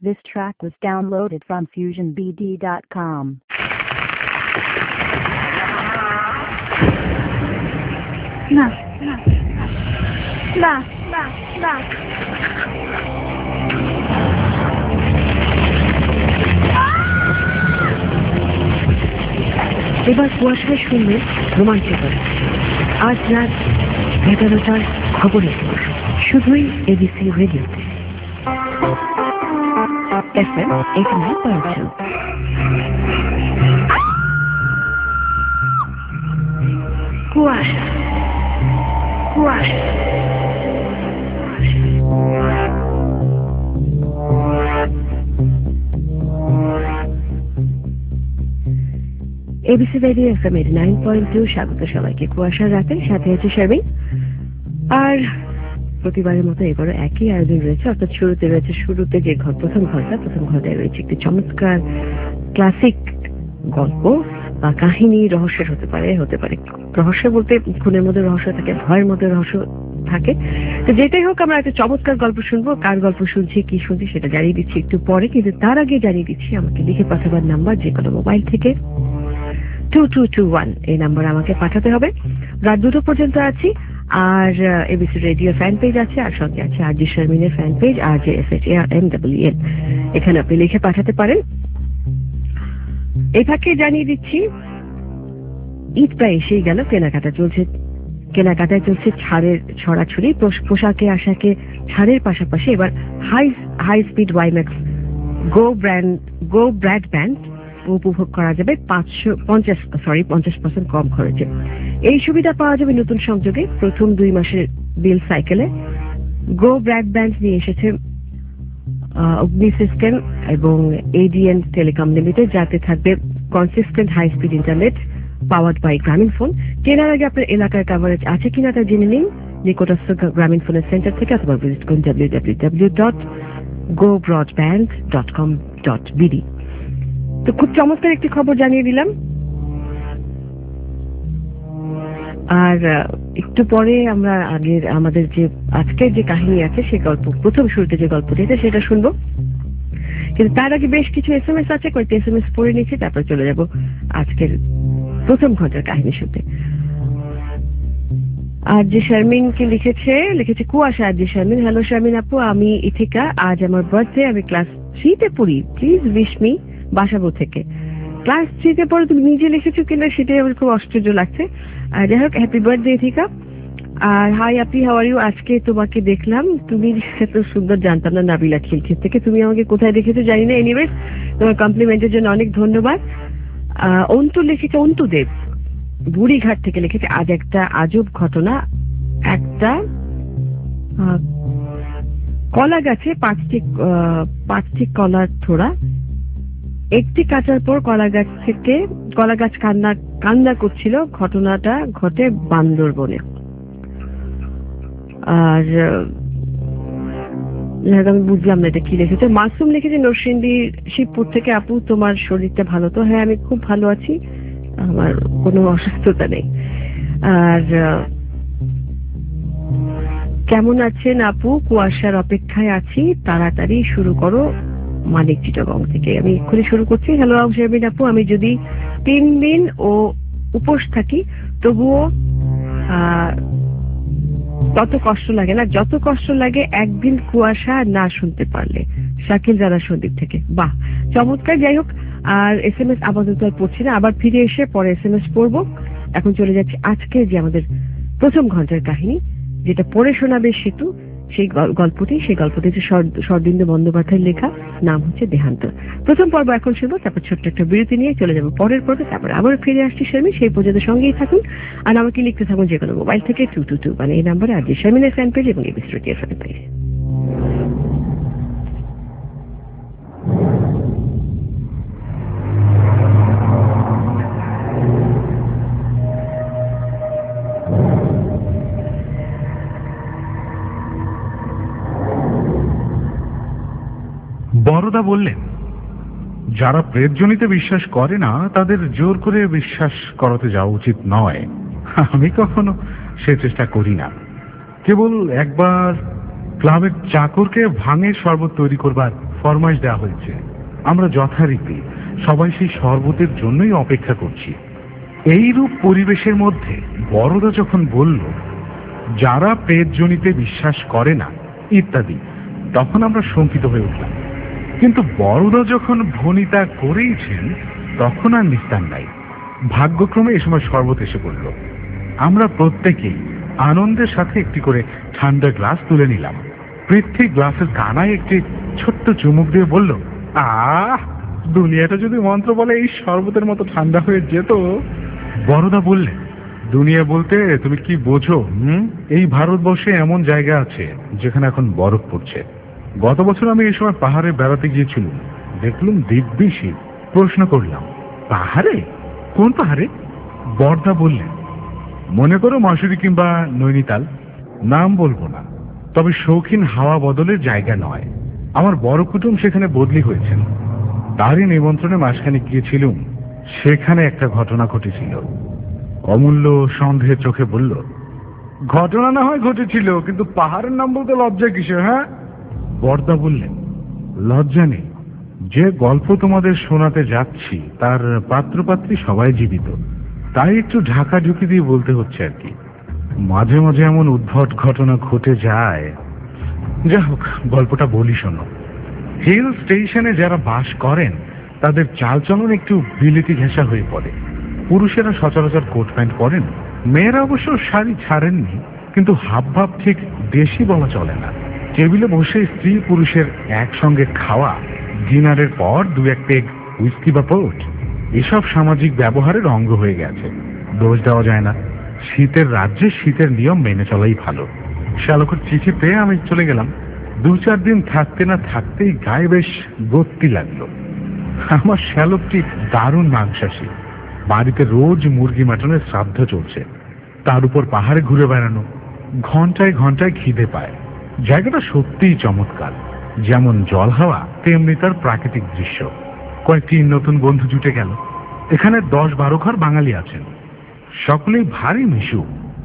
This track was downloaded from FusionBD.com. না না না না এবার কুয়াশায় শুনলে রোমাঞ্চকর আজ রাত 11টার খবরের শুধুই এবিসি রেডিওতে FM 89.2 কুয়াশা কুয়াশা এবিসি রেডিও FM 89.2 স্বাগত সবাইকে কুয়াশার রাতে, সাথে আছে শারমিন। আর প্রতিবারের মতো এবারও একই আয়োজন রয়েছে, অর্থাৎ শুরুতে যে প্রথম ঘরটায় রয়েছে একটি চমৎকার ক্লাসিক গল্প বা কাহিনী, রহস্যের হতে পারে রহস্য বলতে খুনের মধ্যে রহস্য থাকে, ভয়ের মধ্যে রহস্য থাকে। তো যেটাই হোক, আমরা একটা চমৎকার গল্প শুনবো। কার গল্প শুনছি, কি শুনছি সেটা জানিয়ে দিচ্ছি একটু পরে, কিন্তু তার আগে জানিয়ে দিচ্ছি আমাকে লিখে পাঠাবার নাম্বার, যে কোনো মোবাইল থেকে 2221 এই নাম্বার আমাকে পাঠাতে হবে। রাত 2টো পর্যন্ত আছি। আর এবিসি রেডিও ফ্যান পেজ আছে, আর সঙ্গে আছে আরজি শারমিনের ফ্যান পেজ RJSHARMWN, এখানে আপনি লিখে পাঠাতে পারেন। এটাকে জানিয়ে দিচ্ছি ঈদ প্রায় এসেই গেল, কেনাকাটায় চলছে ছাড়ের ছড়াছড়ি। পোশাকে আশাকে ছাড়ের পাশাপাশি এবার high speed WiMAX go broadband উপভোগ করা যাবে 50% কম খরচে। এই সুবিধা পাওয়া যাবে নতুন সংযোগে প্রথম 2 মাসের বিল সাইকেলে। গো ব্র্যাডব্যান্ড নিয়ে এসেছে অগ্নি সিস্টেম এবং ADN টেলিকম লিমিটেড, যাতে থাকবে consistent high speed internet powered by Grameenphone. কেনার আগে আপনার এলাকার কভারেজ আছে কিনা তা জেনে নিন নিকটস্থ গ্রামীণ ফোনের সেন্টার থেকে, অথবা ভিজিট করুন www.gobroadband.com.bd। তো খুব চমৎকার একটি খবর জানিয়ে দিলাম। আর একটু পরে আমরা আমাদের যে আজকের যে কাহিনী আছে, সে গল্প প্রথম শুরুতে যে গল্পটি আছে সেটা শুনবো, কিন্তু তার আগে বেশ কিছু SMS আছে, কয়েকটি SMS পড়ে নিচ্ছি, তারপর চলে যাব আজকের প্রথম ঘন্টার কাহিনী শুনতে। আর যে শারমিনকে লিখেছে কুয়াশা। আর যে শারমিন, হ্যালো শারমিন আপু, আমি ইথিকা, আজ আমার বার্থডে, আমি ক্লাস 3-তে পড়ি, প্লিজ উইশ মি, বাসাবো থেকে। ক্লাস 3-তে পড়ে তুমি নিজে লিখেছো কিনা সেটাই আমার খুব আশ্চর্য লাগছে। আর যাই হোক, হ্যাপি বার্থডে ইথিকা। আর হাই আপি, হাউ আর ইউ? আজকে তোমাকে দেখলাম, তুমি এত সুন্দর, জানতাম না, নাবিলা খিলখিল থেকে। তুমি আমাকে কোথায় দেখেছো জানি না, এনিওয়েজ তোমার কমপ্লিমেন্টের জন্য অনেক ধন্যবাদ। অন্তু লিখেছে, অন্তু দেব বুড়িঘাট থেকে লিখেছে, আজ একটা আজব ঘটনা। একটা কলা গাছে 5টি কলার থোড়া, একটি কাটার পর কলা গাছ কান্না করছিল। ঘটনাটা ঘটে বান্দরবনে। আর আমি বুঝলাম না এটা কি লিখেছে। মাসুম লিখেছে নরসিংদী শিবপুর থেকে, আপু তোমার শরীরটা ভালো তো? হ্যাঁ, আমি খুব ভালো আছি, আমার কোনো অসুস্থতা নেই। আর কেমন আছেন আপু? কুয়াশার অপেক্ষায় আছি, তাড়াতাড়ি শুরু করো, মানিক চিটাগং থেকে। আমি এক্ষুনি শুরু করছি। হ্যালো শারমিন আপু, আমি যদি 3 দিন ও উপোস থাকি তবুও তত কষ্ট লাগে না যত কষ্ট লাগে একদিন কুয়াশা না শুনতে পারলে। শাকিল জানা সন্দীপ থেকে। বাহ, চমৎকার। যাই হোক, আর SMS আপাতত আর পড়ছি না, আবার ফিরে এসে পরে SMS পড়বো। এখন চলে যাচ্ছি আজকে যে আমাদের প্রথম ঘন্টার কাহিনী, যেটা পড়ে শোনাবে সেতু। সেই গল্পটি হচ্ছে শরদিন্দু বন্দ্যোপাধ্যায়ের লেখা, নাম হচ্ছে দেহান্ত। প্রথম পর্ব এখন শুনবো, তারপর ছোট্ট একটা বিরতি নিয়ে চলে যাবো পরের পর্বে, তারপর আবার ফিরে আসছি শারমিন। সেই পর্যন্ত সঙ্গেই থাকুন, আর আমাকে লিখতে থাকুন যে কোনো মোবাইল থেকে 222 এই নাম্বারে, আর যে শারমিনের ফ্যান পেজ এবং এবিসি রেডিওর ফ্যান পেজ। বড়দা বললেন, যারা প্রেতজনিতে বিশ্বাস করে না তাদের জোর করে বিশ্বাস করাতে যাওয়া উচিত নয়। আমি কখনো সে চেষ্টা করি না। কেবল একবার ক্লাবের চাকরকে ভাঙের শরবত তৈরি করবার ফরমাইশ দেওয়া হয়েছে। আমরা যথারীতি সবাই সেই শরবতের জন্যই অপেক্ষা করছি। এইরূপ পরিবেশের মধ্যে বড়দা যখন বলল, যারা প্রেতজনিতে বিশ্বাস করে না ইত্যাদি, তখন আমরা শঙ্কিত হয়ে উঠলাম। কিন্তু বড়দা যখন ভনিতা করেইছেন, তখন আর নিস্তার নাই। ভাগ্যক্রমে এ সময় শরবত এসে পড়ল। আমরা প্রত্যেকেই আনন্দের সাথে একটি করে ঠান্ডা গ্লাস তুলে নিলাম। পৃথ্বী গ্লাসের কানায় একটি ছোট্ট চুমুক দিয়ে বলল, আহ, দুনিয়াটা যদি মন্ত্র বলে এই শরবতের মতো ঠান্ডা হয়ে যেত। বড়দা বললেন, দুনিয়া বলতে তুমি কি বোঝো? এই ভারতবর্ষে এমন জায়গা আছে যেখানে এখন বরফ পড়ছে। গত বছর আমি এই সময় পাহাড়ে বেড়াতে গিয়েছিলাম, দেখলাম দিব্যি শীত। প্রশ্ন করলাম, পাহাড়ে? কোন পাহাড়ে? বড়দা বললেন, মনে করো মসুরি কিংবা নৈনিতাল, নাম বলবো না, তবে শৌখিন হাওয়া বদলের জায়গা নয়। আমার বড় কুটুম সেখানে বদলি হয়েছেন, তারই নিমন্ত্রণে মাসখানে গিয়েছিলুম। সেখানে একটা ঘটনা ঘটেছিল। অমূল্য সন্দেহের চোখে বলল, ঘটনা না হয় ঘটেছিল, কিন্তু পাহাড়ের নাম বলতে লজ্জা কিসের? হ্যাঁ? বড়দা বললেন, লজ্জা নেই, যে গল্প তোমাদের শোনাতে যাচ্ছি তার পাত্রপাত্রী সবাই জীবিত, তাই একটু ঢাকাঢুকি দিয়ে বলতে হচ্ছে আর কি। মাঝে মাঝে এমন উদ্ভট ঘটনা ঘটে যায়। যা হোক, গল্পটা বলি শোনো। হিল স্টেশনে যারা বাস করেন তাদের চালচলন একটু বিলিতি ঘেঁষা হয়ে পড়ে। পুরুষেরা সচরাচর কোট প্যান্ট পরেন, মেয়েরা অবশ্য শাড়ি ছাড়েননি, কিন্তু হাবভাব ঠিক দেশি বলা চলে না। টেবিলে বসে স্ত্রী পুরুষের একসঙ্গে খাওয়া, ডিনারের পর দু এক পেগ হুইস্কি বা পোর্ট, এসব সামাজিক ব্যবহারের অঙ্গ হয়ে গেছে। দোষ দেওয়া যায় না। শীতের রাজ্যে শীতের নিয়ম মেনে চলাই ভালো। শ্যালকের চিঠি পেয়ে আমি চলে গেলাম। 2-4 দিন থাকতে না থাকতেই গায়ে বেশ গত্তি লাগলো। আমার শ্যালকটি দারুণ মাংসাশী। বাড়িতে রোজ মুরগি মাটনের শ্রাদ্ধ চলছে, তার উপর পাহাড়ে ঘুরে বেড়ানো, ঘন্টায় ঘন্টায় খিদে পায়। জায়গাটা সত্যিই চমৎকার, যেমন জল হাওয়া তেমনি তার প্রাকৃতিক দৃশ্য। কয়েকটি নতুন বন্ধু জুটে গেল। এখানে 10-12 ঘর বাঙালি আছেন, সকলেই ভারী মিশু।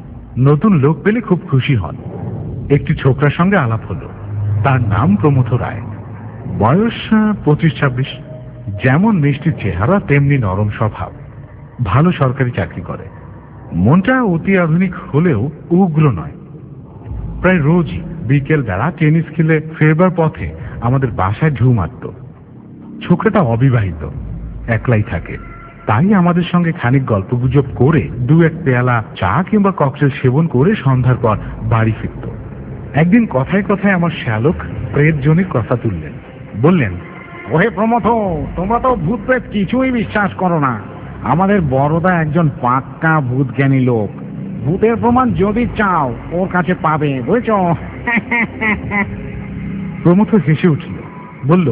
নতুন লোক পেলে খুব খুশি হন। একটি ছোকরার সঙ্গে আলাপ হলো, তার নাম প্রমথ রায়। বয়স 25-26। যেমন মিষ্টি চেহারা তেমনি নরম স্বভাব। ভালো সরকারি চাকরি করে। মনটা অতি আধুনিক হলেও উগ্র নয়। প্রায় রোজই বিকেল বেলা টেনিস খেলে ফেরবার পথে আমাদের বাসায় ঢু মারত। ছোকরাটা অবিবাহিত, একলাই থাকে, তাই আমাদের সঙ্গে খানিক গল্পগুজব করে 2-1 পেয়ালা চা কিংবা ককটেল সেবন করে সন্ধ্যার পর বাড়ি ফিরত। একদিন কথায় কথায় আমার শ্যালক প্রেতজনির কথা তুললেন। বললেন, ওহে প্রমথ, তোমরা তো ভূত প্রেত কিছুই বিশ্বাস করো না। আমাদের বড়দা একজন পাক্কা ভূত জ্ঞানী লোক। ভূতের প্রমাণ যদি চাও ওর কাছে পাবে, বুঝছ? প্রমথ হেসে উঠল, বলল,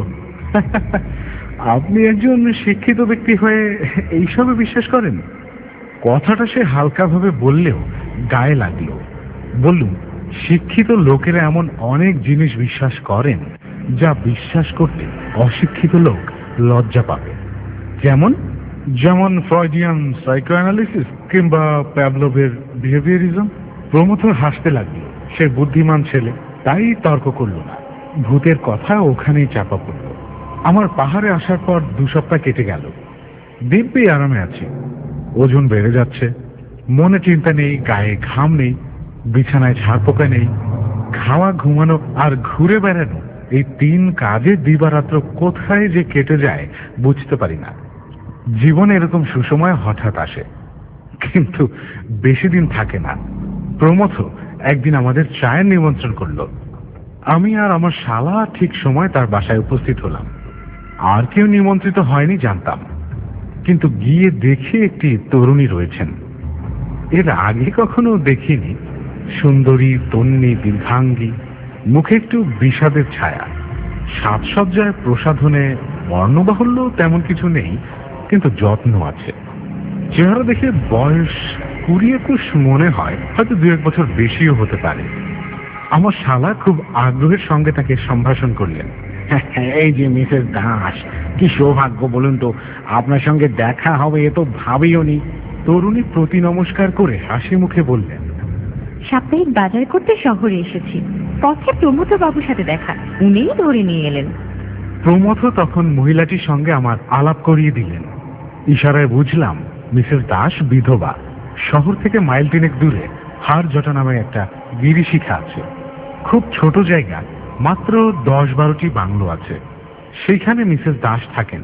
আপনি একজন শিক্ষিত ব্যক্তি হয়ে এইসবে বিশ্বাস করেন? কথাটা সে হালকাভাবে বললেও গায়ে লাগলো। বললুম, শিক্ষিত লোকেরা এমন অনেক জিনিস বিশ্বাস করেন যা বিশ্বাস করতে অশিক্ষিত লোক লজ্জা পাবে। যেমন যেমন ফ্রয়েডিয়ান সাইকোঅ্যানালিসিস কিংবা প্যাভলোভের বিহেভিয়ারিজম। প্রমথ হাসতে লাগলো। সে বুদ্ধিমান ছেলে, তাই তর্ক করল না। ভূতের কথা ওখানেই চাপা পড়ল। আমার পাহাড়ে আসার পর 2 সপ্তাহ কেটে গেল। দিব্যি আরামে আছি। ওজন বেড়ে যাচ্ছে, মনে চিন্তা নেই, গায়ে ঘাম নেই, বিছানায় ঝাড়পোকা নেই। খাওয়া, ঘুমানো আর ঘুরে বেড়ানো, এই 3 কাজে দিবারাত্র কোথায় যে কেটে যায় বুঝতে পারি না। জীবনে এরকম সুসময় হঠাৎ আসে, কিন্তু বেশি দিন থাকে না। প্রমথ একদিন আমাদের চায়ের নিমন্ত্রণ করল। আমি আর আমার শালা ঠিক সময় তার বাসায় উপস্থিত হলাম। আর কেউ নিমন্ত্রিত হয়নি জানতাম, কিন্তু গিয়ে দেখি একটি তরুণী রয়েছেন। এর আগে কখনো দেখিনি। সুন্দরী, তন্নি, দীর্ঘাঙ্গী, মুখে একটু বিষাদের ছায়া। সাজসজ্জায় প্রসাধনে বর্ণবাহুল্য তেমন কিছু নেই, কিন্তু যত্ন আছে। চেহারা দেখে বয়স 20-21 মনে হয়, হয়তো 2-1 বছর বেশিও হতে পারে। আমার শালা খুব আগ্রহের সঙ্গে তাকে সম্ভাষণ করলেন। এই যে মিসেস দাস, কি সৌভাগ্য বলুন তো, আপনার সঙ্গে দেখা হবে এ তো ভাবিও নি। তরুণী প্রতি নমস্কার করে হাসি মুখে বললেন, সাপ্তাহিক বাজার করতে শহরে এসেছি, পথে প্রমথ বাবুর সাথে দেখা, উনিই ধরে নিয়ে এলেন। প্রমথ তখন মহিলাটির সঙ্গে আমার আলাপ করিয়ে দিলেন। ইশারায় বুঝলাম মিসেস দাস বিধবা। শহর থেকে মাইল তিনেক দূরে হারজটা নামে একটা গিরিশিখা আছে। খুব ছোট জায়গা, মাত্র 10-12টি বাংলো আছে। সেইখানে মিসেস দাস থাকেন।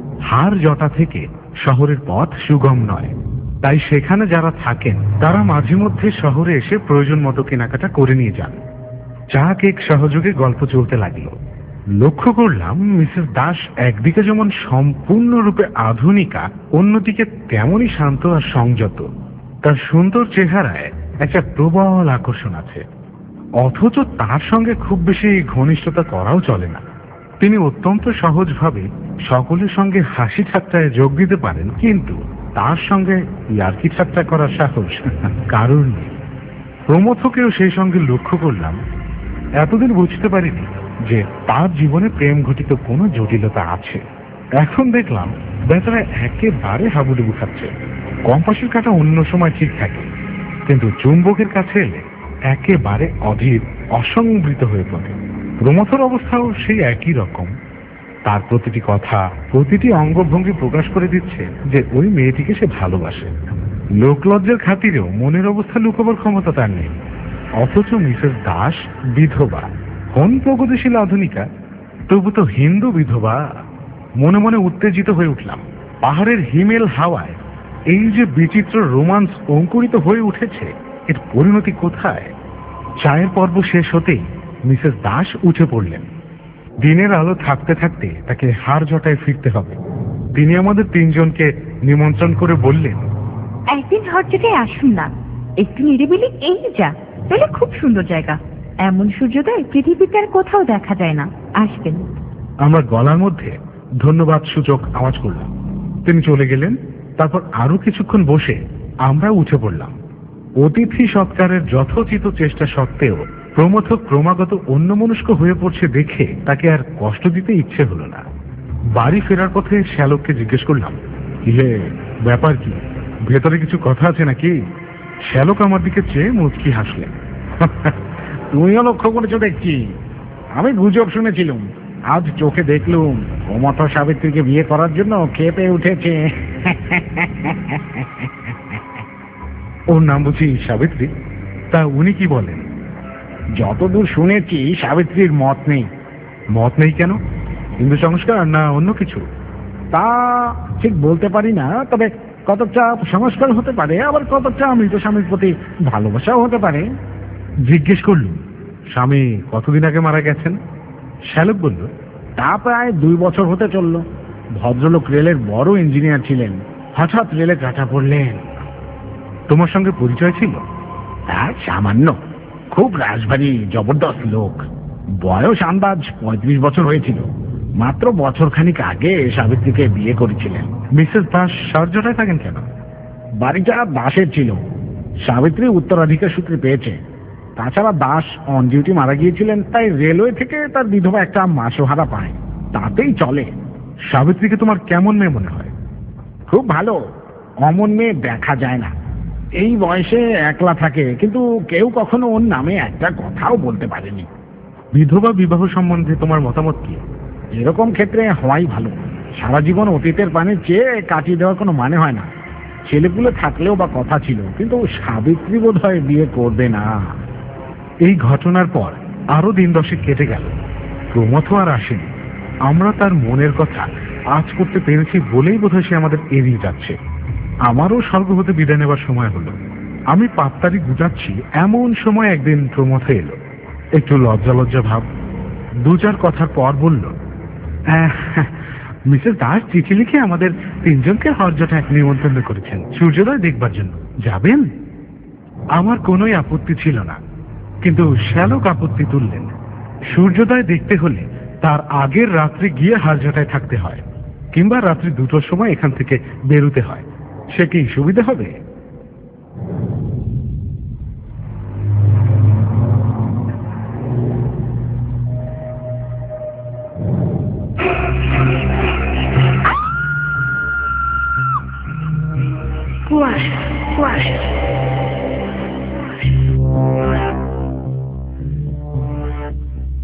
হারজটা থেকে শহরের পথ সুগম নয়, তাই সেখানে যারা থাকেন তারা মাঝে মধ্যে শহরে এসে প্রয়োজন মতো কেনাকাটা করে নিয়ে যান। চা কেক সহযোগে গল্প চলতে লাগলো। লক্ষ্য করলাম মিসেস দাস একদিকে যেমন সম্পূর্ণরূপে আধুনিকা, অন্যদিকে তেমনই শান্ত আর সংযত। তার সুন্দর চেহারায় একটা প্রবল আকর্ষণ আছে, অথচ তার সঙ্গে খুব বেশি ঘনিষ্ঠতা করাও চলে না। তিনি অত্যন্ত সহজভাবে সকলের সঙ্গে হাসি ঠাট্টায় যোগ দিতে পারেন, কিন্তু তার সঙ্গে ইয়ার্কি ঠাট্টা করার সাহস কারণ নেই। প্রমথকেও সেই সঙ্গে লক্ষ্য করলাম। এতদিন বুঝতে পারিনি যে তার জীবনে প্রেম ঘটিত কোনো জটিলতা আছে। এখন দেখলাম বেচারা একেবারে হাবুডুবু খাচ্ছে। কম্পাসের কাঁটা অন্য সময় ঠিক থাকে, কিন্তু চুম্বকের কাছে এলে একেবারে অধীর, অসংবৃত হয়ে পড়ে। প্রমথর অবস্থাও সেই একই রকম। তার প্রতিটি কথা, প্রতিটি অঙ্গভঙ্গি প্রকাশ করে দিচ্ছে যে ওই মেয়েটিকে সে ভালোবাসে। লোকলজ্জার খাতিরেও মনের অবস্থা লুকোবার ক্ষমতা তার নেই। অথচ মিসেস দাস বিধবা, হন প্রগতিশীল আধুনিকা, তবু তো হিন্দু বিধবা। মনে মনে উত্তেজিত হয়ে উঠলাম। পাহাড়ের হিমেল হাওয়ায় এই যে বিচিত্র রোমান্স অঙ্কুরিত হয়ে উঠেছে, এর পরিণতি কোথায়? চায়ের পর্ব শেষ হতেই মিসেস দাস উঠে পড়লেন। দিনের আলো থাকতে থাকতে তাকে হারজটায় ফিরতে হবে। তিনি আমাদের তিনজনকে নিমন্ত্রণ করে বললেন, একদিন হরজটায় আসুন না, একটু নিরিবিলি এই যা, তাহলে খুব সুন্দর জায়গা। এমন সূর্যোদয় পৃথিবীতে আর কোথাও দেখা যায় না, আসবেন। আমরা গলার মধ্যে ধন্যবাদ সূচক আওয়াজ করলাম। তিনি চলে গেলেন। তারপর আরো কিছুক্ষণ বসে আমরা উঠে পড়লাম। অতিথি সৎকারের যথোচিত চেষ্টা সত্ত্বেও প্রমথ ক্রমাগত অন্যমনস্ক হয়ে পড়ছে দেখে তাকে আর কষ্ট দিতে ইচ্ছে হলো না। বাড়ি ফেরার পথে শ্যালককে জিজ্ঞেস করলাম, ইহে ব্যাপার কি, ভেতরে কিছু কথা আছে নাকি? শ্যালক আমার দিকে চেয়ে মুচকি হাসলেন। তুমিও লক্ষ্য করেছো দেখছি। আমি গুজব শুনেছিলাম, আজ চোখে দেখলুম প্রমথ সাবিত্রীকে বিয়ে করার জন্য খেপে উঠেছে। ওর নাম বুঝি সাবিত্রী? তা উনি কি বলেন? যতদূর শুনেছি সাবিত্রীর মত নেই। মত নেই কেন? হিন্দু সংস্কার না অন্য কিছু? তা ঠিক বলতে পারি না, তবে কতটা সংস্কার হতে পারে, আবার কতটা মৃত স্বামীর প্রতি ভালোবাসাও হতে পারে। জিজ্ঞেস করলুম, স্বামী কতদিন আগে মারা গেছেন? শ্যালক বলল, তা প্রায় 2 বছর হতে চলল। ভদ্রলোক রেলের বড় ইঞ্জিনিয়ার ছিলেন, হঠাৎ রেলে কাটা পড়লেন। তোমার সঙ্গে পরিচয় ছিল? তার সামান্য, খুব রাজবাড়ি জবরদস্ত লোক। বয়স আন্দাজ 35 বছর হয়েছিল। মাত্র বছরখানিক আগে সাবিত্রীকে বিয়ে করেছিলেন। মিসেস দাস সার্জটায় থাকেন কেন? বাড়িটা দাসের ছিল, সাবিত্রী উত্তরাধিকার সূত্রে পেয়েছে। তাছাড়া দাস অন ডিউটি মারা গিয়েছিলেন, তাই রেলওয়ে থেকে তার বিধবা একটা মাসোহারা পায়, তাতেই চলে। সাবিত্রীকে তোমার কেমন মেয়ে মনে হয়? খুব ভালো, অমন মেয়ে দেখা যায় না। এই বয়সে একলা থাকে, কিন্তু কেউ কখনো ওর নামে একটা কথাও বলতে পারেনি। বিধবা বিবাহ সম্বন্ধে তোমার মতামত কি? এরকম ক্ষেত্রে হওয়াই ভালো। সারা জীবন অতীতের পানে চেয়ে কাটিয়ে দেওয়ার কোনো মানে হয় না। ছেলেপুলে থাকলেও বা কথা ছিল, কিন্তু সাবিত্রী বোধহয় বিয়ে করবে না। এই ঘটনার পর আরো দিন 10 কেটে গেল। প্রমথ আর আসেনি। আমরা তার মনের কথা আজ করতে পেরেছি বলেই বোধহয় সে আমাদের এড়িয়ে যাচ্ছে। আমারও স্বর্গ হতে বিদায় নেবার সময় হলো। আমি পাত্তারি গুটাচ্ছি, এমন সময় একদিন প্রমথ এলো। একটু লজ্জা লজ্জা ভাব। 2-4 কথার পর বলল, মিসেস দাস চিঠি লিখে আমাদের তিনজনকে হরজটায় নিমন্ত্রণ করেছেন সূর্যোদয় দেখবার জন্য, যাবেন? আমার কোনোই আপত্তি ছিল না, কিন্তু শ্যালক আপত্তি তুললেন। সূর্যোদয় দেখতে হলে তার আগের রাত্রে গিয়ে হারজটায় থাকতে হয়, কিংবা রাত্রি 2টোর সময় এখান থেকে বেরোতে হয়। সে কি সুবিধা হবে? কুয়াশা কুয়াশা।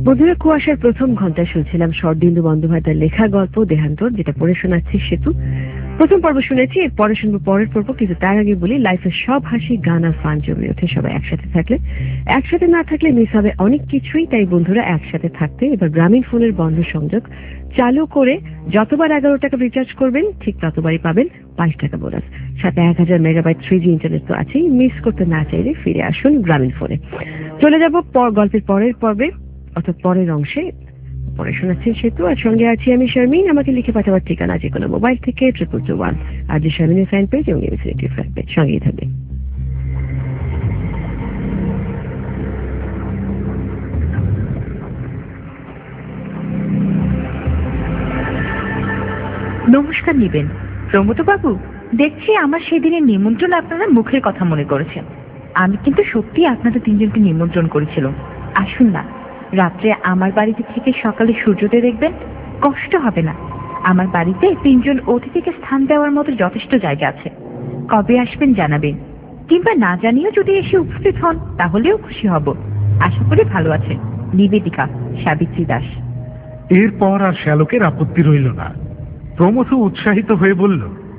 বন্ধুরা, কুয়াশার প্রথম ঘন্টায় শুনছিলাম শরদিন্দু বন্দ্যোপাধ্যায়ের লেখা গল্প দেহান্তর, যেটা পড়ে শোনাচ্ছি সেতু। প্রথম পর্ব শুনেছি, এর পরে শুনবো পরের পর্ব, কিন্তু তার আগে বলি লাইফের সব হাসি, গান আর ফান জমে ওঠে সবাই একসাথে থাকলে। একসাথে না থাকলে মিস হবে অনেক কিছুই। তাই বন্ধুরা, একসাথে থাকতে এবার গ্রামীণ ফোনের বন্ধ সংযোগ চালু করে যতবার 11 টাকা রিচার্জ করবেন ঠিক ততবারই পাবেন 22 টাকা বোনাস, সাথে 1000 মেগাবাইট 3G ইন্টারনেট তো আছেই। মিস করতে না চাইলে ফিরে আসুন গ্রামীণ ফোনে। চলে যাব গল্পের পরের পর্বে, অর্থাৎ পরের অংশে। পরে শোনাচ্ছেন সেতু, আর সঙ্গে আছি আমি শারমিন। আমাকে লিখে পাঠাবার ঠিকানা যে কোনো মোবাইল থেকে 2221 আর যে শারমিনের ফ্যান পেজ এবং এমএসএটিভ ফ্যান পেজ, সঙ্গেই থাকবে। নমস্কার নিবেন প্রমোদ বাবু। দেখছি আমার সেদিনের নিমন্ত্রণ আপনারা মুখের কথা মনে করেছেন। আমি কিন্তু সত্যি আপনাদের তিনজনকে নিমন্ত্রণ করেছিল। আসুন না, রাত্রে আমার বাড়িতে থেকে সকালে সূর্যোদয় দেখবেন, কষ্ট হবে না। আমার বাড়িতে 3 জন অতিথিকে স্থান দেওয়ার মতো যথেষ্ট জায়গা আছে। কবে আসবেন জানাবেন, কিংবা না জানিয়েও যদি এসে উপস্থিত হন তাহলেও খুশি হব। আশা করি ভালো আছেন। নিবেদিকা, সাবিত্রী দাস। এরপর আর শ্যালকের আপত্তি রইল না। প্রমথ উৎসাহিত হয়ে বলল,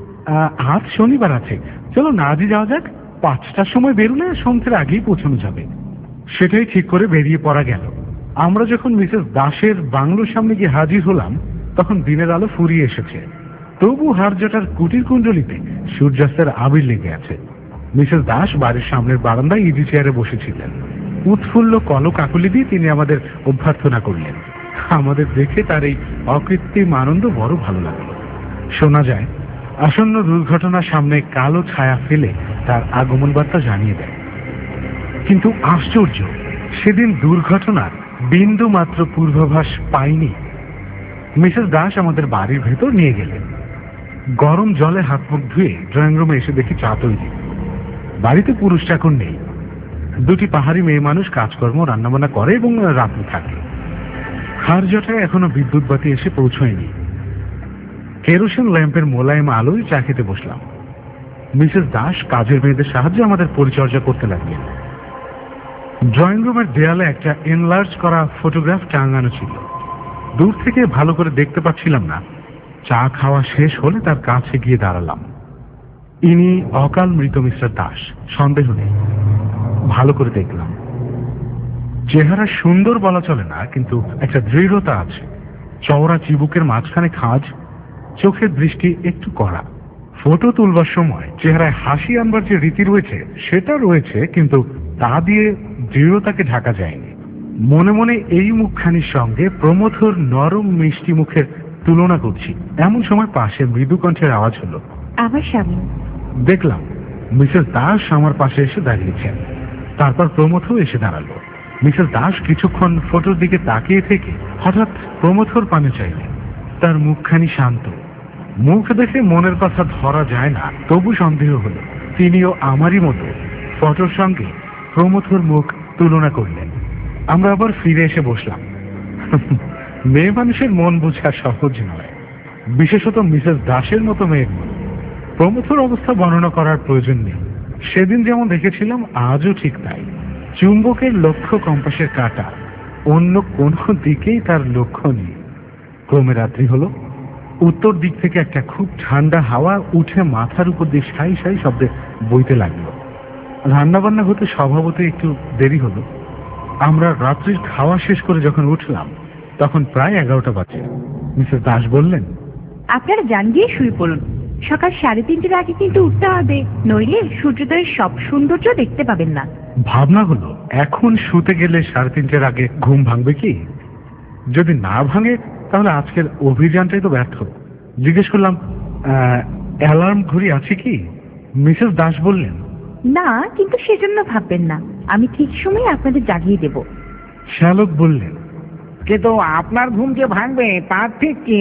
আজ শনিবার আছে, চলো না আজই যাওয়া যাক। 5টার সময় বেরোলে সন্ধ্যের আগেই পৌঁছানো যাবে। সেটাই ঠিক করে বেরিয়ে পড়া গেল। আমরা যখন মিসেস দাসের বাংলোর সামনে গিয়ে হাজির হলাম তখন দিনের আলো ফুরিয়ে এসেছে। তবু হারজটার কুটির কুণ্ডলিতে সূর্যাস্তের আবির লেগে আছে। মিসেস দাস বাড়ির সামনের বারান্দায় ইজি চেয়ারে বসেছিলেন। উৎফুল্ল কলকাকলি দিয়ে তিনি আমাদের অভ্যর্থনা করলেন। আমাদের দেখে তার এই অকৃত্রিম আনন্দ বড় ভালো লাগলো। শোনা যায় আসন্ন দুর্ঘটনার সামনে কালো ছায়া ফেলে তার আগমন বার্তা জানিয়ে দেয়। কিন্তু আশ্চর্য, সেদিন দুর্ঘটনার বিন্দু মাত্র পূর্বাভাস পাইনি। মিসেস দাস আমাদের বাড়ির ভেতর নিয়ে গেলেন। গরম জলে হাত মুখ ধুয়ে ড্রয়িং রুমে এসে দেখি চা তৈরি। বাড়িতে পুরুষ চাকর নেই। 2টি পাহাড়ি মেয়ে মানুষ কাজকর্ম রান্নাবান্না করে এবং রাত্রে থাকে। হারজটায় এখনো বিদ্যুৎ বাতি এসে পৌঁছয়নি। কেরোসিন ল্যাম্পের মোলায়েম আলোয় চা খেতে বসলাম। মিসেস দাস কাজের মেয়েদের সাহায্যে আমাদের পরিচর্যা করতে লাগলেন। ড্রয়িং রুমের দেয়ালে একটা এনলার্জ করা ফটোগ্রাফ টাঙানো ছিল। দূর থেকে ভালো করে দেখতে পাচ্ছিলাম না। চা খাওয়া শেষ হলে তার কাছে গিয়ে দাঁড়ালাম। ইনি অকাল মৃত মিস্টার দাস, সন্দেহ নেই। ভালো করে দেখলাম। চেহারা সুন্দর বলা চলে না, কিন্তু একটা দৃঢ়তা আছে। চওড়া চিবুকের মাঝখানে খাঁজ, চোখের দৃষ্টি একটু কড়া। ফটো তুলবার সময় চেহারায় হাসি আনবার যে রীতি রয়েছে সেটা রয়েছে, কিন্তু তা দিয়ে দৃঢ়তাকে ঢাকা যায়নি। মনে মনে এই মুখখানির সঙ্গে প্রমথর নরম মিষ্টি মুখের তুলনা করছি। এমন সময় পাশে মৃদু কণ্ঠের আওয়াজ হলো, আমার স্বামী। দেখলাম মিসেস দাস আমার পাশে এসে দাঁড়িয়েছেন। তারপর প্রমথও এসে দাঁড়ালো। মিসেস দাস কিছুক্ষণ ফটোর দিকে তাকিয়ে থেকে হঠাৎ প্রমথর পানে চাইলেন। তার মুখখানি শান্ত। মুখ দেখে মনের কথা ধরা যায় না, তবু সন্দেহ হলো তিনিও আমারই মতো ফটোর সঙ্গে প্রমথর মুখ তুলনা করলেন। আমরা আবার ফিরে এসে বসলাম। মেয়ে মানুষের মন বোঝা সহজ নয়, বিশেষত মিসেস দাসের মতো মেয়ের মন। প্রমথর অবস্থা বর্ণনা করার প্রয়োজন নেই। সেদিন যেমন দেখেছিলাম আজও ঠিক তাই। চুম্বকের লক্ষ্য কম্পাসের কাঁটা, অন্য কোনো দিকেই তার লক্ষ্য নেই। ক্রমে রাত্রি হলো। উত্তর দিক থেকে একটা খুব ঠান্ডা হাওয়া উঠে মাথার উপর দিয়ে সাই সাই শব্দে বইতে লাগলো। রান্নাবান্না হতে স্বভাবতই একটু দেরি হলো। আমরা রাত্রির খাওয়া শেষ করে যখন উঠলাম তখন প্রায় 11টা বাজে। মিসেস দাস বললেন, আপনারা যান গিয়ে শুয়ে পড়ুন। সকাল 3:30-এর আগে কিন্তু উঠতে হবে, নইলে সূর্যোদয়ের সব সৌন্দর্য দেখতে পাবেন না। ভাবনা হলো এখন শুতে গেলে 3:30-এর আগে ঘুম ভাঙবে কি? যদি না ভাঙে তাহলে আজকের অভিযানটাই তো ব্যর্থ। জিজ্ঞেস করলাম, অ্যালার্ম ঘড়ি আছে কি? মিসেস দাস বললেন, না, কিন্তু সেজন্য ভাববেন না, আমি ঠিক সময়ে আপনাদের জাগিয়ে দেব। শ্যালক বললেন, কিন্তু আপনার ঘুম যে ভাঙবে তার ঠিক কি?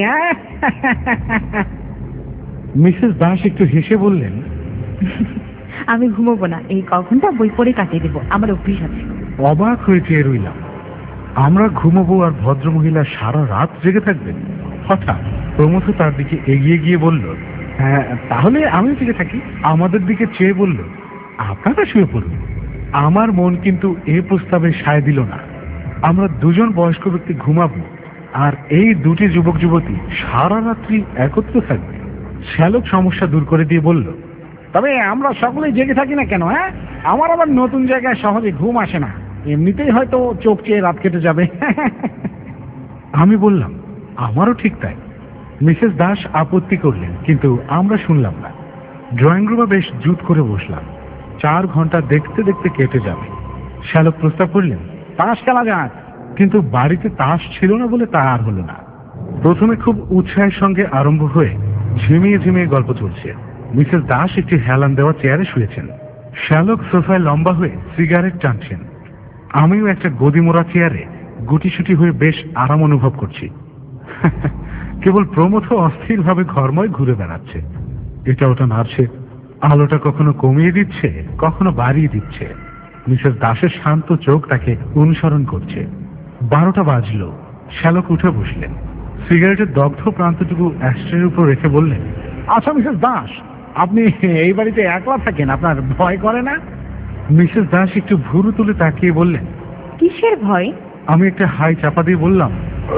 মিসেস দাস একটু হেসে বললেন, আমি ঘুমোবো না, এই ঘন্টা বই পড়ে কাটিয়ে দেবো, আমার অভ্যেস আছে। অবাক হয়ে চেয়ে রইলাম। আমরা ঘুমোবো আর ভদ্রমহিলা সারা রাত জেগে থাকবেন? হঠাৎ প্রমথ তার দিকে এগিয়ে গিয়ে বলল, হ্যাঁ তাহলে আমি জেগে থাকি। আমাদের দিকে চেয়ে বলল, আপনারা শুয়ে পড়ুন। আমার মন কিন্তু এ প্রস্তাবে সায় দিল না। আমরা দুজন বয়স্ক ব্যক্তি ঘুমাবো, আর এই দুটি যুবক যুবতী সারা রাত্রি একত্র থাকবে। শ্যালক সমস্যা দূর করে দিয়ে বলল, তবে আমরা সকলেই জেগে থাকি না কেন? হ্যাঁ, আমার আবার নতুন জায়গায় সহজে ঘুম আসে না, এমনিতেই হয়তো চোখ চেয়ে রাত কেটে যাবে। আমি বললাম, আমারও ঠিক তাই। মিসেস দাস আপত্তি করলেন, কিন্তু আমরা শুনলাম না। ড্রয়িং রুমে বেশ জুত করে বসলাম। 4 ঘন্টা দেখতে দেখতে কেটে যাবে। শ্যালক প্রস্তাব করলেন, তাস খেলা যাক। কিন্তু বাড়িতে তাস ছিল না বলে তা আর হলো না। প্রথমে খুব উৎসাহের সঙ্গে আরম্ভ হয়ে ঝিমিয়ে ঝিমিয়ে গল্প চলছে। মিসেস দাস একটি হেলান দেওয়া চেয়ারে শুয়েছেন। শ্যালক সোফায় লম্বা হয়ে সিগারেট টানছেন। আমিও একটা গদিমোড়া চেয়ারে গুটিসুটি হয়ে বেশ আরাম অনুভব করছি। কেবল প্রমথ অস্থিরভাবে ঘরময় ঘুরে বেড়াচ্ছে, এটা ওটা নাড়ছে, আলোটা কখনো কমিয়ে দিচ্ছে, কখনো বাড়িয়ে দিচ্ছে। মিসেস দাসের শান্ত চোখ তাকে অনুসরণ করছে। 12টা বাজলো। শ্যালক উঠে বসলেন, সিগারেটের দগ্ধ প্রান্তটুকু অ্যাস্ট্রের উপর রেখে বললেন, আচ্ছা মিসেস দাস, আপনি এই বাড়িতে একলা থাকেন, আপনার ভয় করে না? মিসেস দাস একটু ভুরু তুলে তাকিয়ে বললেন, কিসের ভয়? আমি একটা হাই চাপা দিয়ে বললাম,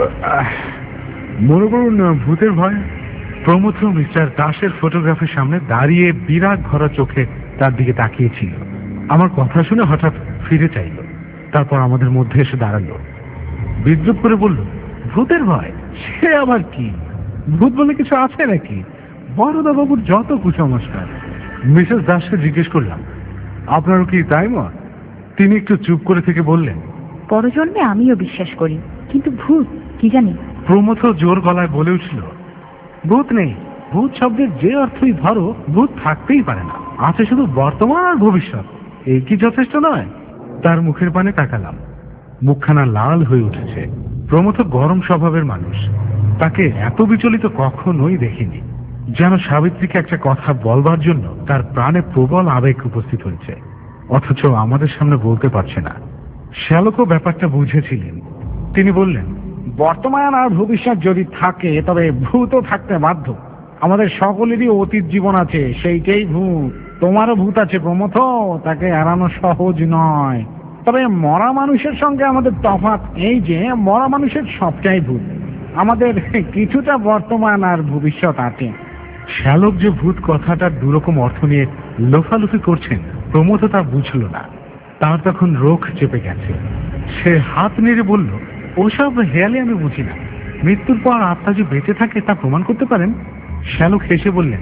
মনে করুন ভূতের ভয়। প্রমথ মিস্টার দাসের ফটোগ্রাফের সামনে দাঁড়িয়ে বিরাট ভরা চোখে তার দিকে তাকিয়েছিল। আমার কথা শুনে হঠাৎ ফিরে চাইল, তারপর আমাদের মধ্যে এসে দাঁড়ালো। বিদ্রুপ করে বলল, ভূতের ভয়? সে আবার কি? ভূত বলে কিছু আছে নাকি? বড়দাবাবুর যত কুসংস্কার। মিসেস দাসকে জিজ্ঞেস করলাম, আপনারও কি তাই মত? তিনি একটু চুপ করে থেকে বললেন, পরজন্মে আমিও বিশ্বাস করি, কিন্তু ভূত কি জানি। প্রমথ জোর গলায় বলে উঠল, ভূত নেই। ভূত শব্দের যে অর্থই ধরো, ভূত থাকতেই পারে না, আছে শুধু বর্তমান আর ভবিষ্যৎ। এই কি যথেষ্ট নয়? তার মুখের পানে তাকালাম, মুখখানা লাল হয়ে উঠেছে। প্রমথ গরম স্বভাবের মানুষ, তাকে এত বিচলিত কখনোই দেখিনি। যেন সাবিত্রীকে একটা কথা বলবার জন্য তার প্রাণে প্রবল আবেগ উপস্থিত হয়েছে, অথচ আমাদের সামনে বলতে পারছে না। শ্যালকও ব্যাপারটা বুঝেছিলেন। তিনি বললেন, বর্তমান আর ভবিষ্যৎ যদি থাকে তবে ভূতও থাকতে বাধ্য। আমাদের সকলেরই অতীত জীবন আছে, সেইটাই ভূত। তোমারও ভূত আছে প্রমথ, তাকে এড়ানো সহজ নয়। তবে মরা মানুষের সঙ্গে আমাদের তফাৎ এই যে মরা মানুষের সবটাই ভূত, আমাদের কিছুটা বর্তমান আর ভবিষ্যৎ আছে। শ্যালক যে ভূত কথাটার দুরকম অর্থ নিয়ে লোফালুফি করছেন, প্রমথ তা বুঝল না। তার তখন রোখ চেপে গেছে। সে হাত নেড়ে বলল, ওসব হেয়ালে আমি বুঝি না। মৃত্যুর পর আত্মা যে বেঁচে থাকে তা প্রমাণ করতে পারেন? শ্যালক হেসে বললেন,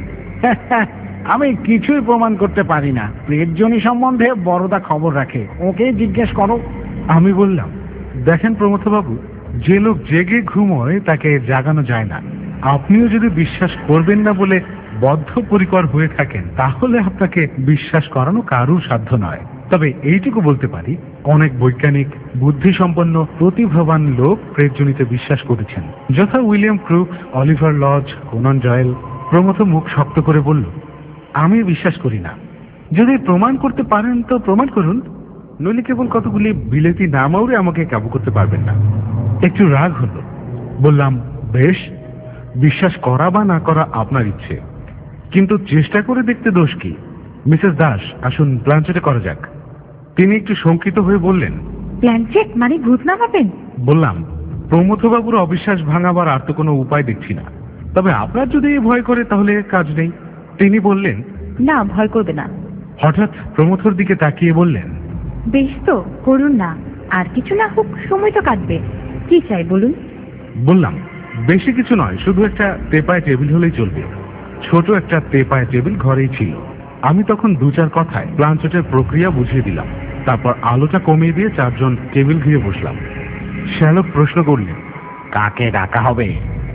আমি কিছুই প্রমাণ করতে পারি না। প্রেতজনী সম্বন্ধে বড়দা খবর রাখে, ওকে জিজ্ঞেস করো। আমি বললাম, দেখেন প্রমথবাবু, যে লোক জেগে ঘুমোয় তাকে জাগানো যায় না। আপনিও যদি বিশ্বাস করবেন না বলে বদ্ধপরিকর হয়ে থাকেন, তাহলে আপনাকে বিশ্বাস করানো কারুর সাধ্য নয়। তবে এইটুকু বলতে পারি, অনেক বৈজ্ঞানিক, বুদ্ধিসম্পন্ন, প্রতিভাবান লোক প্রেতজনিতে বিশ্বাস করেছেন, যথা William Crookes, Oliver Lodge, Conan Doyle. Pramatha মুখ শক্ত করে বলল, আমি বিশ্বাস করি না। যদি প্রমাণ করতে পারেন তো প্রমাণ করুন, নইলে কেবল কতগুলি বিলেতি নামাউরে আমাকে কাবু করতে পারবেন না। একটু রাগ হলো। বললাম, বেশ, বিশ্বাস করা বা না করা আপনার ইচ্ছে, কিন্তু চেষ্টা করে দেখতে দোষ কি? মিসেস দাস, আসুন প্ল্যানচেটে করা যাক। তিনি একটু শঙ্কিত হয়ে বললেন, প্ল্যানচেট মানে ভূত নামাবেন? বললাম, প্রমথবাবুর অবিশ্বাস ভাঙাবার আর তো কোনো উপায় দেখছি না। তবে আপনার যদি ভয় করে তাহলে কাজ নেই। তিনি বললেন, না, ভয় করবে না। হঠাৎ প্রমথর দিকে তাকিয়ে বললেন, বেশ তো, করুন না। আর কিছু না হোক, সময় তো কাটবে। কি চাই বলুন? বললাম, বেশি কিছু নয়, শুধু একটা তেপায় টেবিল হলেই চলবে। ছোট একটা তেপায় টেবিল ঘরেই ছিল। আমি তখন 2-4 কথায় প্ল্যানচেটের প্রক্রিয়া বুঝিয়ে দিলাম। তারপর আলোটা কমিয়ে দিয়ে 4 জন টেবিল ঘিরে বসলাম। শ্যালক প্রশ্ন করলেন, কাকে ডাকা হবে?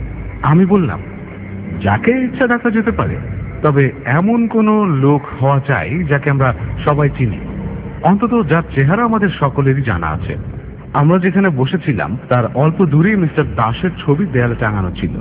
আমি বললাম, যাকে ইচ্ছা ডাকা যেতে পারে, তবে এমন কোনো লোক হওয়া চাই যাকে আমরা সবাই চিনি, অন্তত যার চেহারা আমাদের সকলেরই জানা আছে। আমরা যেখানে বসেছিলাম তার অল্প দূরেই মিস্টার দাসের ছবি দেয়ালে টাঙানো ছিল।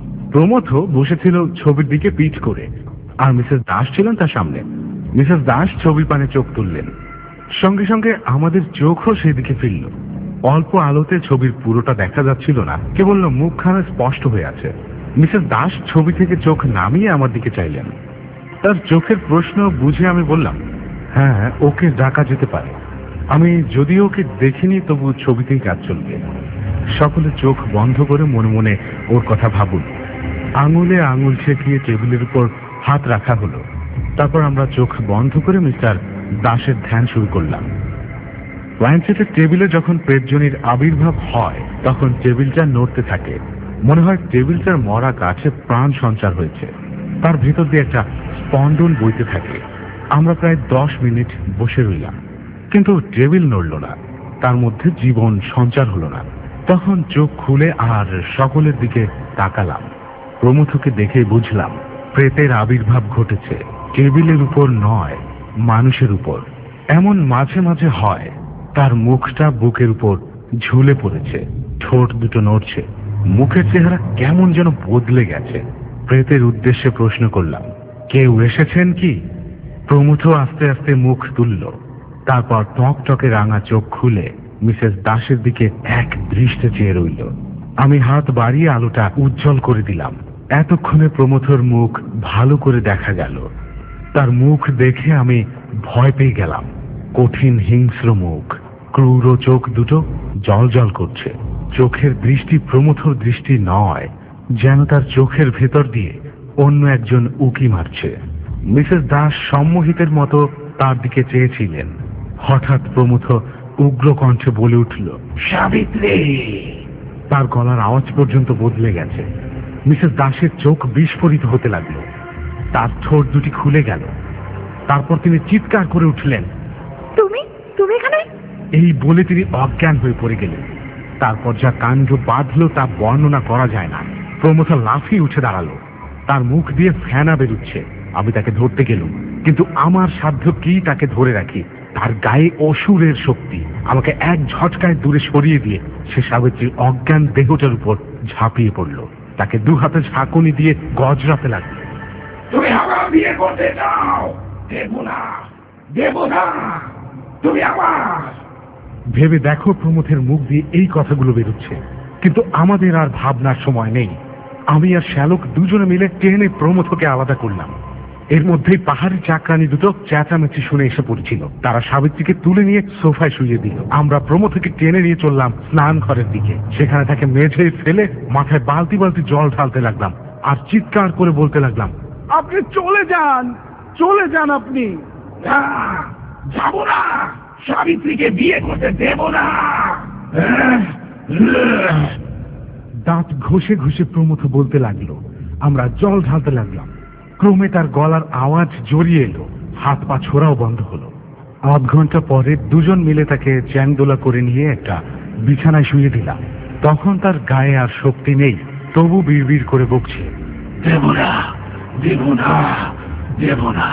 প্রমথ বসেছিল ছবির দিকে পিঠ করে, আর মিসেস দাস ছিলেন তার সামনে। মিসেস দাস ছবির পানে চোখ তুললেন, সঙ্গে সঙ্গে আমাদের চোখও সেদিকে ফিরল। অল্প আলোতে ছবির পুরোটা দেখা যাচ্ছিল না, কেবল মুখখানা স্পষ্ট হয়ে আছে। মিসেস দাস ছবি থেকে চোখ নামিয়ে আমার দিকে চাইলেন। তার চোখের প্রশ্ন বুঝে আমি বললাম, হ্যাঁ, ওকে ডাকা যেতে পারে। আমি যদিও ওকে দেখিনি, তবু ছবিতেই কাজ চলবে। সকলে চোখ বন্ধ করে মনে মনে ওর কথা ভাবুন। আঙুলে আঙুল ঠেকিয়ে টেবিলের উপর হাত রাখা হলো। তারপর আমরা চোখ বন্ধ করে মিস্টার দাসের ধ্যান শুরু করলাম। ওয়াইন সেটের টেবিলে যখন প্রেতজনির আবির্ভাব হয়, তখন টেবিলটা নড়তে থাকে। মনে হয় টেবিলটার মরা গাছে প্রাণ সঞ্চার হয়েছে। তার ভেতর দিয়ে একটা স্পন্দন বইতে থাকে। আমরা প্রায় 10 মিনিট বসে রইলাম, কিন্তু টেবিল নড়ল না, তার মধ্যে জীবন সঞ্চার হলো না। তখন চোখ খুলে আর সকলের দিকে তাকালাম। প্রমথকে দেখে বুঝলাম প্রেতের আবির্ভাব ঘটেছে, টেবিলের উপর নয়, মানুষের উপর। এমন মাঝে মাঝে হয়, তার মুখটা বুকের উপর ঝুলে পড়েছে, ঠোঁট দুটো নড়ছে, মুখের চেহারা কেমন যেন বদলে গেছে। প্রেতের উদ্দেশ্যে প্রশ্ন করলাম, কেউ এসেছেন কি? প্রমথ আস্তে আস্তে মুখ তুলল। তারপর টকটকে রাঙা চোখ খুলে মিসেস দাসের দিকে এক দৃষ্টে চেয়ে রইল। আমি হাত বাড়িয়ে আলোটা উজ্জ্বল করে দিলাম। এতক্ষণে প্রমথর মুখ ভালো করে দেখা গেল। তার মুখ দেখে আমি ভয় পেয়ে গেলাম। কঠিন হিংস্র মুখ, ক্রূর চোখ দুটো জল জল করছে। চোখের দৃষ্টি প্রমথর দৃষ্টি নয়, যেন তার চোখের ভেতর দিয়ে অন্য একজন উকি মারছে। মিসেস দাস সম্মোহিতের মতো তার দিকে চেয়েছিলেন। হঠাৎ প্রমথ উগ্র কণ্ঠে বলে উঠল, সাবিত্রী। তার গলার আওয়াজ পর্যন্ত বদলে গেছে। মিসেস দাসের চোখ বিস্ফোরিত হতে লাগলো, তার ঠোঁট দুটি খুলে গেল। তারপর তিনি চিৎকার করে উঠলেন, তুমি তুমি এখানে? এই বলে তিনি অজ্ঞান হয়ে পড়ে গেলেন। তারপর যা কাণ্ড বাঁধল তা বর্ণনা করা যায় না। প্রমথ লাফিয়ে উঠে দাঁড়ালো, তার মুখ দিয়ে ফেনা বেরুচ্ছে। আমি তাকে ধরতে গেলুম, কিন্তু আমার সাধ্য কি তাকে ধরে রাখি। তার গায়ে অসুরের শক্তি। আমাকে এক ঝটকায় দূরে সরিয়ে দিয়ে সে সাবিত্রীর অজ্ঞান দেহটার উপর ঝাঁপিয়ে পড়ল। তাকে দু হাতে ঝাঁকুনি দিয়ে গজরাতে লাগলো, তুমি আমার বিয়ে করতে চাও? দেব না, দেব না, তুমি আমার। ভেবে দেখো, প্রমথের মুখ দিয়ে এই কথাগুলো বেরোচ্ছে, কিন্তু আমাদের আর ভাবনার সময় নেই। আমি আর শ্যালক দুজনে মিলে টেনে প্রমথকে আলাদা করলাম। এর মধ্যেই পাহাড়ি চাকরানি দুটো চেঁচামেচি শুনে এসে পড়েছিল। তারা সাবিত্রীকে তুলে নিয়ে সোফায় শুইয়ে দিল। আমরা প্রমথকে টেনে নিয়ে চললাম স্নান ঘরের দিকে। সেখানে তাকে মেঝেয় ফেলে মাথায় বালতি বালতি জল ঢালতে লাগলাম আর চিৎকার করে বলতে লাগলাম, আপনি চলে যান, চলে যান আপনি। যাব না, সাবিত্রীকে বিয়ে করতে দেব না। দাঁত ঘষে ঘষে প্রমথ বলতে লাগলো। আমরা জল ঢালতে লাগলাম। ক্রমে তার গলার আওয়াজ জড়িয়ে এলো, হাত পা ছোড়াও বন্ধ হলো। আধ ঘন্টা পরে দুজন মিলে তাকে চ্যাংদোলা করে নিয়ে একটা বিছানায় শুয়ে দিলাম। তখন তার গায়ে আর শক্তি নেই, তবু বিড়বিড় করে বকছে, দেব না, দেব না, দেব না।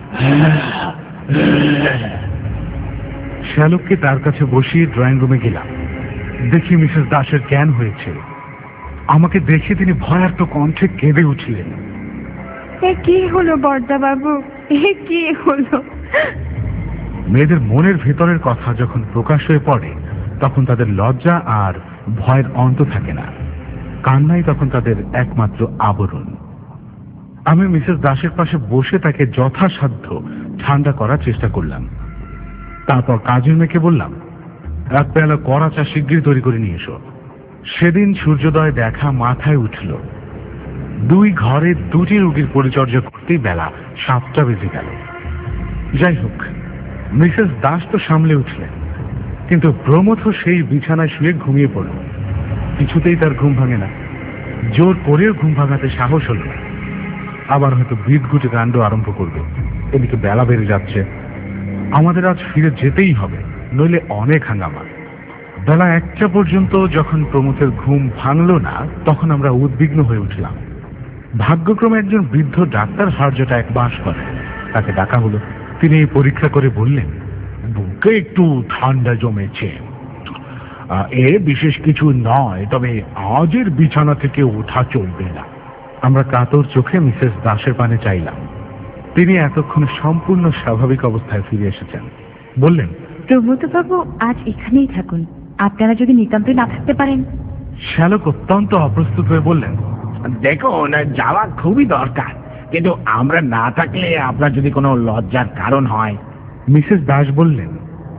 শ্যালককে তার কাছে বসিয়ে ড্রয়িং রুমে গেলাম। দেখি মিসেস দাসের জ্ঞান হয়েছে। আমাকে দেখে তিনি ভয়ার্ত কণ্ঠে কেঁদে উঠলেন। এ কি হলো বর্দা বাবু, এ কি হলো? মেয়েদের মনের ভেতরের কথা যখন প্রকাশ হয়ে পড়ে, তখন তাদের লজ্জা আর ভয়ের অন্ত থাকে না। কান্নাই তখন তাদের একমাত্র আবরণ। আমি মিসেস দাসের পাশে বসে তাকে যথাসাধ্য ঠান্ডা করার চেষ্টা করলাম। তারপর কাজের মেয়েকে বললাম, এক পেয়ালা কড়া চা শিগগির তৈরি করে নিয়ে এসো। সেদিন সূর্যোদয় দেখা মাথায় উঠল। দুই ঘরে দুটি রোগীর পরিচর্যা করতেই বেলা 7টা বেজে গেল। যাই হোক, মিসেস দাস তো সামলে উঠলেন, কিন্তু প্রমথ সেই বিছানায় শুয়ে ঘুমিয়ে পড়ল। কিছুতেই তার ঘুম ভাঙে না। জোর করেও ঘুম ভাঙাতে সাহস হল না। আবার হয়তো বিদঘুটে কাণ্ড আরম্ভ করবে। এদিকে বেলা বেড়ে যাচ্ছে। আমাদের আজ ফিরে যেতেই হবে, নইলে অনেক হাঙ্গামা। বেলা 1টা পর্যন্ত যখন প্রমথের ঘুম ভাঙল না, তখন আমরা উদ্বিগ্ন হয়ে উঠলাম। ভাগ্যক্রমে একজন বৃদ্ধ ডাক্তার হার্জটায় বাস করেন। তাকে ডাকা হলো। তিনি পরীক্ষা করে বললেন, বুকে একটু ঠান্ডা জমেছে, এ বিশেষ কিছু নয়, তবে আজের বিছানা থেকে ওঠা চলবে না। আমরা কাতর চোখে মিসেস দাসের পানে চাইলাম। তিনি এতক্ষণ সম্পূর্ণ স্বাভাবিক অবস্থায় ফিরে এসেছেন। বললেন, প্রমথ বাবু আজ এখানেই থাকুন, আপনারা যদি নিতান্তই না থাকতে পারেন। শ্যালক অত্যন্ত অপ্রস্তুত হয়ে বললেন, দেখুন, যাওয়া খুবই দরকার, কিন্তু আমরা না থাকলে আপনার যদি কোনো লজ্জার কারণ হয়। মিসেস দাস বললেন,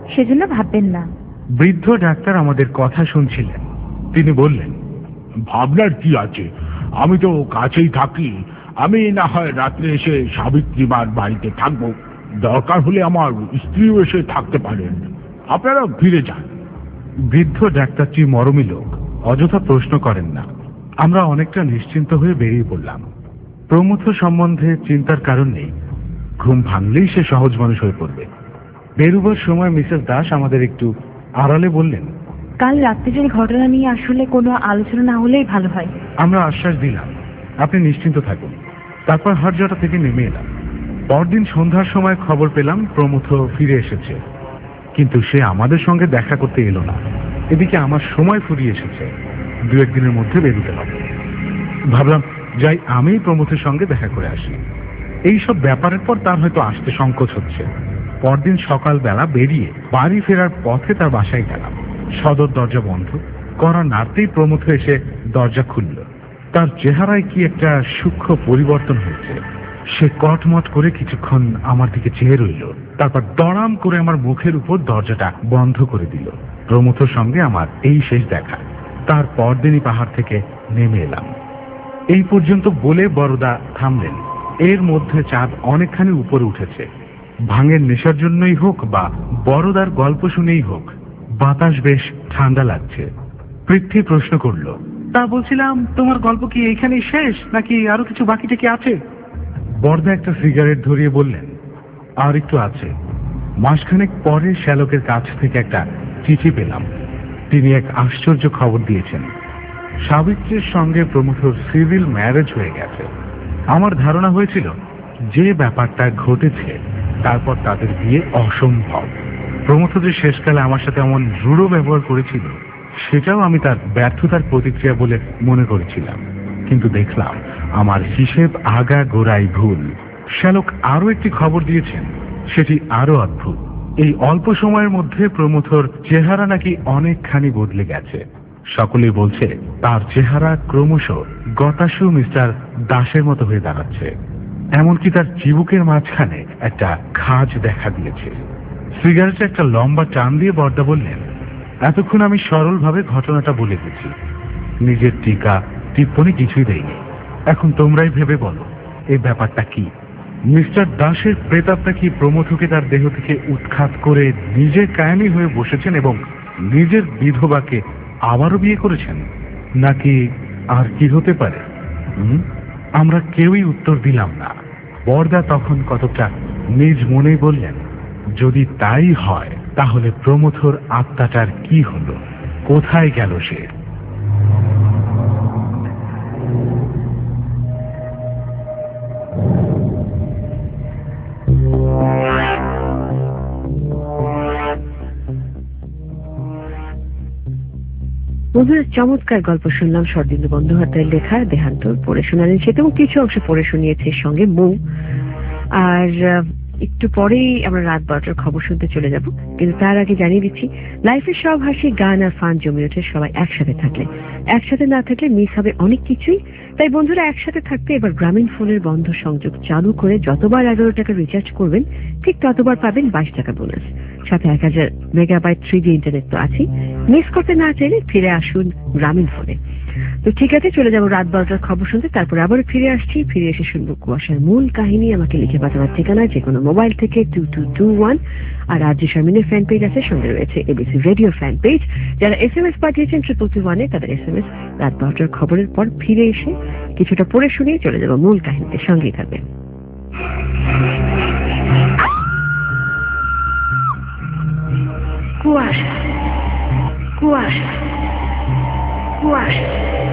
সেজন্য ভাববেন না। বৃদ্ধ ডাক্তার আমাদের কথা শুনছিলেন। তিনি বললেন, ভাবনার কি আছে, আমি তো কাছেই থাকি। আমি না হয় রাত্রে এসে সাবিত্রীমার বাড়িতে থাকবো, দরকার হলে আমার স্ত্রীও এসে থাকতে পারেন, আপনারা ফিরে যান। বৃদ্ধ ডাক্তারটি মরমী লোক, অযথা প্রশ্ন করেন না। আমরা অনেকটা নিশ্চিন্ত হয়ে বেরিয়ে পড়লাম। প্রমথ সম্বন্ধে চিন্তার কারণ নেই, ঘুম ভাঙলেই সে সহজ মানুষ হয়ে পড়বে। বেরুবার সময় মিসেস দাস আমাদের একটু আড়ালে বললেন, কাল রাত্রির ঘটনা নিয়ে আসলে কোনো আলোচনা না হলেই ভালো হয়। আমরা আশ্বাস দিলাম, আপনি নিশ্চিন্ত থাকুন। তারপর হাটজটা থেকে নেমে এলাম। পরদিন সন্ধ্যার সময় খবর পেলাম প্রমথ ফিরে এসেছে, কিন্তু সে আমাদের সঙ্গে দেখা করতে এলো না। এদিকে আমার সময় ফুরিয়ে এসেছে, 2-1 দিনের মধ্যে বেরোতে হবে। ভাবলাম যাই আমি প্রমথের সঙ্গে দেখা করে আসি। এইসব ব্যাপারের পর তার হয়তো আসতে সংকোচ হচ্ছে। পরদিন সকালবেলা বেরিয়ে বাড়ি ফেরার পথে তার বাসায় গেলাম। সদর দরজা বন্ধ, কড়া নাড়তেই প্রমথ এসে দরজা খুলল। তার চেহারায় কি একটা সূক্ষ্ম পরিবর্তন হয়েছে। সে কটমট করে কিছুক্ষণ আমার দিকে চেয়ে রইল, তারপর দড়াম করে আমার মুখের উপর দরজাটা বন্ধ করে দিল। প্রমথর সঙ্গে আমার এই শেষ দেখা। তার পরদিনই পাহাড় থেকে নেমে এলাম। এই পর্যন্ত বলে বড়দা থামলেন। এর মধ্যে চাঁদ অনেকখানি উপরে উঠেছে। ভাঙের নেশার জন্যই হোক বা বড়দার গল্প শুনেই হোক, বাতাস বেশ ঠান্ডা লাগছে। পৃথ্বী প্রশ্ন করল, তা বলছিলাম তোমার গল্প কি এইখানেই শেষ, নাকি আরো কিছু বাকি থেকে আছে? বড়দা একটা সিগারেট ধরিয়ে বললেন, আর একটু আছে। মাসখানেক পরে শ্যালকের কাছ থেকে একটা চিঠি পেলাম। তিনি এক আশ্চর্য খবর দিয়েছেন। সাবিত্রীর সঙ্গে প্রমথর সিভিল ম্যারেজ হয়ে গেছে। আমার ধারণা হয়েছিল যে ব্যাপারটা ঘটেছে তারপর তাদের বিয়ে অসম্ভব। প্রমথ যে শেষকালে আমার সাথে এমন রূঢ় ব্যবহার করেছিল সেটাও আমি তার ব্যর্থতার প্রতিক্রিয়া বলে মনে করেছিলাম, কিন্তু দেখলাম আমার হিসেব আগা গোড়াই ভুল। শ্যালক আরো একটি খবর দিয়েছেন, সেটি আরো অদ্ভুত। এই অল্প সময়ের মধ্যে প্রমথর চেহারা নাকি অনেকখানি বদলে গেছে। সকলেই বলছে তার চেহারা ক্রমশ গতাসু মিস্টার দাসের মতো হয়ে দাঁড়াচ্ছে। এমনকি তার চিবুকের মাঝখানে একটা খাজ দেখা দিয়েছে। সিগারেটে একটা লম্বা টান দিয়ে বড়দা বললেন, এতক্ষণ আমি সরলভাবে ঘটনাটা বলে গেছি, নিজের টিকা টিপ্পনি কিছুই দেয়নি। এখন তোমরাই ভেবে বলো এই ব্যাপারটা কি। মিস্টার দাসের প্রেতাত্মা কি প্রমথকে তার দেহ থেকে উৎখাত করে নিজে কায়েমি হয়ে বসেছেন এবং নিজের বিধবাকে আবারও বিয়ে করেছেন, নাকি আর কি হতে পারে? আমরা কেউই উত্তর দিলাম না। বড়দা তখন কতটা নিজ মনেই বললেন, যদি তাই হয় তাহলে প্রমথর আত্মাটার কি হলো, কোথায় গেল সে? বন্ধুরা, চমৎকার গল্প শুনলাম শরদিন্দু বন্দ্যোপাধ্যায়ের লেখা দেহান্তর। পড়ে শোনালেন সেটা এবং কিছু অংশ পড়ে শুনিয়েছে সঙ্গে মৌ। আর একটু পরেই আমরা রাত 12টার খবর শুনতে চলে যাব, কিন্তু তার আগে জানিয়ে দিচ্ছি লাইফের সব হাসি গান আর ফান জমে ওঠে সবাই একসাথে থাকলে। একসাথে না থাকলে মিস হবে অনেক কিছুই। তাই বন্ধুরা, একসাথে থাকতে এবার গ্রামীণ ফোনের বন্ধ সংযোগ চালু করে যতবার 11 টাকা রিচার্জ করবেন ঠিক ততবার পাবেন 22 টাকা বোনাস, সাথে 1000 মেগাবাইট 3G ইন্টারনেট তো আছে। মিস করতে না চাইলে ফিরে আসুন গ্রামীণ ফোনে। তো ঠিক আছে, চলে যাবো রাত 12টার খবর শুনতে, তারপর আবার ফিরে আসছি। ফিরে এসে শুনবো কুয়াশার মূল কাহিনী। আমাকে লিখে পাঠাবার ঠিকানা যে কোনো মোবাইল থেকে 2221। আর রাজ্য শারমিনের ফ্যান পেজ আছে, সঙ্গে রয়েছে এবিসি রেডিও ফ্যান পেজ। যারা SMS পাঠিয়েছেন 2221-এ তাদের SMS রাত 12টার খবরের পর ফিরে এসে কিছুটা পড়ে শুনিয়ে চলে যাবো মূল কাহিনীতে। সঙ্গেই থাকবেন। কুয়াশা কুয়াশা কুয়াশা।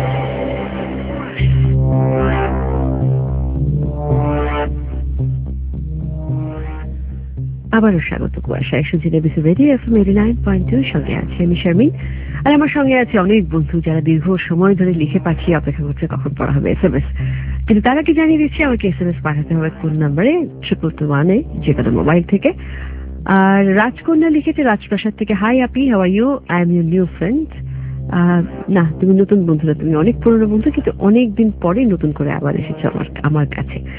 আবারও স্বাগত কুয়াশায়। সুজিত এবিসি রেডিও FM 89.2 সঙ্গে আছে আমি শারমিন। আর আমার সঙ্গে আছে অনেক বন্ধু যারা দীর্ঘ সময় ধরে লিখে পাঠিয়ে অপেক্ষা করছে কখন পড়া হবে SMS। কিন্তু তারা কি জানিয়ে দিচ্ছে আমাকে SMS পাঠাতে হবে কোন নাম্বারে, 2221-এ যে কোনো মোবাইল থেকে। আর রাজকন্যা লিখেছে রাজপ্রাসাদ থেকে, হাই আপি, how are you, I am your new friend. না, তুমি নতুন বন্ধু না, তুমি অনেক পুরনো বন্ধু, কিন্তু অনেক দিন পরে নতুন করে আবার এসেছো আমার কাছে।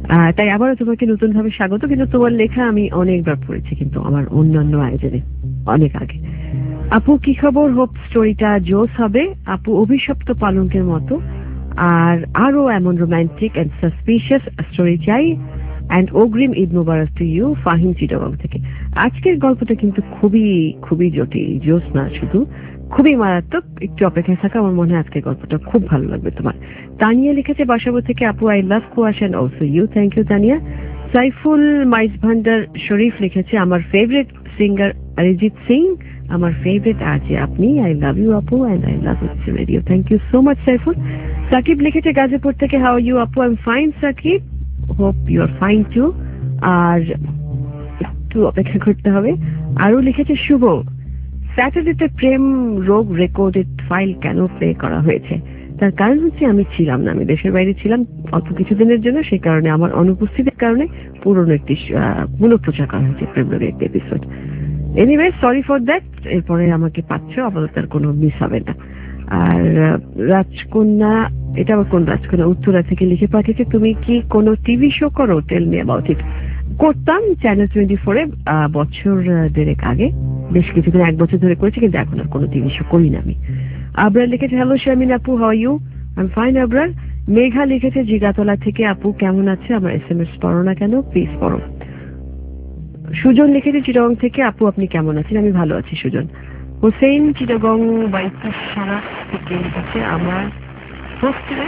তাই আবারও তোমাকে নতুন ভাবে স্বাগত। কিন্তু তোমার লেখা আমি অনেকবার পড়েছি, কিন্তু আমার অন্যান্য আয়োজনে অনেক আগে। আপু কি খবর? হোপ স্টোরিটা জোস হবে। আপু অভিশপ্ত পালঙ্কের মতো, আর আরো এমন রোমান্টিক এন্ড সাসপিশিয়াস স্টোরি চাই। অ্যান্ড অগ্রিম ঈদ মুবারক টু ইউ, ফাহিম চিটাগং থেকে। আজকের গল্পটা কিন্তু খুবই খুবই জটিল, জোস না শুধু, খুবই মারাত্মক। একটু অপেক্ষায় থাকা, আমার মনে হয় আজকের গল্পটা খুব ভালো লাগবে তোমার। তানিয়া লিখেছে বাসাবো থেকে, আপু I love Kuasha and also you. Thank you Tania. Saiful Maij Bhandar শরীফ লিখেছে আমার ফেভারিট সিঙ্গার অরিজিৎ সিং, আমার ফেভারিট আছে আপনি। আই লাভ ইউ আপু and I love it's radio. Thank you so much Saiful. Sakib লিখেছে গাজীপুর থেকে, হাউ ইউ আপু? I am fine Sakib, hope you are fine too. আর একটু অপেক্ষা করতে হবে। আরো লিখেছে শুভ, স্যাটারডেতে প্রেম রোগ রেকর্ডেড ফাইল কেন প্লে করা হয়েছে? তার কারণ হচ্ছে আমি ছিলাম না, আমি দেশের বাইরে ছিলাম অল্প কিছুদিনের জন্য, সেই কারণে আমার অনুপস্থিতির কারণে পুরনো একটি পুনঃপ্রচার করা হয়েছে প্রেম রোগের একটি episode. Anyway sorry for that, এরপরে আমাকে পাচ্ছ, আপাতত আর কোনো মিস হবে না। আর রাজকন্যা, এটা আবার কোন রাজকন্যা? উত্তরা থেকে লিখে পাঠিয়েছে, তুমি কি কোনো টিভি শো করো? Tell me about it. করতাম চ্যানেল 24-এ বছর দেড়েক আগে, বেশ কিছুদিন, 1 বছর ধরে করেছি, কিন্তু এখন আর কোনো টিভি শো করি না আমি। আবরার লিখেছে, হ্যালো শারমিন আপু, how are you? I am fine Abrar. Megha লিখেছে জিগাতলা থেকে, আপু কেমন আছে? আমার SMS পড়ো না কেন, প্লিজ পড়ো। সুজন লিখেছে চিটাগং থেকে, আপু আপনি কেমন আছেন? আমি ভালো আছি সুজন। হোসেন চিটাগং বাইপাসসারা থেকে লিখেছে, আমরা হোস্টেলে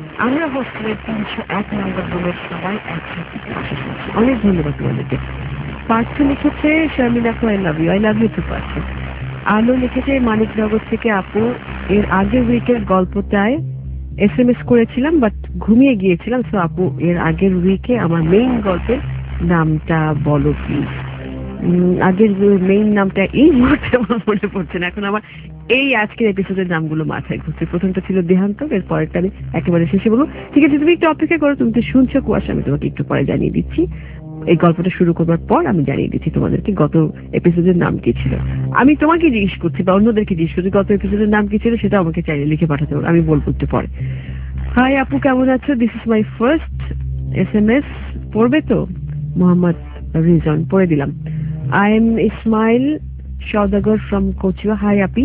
301 নম্বর রুমের সবাই একসাথে ক্লাসে শুনছি। অনেক ধন্যবাদ তোমাদেরকে। পার্থ লিখেছে, শারমিন আপু I love you too Partha. Alo লিখেছে মানিকনগর থেকে, আপু এর আগের উইকের গল্পটায় SMS করেছিলাম বাট ঘুমিয়ে গিয়েছিলাম, সো আপু এর আগের উইকে আমার মেইন গল্পের নামটা বলো প্লিজ। আগের মেইন নামটা এই মুহূর্তে আমার মনে পড়ছে না, এখন আমার এই আজকের এপিসোডের নামগুলো মাথায় ঘুরছে। প্রথমটা ছিল দেহান্ত, এর পরেরটা আমি একেবারে শেষে বলবো। ঠিক আছে, তুমি একটু অপেক্ষা করো, তুমি তো শুনছো কুয়াশা, আমি তোমাকে একটু পরে জানিয়ে দিচ্ছি। এই গল্পটা শুরু করবার পর আমি জানিয়ে দিচ্ছি তোমাদেরকে গত এপিসোডের নাম কি ছিল। আমি তোমাকে জিজ্ঞেস করছি বা অন্যদেরকে জিজ্ঞেস করছি গত এপিসোডের নাম কি ছিল, সেটা আমাকে চাইলে লিখে পাঠাতে পারো, আমি বলবো একটু পরে। হাই আপু কেমন আছো? This is my first SMS। পড়বে তো? মোহাম্মদ রিজন, পড়ে দিলাম। I am Ismail Saudagar from Kochua. Hi আপি,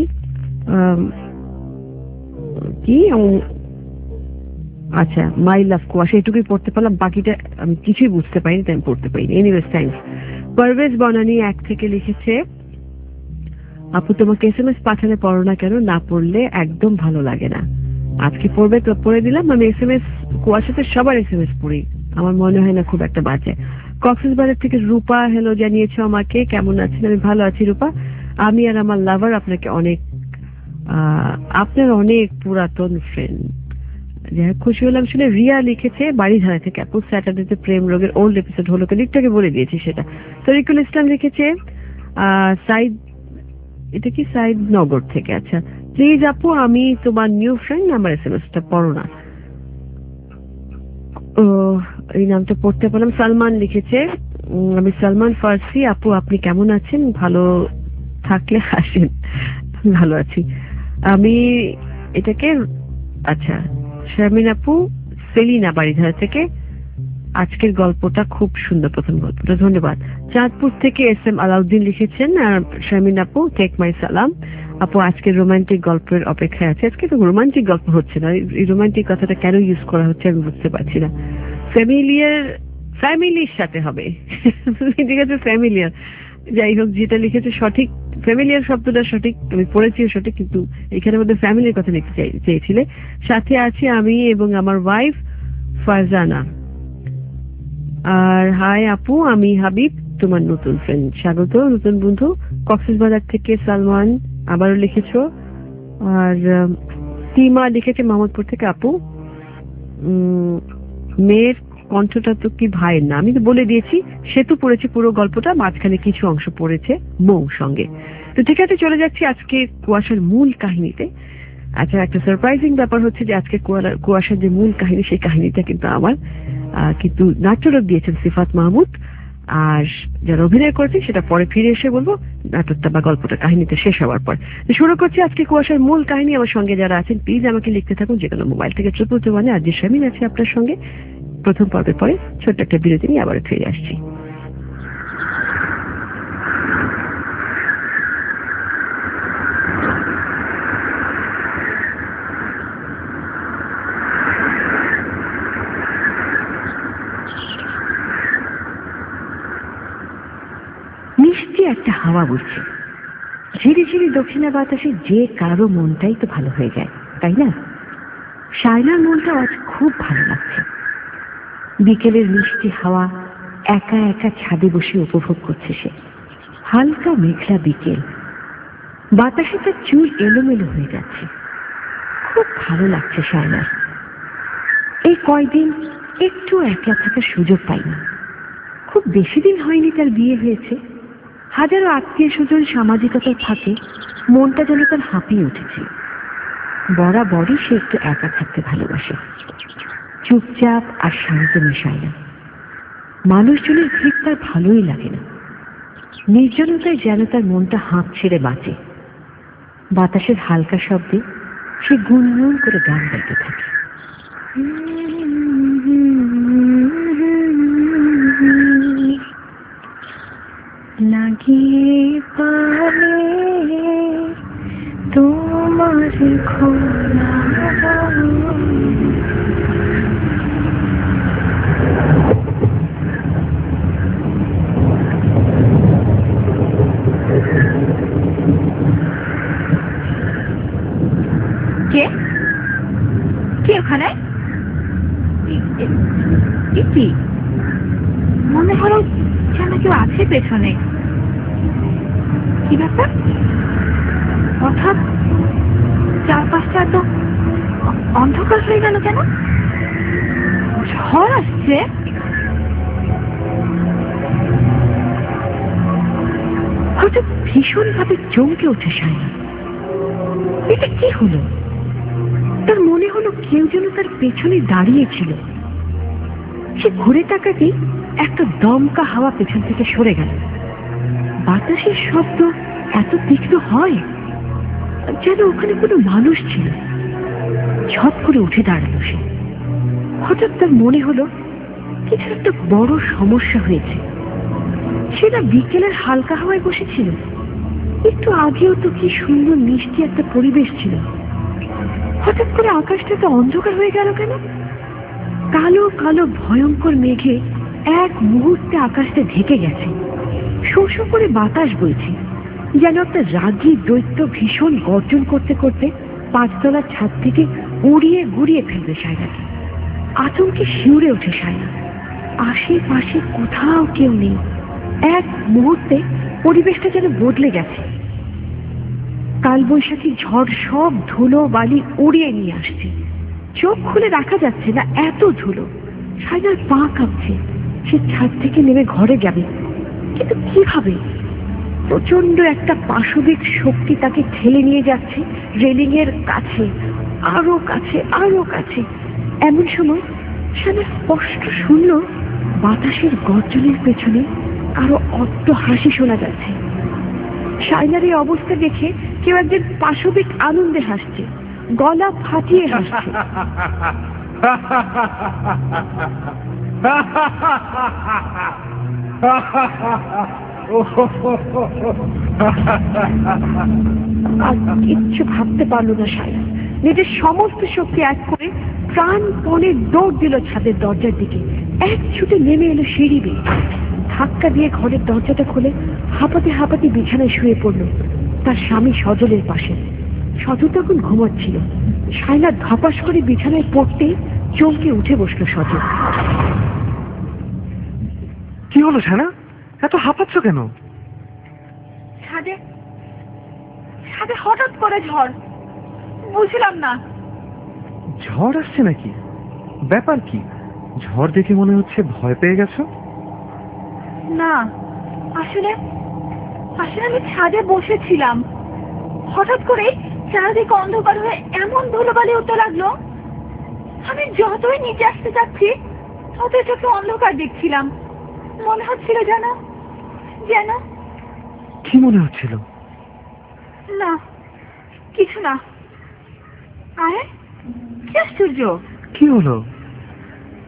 কি আচ্ছা, মাই লাভ কুয়াশা, এটুকুই পড়তে পারলাম, বাকিটা আমি কিছুই বুঝতে পারিনি, তাই আমি পড়তে পারিনি। Anyways thanks. পারভেজ বনানী 1 থেকে লিখেছে, আপু তোমাকে SMS পাঠালে পড়ো না কেন? না পড়লে একদম ভালো লাগে না। আজকে পড়বে তো পড়ে দিলাম। আমি SMS কুয়াশাতে সবার SMS পড়ি, আমার মনে হয় না খুব একটা বাজে। কক্সবাজার থেকে রূপা হ্যালো জানিয়েছে আমাকে, কেমন আছেন? আমি ভালো আছি রূপা। আমি আর আমার লাভার আপনাকে অনেক, আপনার অনেক পুরাতন ফ্রেন্ড। যাই হোক, খুশি হলাম শুনে। রিয়া লিখেছে বাড়িধারা থেকে, আপু স্যাটারডেতে প্রেম রোগের ওল্ড এপিসোড হলো কেন? একটু আগে বলে দিয়েছি সেটা। তরিকুল ইসলাম লিখেছে সাইদ, এটা কি সাইদ নগর থেকে, আচ্ছা প্লিজ আপু আমি তোমার নিউ ফ্রেন্ড, আমার SMS-টা পড়ো না। এই নামটা পড়তে পারলাম। সালমান লিখেছে, আমি সালমান ফার্সি, আপু আপনি কেমন আছেন? ভালো থাকলে হাসেন। ভালো আছি আমি। এটাকে আচ্ছা, শারমিন আপু সেলিনা বাড়িধারা থেকে, আজকের গল্পটা খুব সুন্দর, প্রথম গল্পটা, ধন্যবাদ। চাঁদপুর থেকে SM আলাউদ্দিন লিখেছেন, শারমিন আপু টেক মাই সালাম, আপু আজকের রোমান্টিক গল্পের অপেক্ষায় আছে। আজকে তো রোমান্টিক গল্প হচ্ছে না, এই রোমান্টিক কথাটা কেন ইউজ করা হচ্ছে আমি বুঝতে পারছি না। ফ্যামিলির সাথে হবে ঠিক আছে, ফ্যামিলিয়ার, যাই হোক যেটা লিখেছে সঠিক, ফ্যামিলিয়ার শব্দটা সঠিক, আমি পড়েছি সঠিক, কিন্তু এখানের মধ্যে ফ্যামিলির কথা লিখতে চেয়েছিলে। সাথে আছি আমি এবং আমার ওয়াইফ ফারজানা। আর হাই আপু, আমি হাবিব, তোমার নতুন ফ্রেন্ড, স্বাগত নতুন বন্ধু। কক্সবাজার থেকে সালমান আবারও লিখেছো। আর সীমা লিখেছে মোহাম্মদপুর থেকে, আপু মেয়ের কণ্ঠটা তো কি ভাইয়ের না? আমি তো বলে দিয়েছি, সেতু পড়েছে পুরো গল্পটা, মাঝখানে কিছু অংশ পড়েছে মৌ সঙ্গে। তো ঠিক আছে, চলে যাচ্ছি আজকে কুয়াশার মূল কাহিনীতে। আচ্ছা, একটা সারপ্রাইজিং ব্যাপার হচ্ছে যে আজকে কুয়াশার যে মূল কাহিনী, সেই কাহিনীটা কিন্তু আমার, কিন্তু নাট্যরূপ দিয়েছেন সিফাত মাহমুদ, আর যারা অভিনয় করেছে সেটা পরে ফিরে এসে বলবো, নাটকটা বা গল্পটা কাহিনীটা শেষ হওয়ার পর। শুরু করছি আজকে কুয়াশার মূল কাহিনী। আমার সঙ্গে যারা আছেন প্লিজ আমাকে লিখতে থাকুন, যে কোনো মোবাইল থেকে 222-1, আর যে শারমিন আছে আপনার সঙ্গে প্রথম পর্বের পরে ছোট্ট একটা বিরতি নিয়ে আবার ফিরে আসছি। মিষ্টি একটা হাওয়া বইছে, ঝিরি ঝিরি দক্ষিণা বাতাসে যে কারো মনটাই তো ভালো হয়ে যায়, তাই না? শায়লার মনটা আজ খুব ভালো লাগছে। বিকেলের মিষ্টি হাওয়া একা একা ছাদে বসে উপভোগ করছে সে। হালকা মেঘলা বিকেল, বাতাসে তার চুল এলোমেলো হয়ে যাচ্ছে। খুব ভালো লাগছে শায়লার। এই কয়দিন একটু একলা থাকার সুযোগ পাইনি। খুব বেশি দিন হয়নি তার বিয়ে হয়েছে। হাজারো আত্মীয় স্বজন সামাজিকতার ফাঁকে মনটা যেন তার হাঁপিয়ে উঠেছে। বরাবরই সে একটু একা থাকতে ভালোবাসে, চুপচাপ আর শান্ত মেশায়। মানুষজনের ভিড় তার ভালোই লাগে না। নির্জনতায় যেন তার মনটা হাঁপ ছেড়ে বাঁচে। বাতাসের হালকা শব্দে সে গুনগুন করে গান গাইতে থাকে। লাগিয়ে পালে তোমার খোলা কে কে ওখানে? কি মনে হলো যেন কেউ আছে পেছনে। কি ব্যাপার? হঠাৎ চারপাশটা এত অন্ধকার হয়ে গেল কেন? ঝড় আসছে? হঠাৎ ভীষণ ভাবে চমকে ওঠে শায়লা। এটা কি হলো? তার মনে হলো কেউ যেন তার পেছনে দাঁড়িয়েছিল। সে ঘুরে তাকাতেই একটা দমকা হাওয়া পেছন থেকে সরে গেল। বাতাসের শব্দ এত তীক্ষ্ণ হয় যেন ওখানে কোনো মানুষ ছিল। ঝট করে উঠে দাঁড়ালো সে। হঠাৎ তার মনে হলো কিছু একটা বড় সমস্যা হয়েছে। সে না বিকেলের হালকা হাওয়ায় বসেছিল, একটু আগেও তো কি সুন্দর মিষ্টি একটা পরিবেশ ছিল। হঠাৎ করে আকাশটা তো অন্ধকার হয়ে গেল কেন? কালো কালো ভয়ঙ্কর মেঘে এক মুহূর্তে আকাশটা ঢেকে গেছে। শো শো করে বাতাস বইছে, যেন একটা রাগী দৈত্য ভীষণ গর্জন করতে করতে পাঁচতলার ছাদ থেকে উড়িয়ে গুড়িয়ে ফেলবে শায়লাকে। আতঙ্কে শিউরে ওঠে শায়লা। আশেপাশে কোথাও কেউ নেই। এক মুহূর্তে পরিবেশটা যেন বদলে গেছে। কালবৈশাখী ঝড় সব ধুলো বালি উড়িয়ে নিয়ে আসছে। চোখ খুলে রাখা যাচ্ছে না, এত ধুলো। শায়লার পা কাঁপছে। সে ছাদ থেকে নেমে ঘরে যাবে, কিন্তু কিভাবে? প্রচন্ড একটা পাশবিক শক্তি তাকে ঠেলে নিয়ে যাচ্ছে রেলিং এর কাছে, আরো কাছে, আরো কাছে। এমন সময় শায়লা স্পষ্ট শুনল বাতাসের গর্জনের পেছনে আরো অট্ট হাসি শোনা যাচ্ছে। শায়লার এই অবস্থা দেখে কেউ একজন পাশবিক আনন্দে হাসছে, গলা ফাটিয়ে হাসছে। আর কিচ্ছু ভাবতে পারলো না শায়লা। নিজের সমস্ত শক্তি এক করে প্রাণপণে দৌড় দিল ছাদের দরজার দিকে। এক ছুটে নেমে এলো সিঁড়ি বেয়ে। ধাক্কা দিয়ে ঘরের দরজাটা খুলে হাঁপাতে হাঁপাতে বিছানায় শুয়ে পড়ল তার স্বামী সজলের পাশে। সজল তখন ঘুমাচ্ছিল। শায়লা ধপাস করে বিছানায় পড়তে চমকে উঠে বসলো সজল। কি হলো শায়লা, এত হাঁপাচ্ছ কেন? ছাদে ছাদে হঠাৎ করে ঝড়, বুঝলাম না। ঝড় আসছে নাকি? ব্যাপার কি? ঝড় দেখে মনে হচ্ছে ভয় পেয়ে গেছো। না, আসলে আসলে আমি ছাদে বসেছিলাম। হঠাৎ করে চারদিকে অন্ধকার হয়ে এমন ধুলোবালি উঠতে লাগলো, আমি যতই নিচে আসতে যাচ্ছি ততই চোখে অন্ধকার দেখছিলাম। মনে হচ্ছিল যেন যেন কি মনে হচ্ছিল? না, কিছু না। আরে কি আশ্চর্য! কি হলো?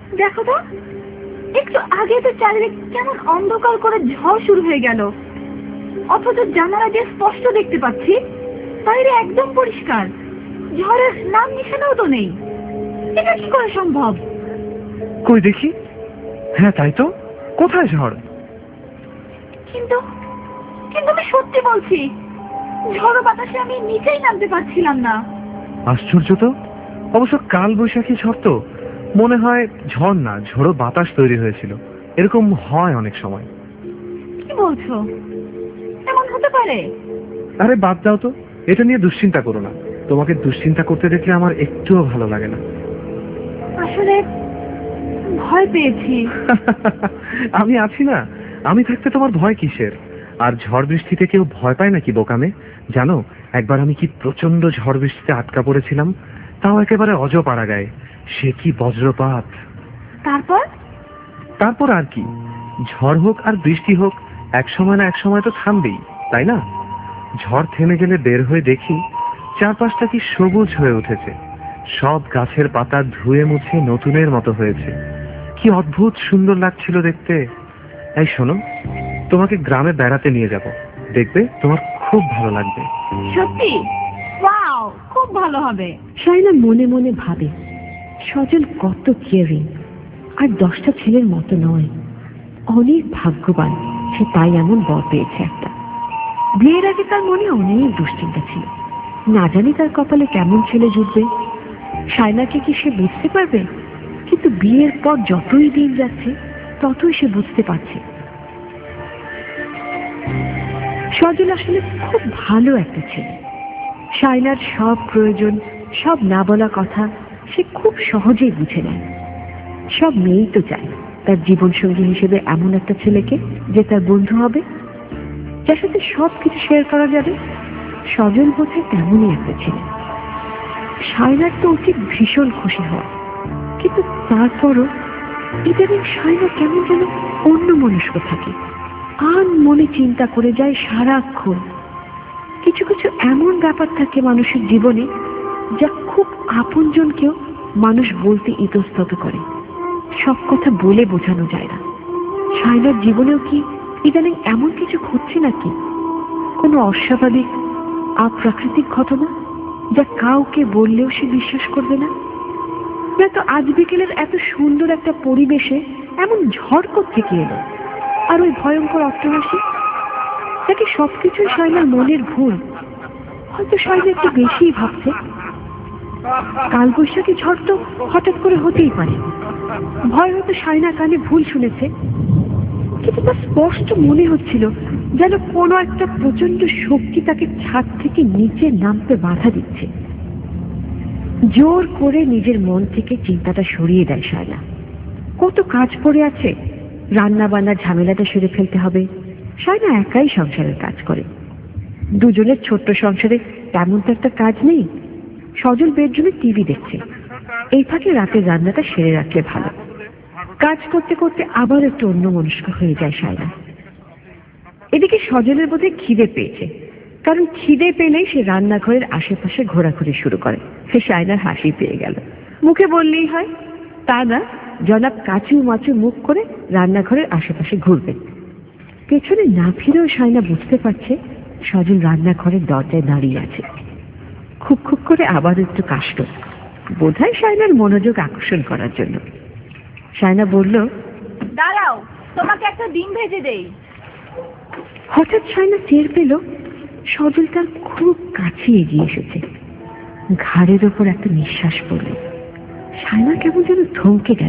দেখো তো, একটু আগে তো চারিদিক কেমন অন্ধকার করে ঝড় শুরু হয়ে গেল, অথচ জানালা দিয়ে স্পষ্ট দেখতে পাচ্ছি বাইরে একদম পরিষ্কার, ঝড়ের নাম নিশানাও তো নেই। এটা কি করে সম্ভব? কই দেখি। হ্যাঁ তাই তো, কোথায় ঝড়? কিন্তু কিন্তু আমি সত্যি বলছি, ঝড় বাতাসে আমি নিচেই নামতে পারছিলাম না। আশ্চর্য তো। অবশ্য কাল বৈশাখী ঝড় তো, মনে হয় ঝড় না, ঝড়ো বাতাস তৈরি হয়েছিল। এরকম হয় অনেক সময়। কি বলছো? এমন হতে পারে? আরে বাদ দাও তো, এটা নিয়ে দুশ্চিন্তা করো না। তোমাকে দুশ্চিন্তা করতে দেখলে আমার একটুও ভালো লাগে না। আসলে ভয় পেয়েছি। আমি আছি না, আমি থাকতে তোমার ভয় কিসের? আর ঝড় বৃষ্টিতে কেউ ভয় পায় নাকি বোকামে? জানো, একবার আমি কি প্রচন্ড ঝড় বৃষ্টিতে আটকা পড়েছিলাম, তাও একেবারে অজপাড়া গায়ে। সে কি বজ্রপাত! তারপর? তারপর আর কি, ঝড় হোক আর বৃষ্টি হোক, এক সময় না এক সময় তো থামবেই, তাই না? ঝড় থেমে গেলে বের হয়ে দেখি চারপাশটা কি সবুজ হয়ে উঠেছে, সব গাছের পাতা ধুয়ে মুছে নতুনের মতো হয়েছে। কি অদ্ভুত সুন্দর লাগছিল দেখতে। এই শোনো, তোমাকে গ্রামে বেড়াতে নিয়ে যাব, দেখবে তোমার খুব ভালো লাগবে। সত্যি? ওয়াও, খুব ভালো হবে। শায়না মনে মনে ভাবে, সজল কত কেয়ারিং, আর 10টা ছেলের মতো নয়, অনেক ভাগ্যবান সে, তাই এমন বর পেয়েছে একটা। বিয়ের আগে তার মনে অনেক দুশ্চিন্তা ছিল, না জানি তার কপালে কেমন ছেলে জুটবে। শায়নাকে কি সে বুঝতে পারবে? কিন্তু বিয়ের পর যতই দিন যাচ্ছে ততই সে বুঝতে পারছে সজল আসলে খুব ভালো একটা ছেলে। শায়নার সব প্রয়োজন, সব না বলা কথা সে খুব সহজেই বুঝে নেয়। সব মেয়েই তো চায় তার জীবনসঙ্গী হিসেবে এমন একটা ছেলেকে যে তার বন্ধু হবে, যার সাথে সব কিছু শেয়ার করা যাবে। সজল বোধে তেমনই একটা ছেলে। শায়নার তো উচিত ভীষণ খুশি হওয়া, কিন্তু তারপরও ইদানিং শায়না কেমন যেন অন্য মনস্ক থাকে, আর মনে চিন্তা করে যায় সারাক্ষণ। কিছু কিছু এমন ব্যাপার থাকে মানুষের জীবনে যা খুব আপনজনকেও মানুষ বলতে ইতস্তত করে, সব কথা বলে বোঝানো যায় না। শায়নার জীবনেও কি ইদানিং এমন কিছু ঘটছে নাকি? কোনো অস্বাভাবিক অপ্রাকৃতিক ঘটনা যা কাউকে বললেও সে বিশ্বাস করবে না? তো আজ বিকেলের এত সুন্দর একটা পরিবেশে এমন ঝড় কোত্থেকে এলো? আর ওই ভয়ঙ্কর অট্টহাসি, নাকি সবকিছুই শায়নার মনের ভুল? হয়তো শায়না একটু বেশিই ভাবছে। কাল বৈশাখী ঝড় তো হঠাৎ করে হতেই পারে, ভয় হয়তো শায়না কানে ভুল শুনেছে, কিন্তু তার স্পষ্ট মনে হচ্ছিল যেন কোনো একটা প্রচন্ড শক্তি তাকে ছাদ থেকে নিচে নামতে বাধা দিচ্ছে। জোর করে নিজের মন থেকে চিন্তাটা সরিয়ে দেয় শায়না। কত কাজ পড়ে আছে, রান্না বান্নার ঝামেলাটা সেরে ফেলতে হবে। শায়না একাই সংসারের কাজ করে, দুজনের ছোট্ট সংসারে তেমন তো একটা কাজ নেই। সজল বেডরুমে টিভি দেখছে, এই ফাঁকে রাতের রান্নাটা সেরে রাখলে ভালো। কাজ করতে করতে আবার একটু অন্যমনস্ক হয়ে যায় শায়না। এদিকে সজলের বোধে খিদে পেয়েছে, কারণ খিদে পেলেই সে রান্নাঘরের আশেপাশে ঘোরাঘুরি শুরু করে। সে শায়নার হাসি পেয়ে গেল, মুখে বললেই হয়, তা না জনাব কাচু মাচু মুখ করে রান্নাঘরের আশেপাশে ঘুরবে। পেছনে না ফিরেও শায়না বুঝতে পারছে সজল রান্নাঘরের দরজায় দাঁড়িয়ে আছে। খুব খুব করে আবার একটু কাশল, বোধহয় শায়নার মনোযোগ আকর্ষণ করার জন্য। শায়না বলল, দাঁড়াও, তোমাকে একটা ডিম ভেজে দেই। হঠাৎ শায়না টের পেল সজল তার খুব কাছে এগিয়ে এসেছে। ঘাড়ের ওপর একটা নিঃশ্বাস পড়ল। শায়না কেমন যেন থমকে গেল।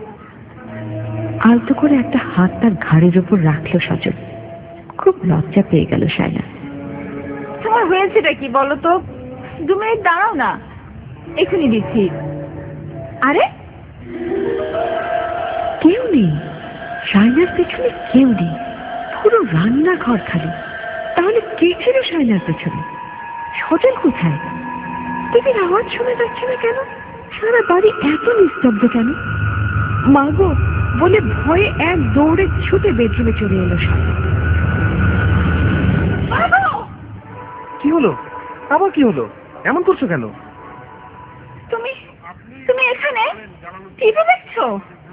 আলতো করে একটা হাত তার ঘাড়ের ওপর রাখলো সজল। খুব লজ্জা পেয়ে গেল শায়না। তোমার হয়েছেটা কি বলো তো? 2 মিনিট দাঁড়াও না, এখনই দিচ্ছি। আরে কেউ নেই, শায়নার পেছনে কেউ নেই, পুরো রান্নাঘর খালি। তাহলে কে ছিল শায়নার পেছনে? সজল কোথায়? টিভির আওয়াজ শোনা যাচ্ছে না কেন? সারা বাড়ি এত নিস্তব্ধ কেন? মা গো বলে ভয়ে এক দৌড়ে ছুটে বেডরুমে চলে এলো শায়না। কি হলো? আবার কি হলো? এমন করছো কেন? তুমি তুমি এখানে টিভি দেখছো?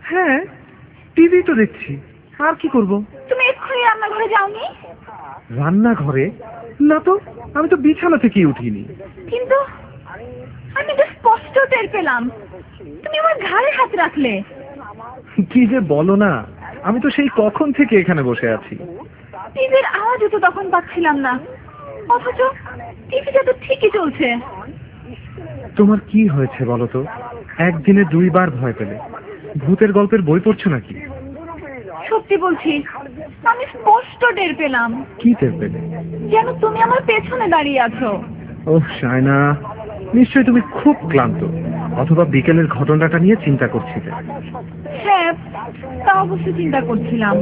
হ্যাঁ, টিভি তো দেখছি, আর কি করব? তুমি এক্ষুনি রান্নাঘরে যাওনি? রান্নাঘরে? না তো, আমি তো বিছানা থেকেই উঠিনি। কিন্তু আমি তো স্পষ্ট টের পেলাম তুমি আমার ঘাড়ে হাত রাখলে। কি যে বলো না, আমি তো সেই কখন থেকে এখানে বসে আছি। টিভির আওয়াজও তো তখন পাচ্ছিলাম না, অথচ টিভিটা তো ঠিকই চলছে। তোমার কি হয়েছে বলো তো? একদিনে 2 বার ভয় পেলে। ভূতের গল্পের বই পড়ছো নাকি? সত্যি বলছি, আমি স্পষ্ট টের পেলাম কি টের পেলে? যেন তুমি আমার পেছনে দাঁড়িয়ে আছো। ওহ শায়না, নিশ্চয়ই তুমি খুব ক্লান্ত, অথবা বিকেলের ঘটনাটা নিয়ে চিন্তা করছিলে। হ্যাঁ, তা অবশ্য চিন্তা করছিলাম।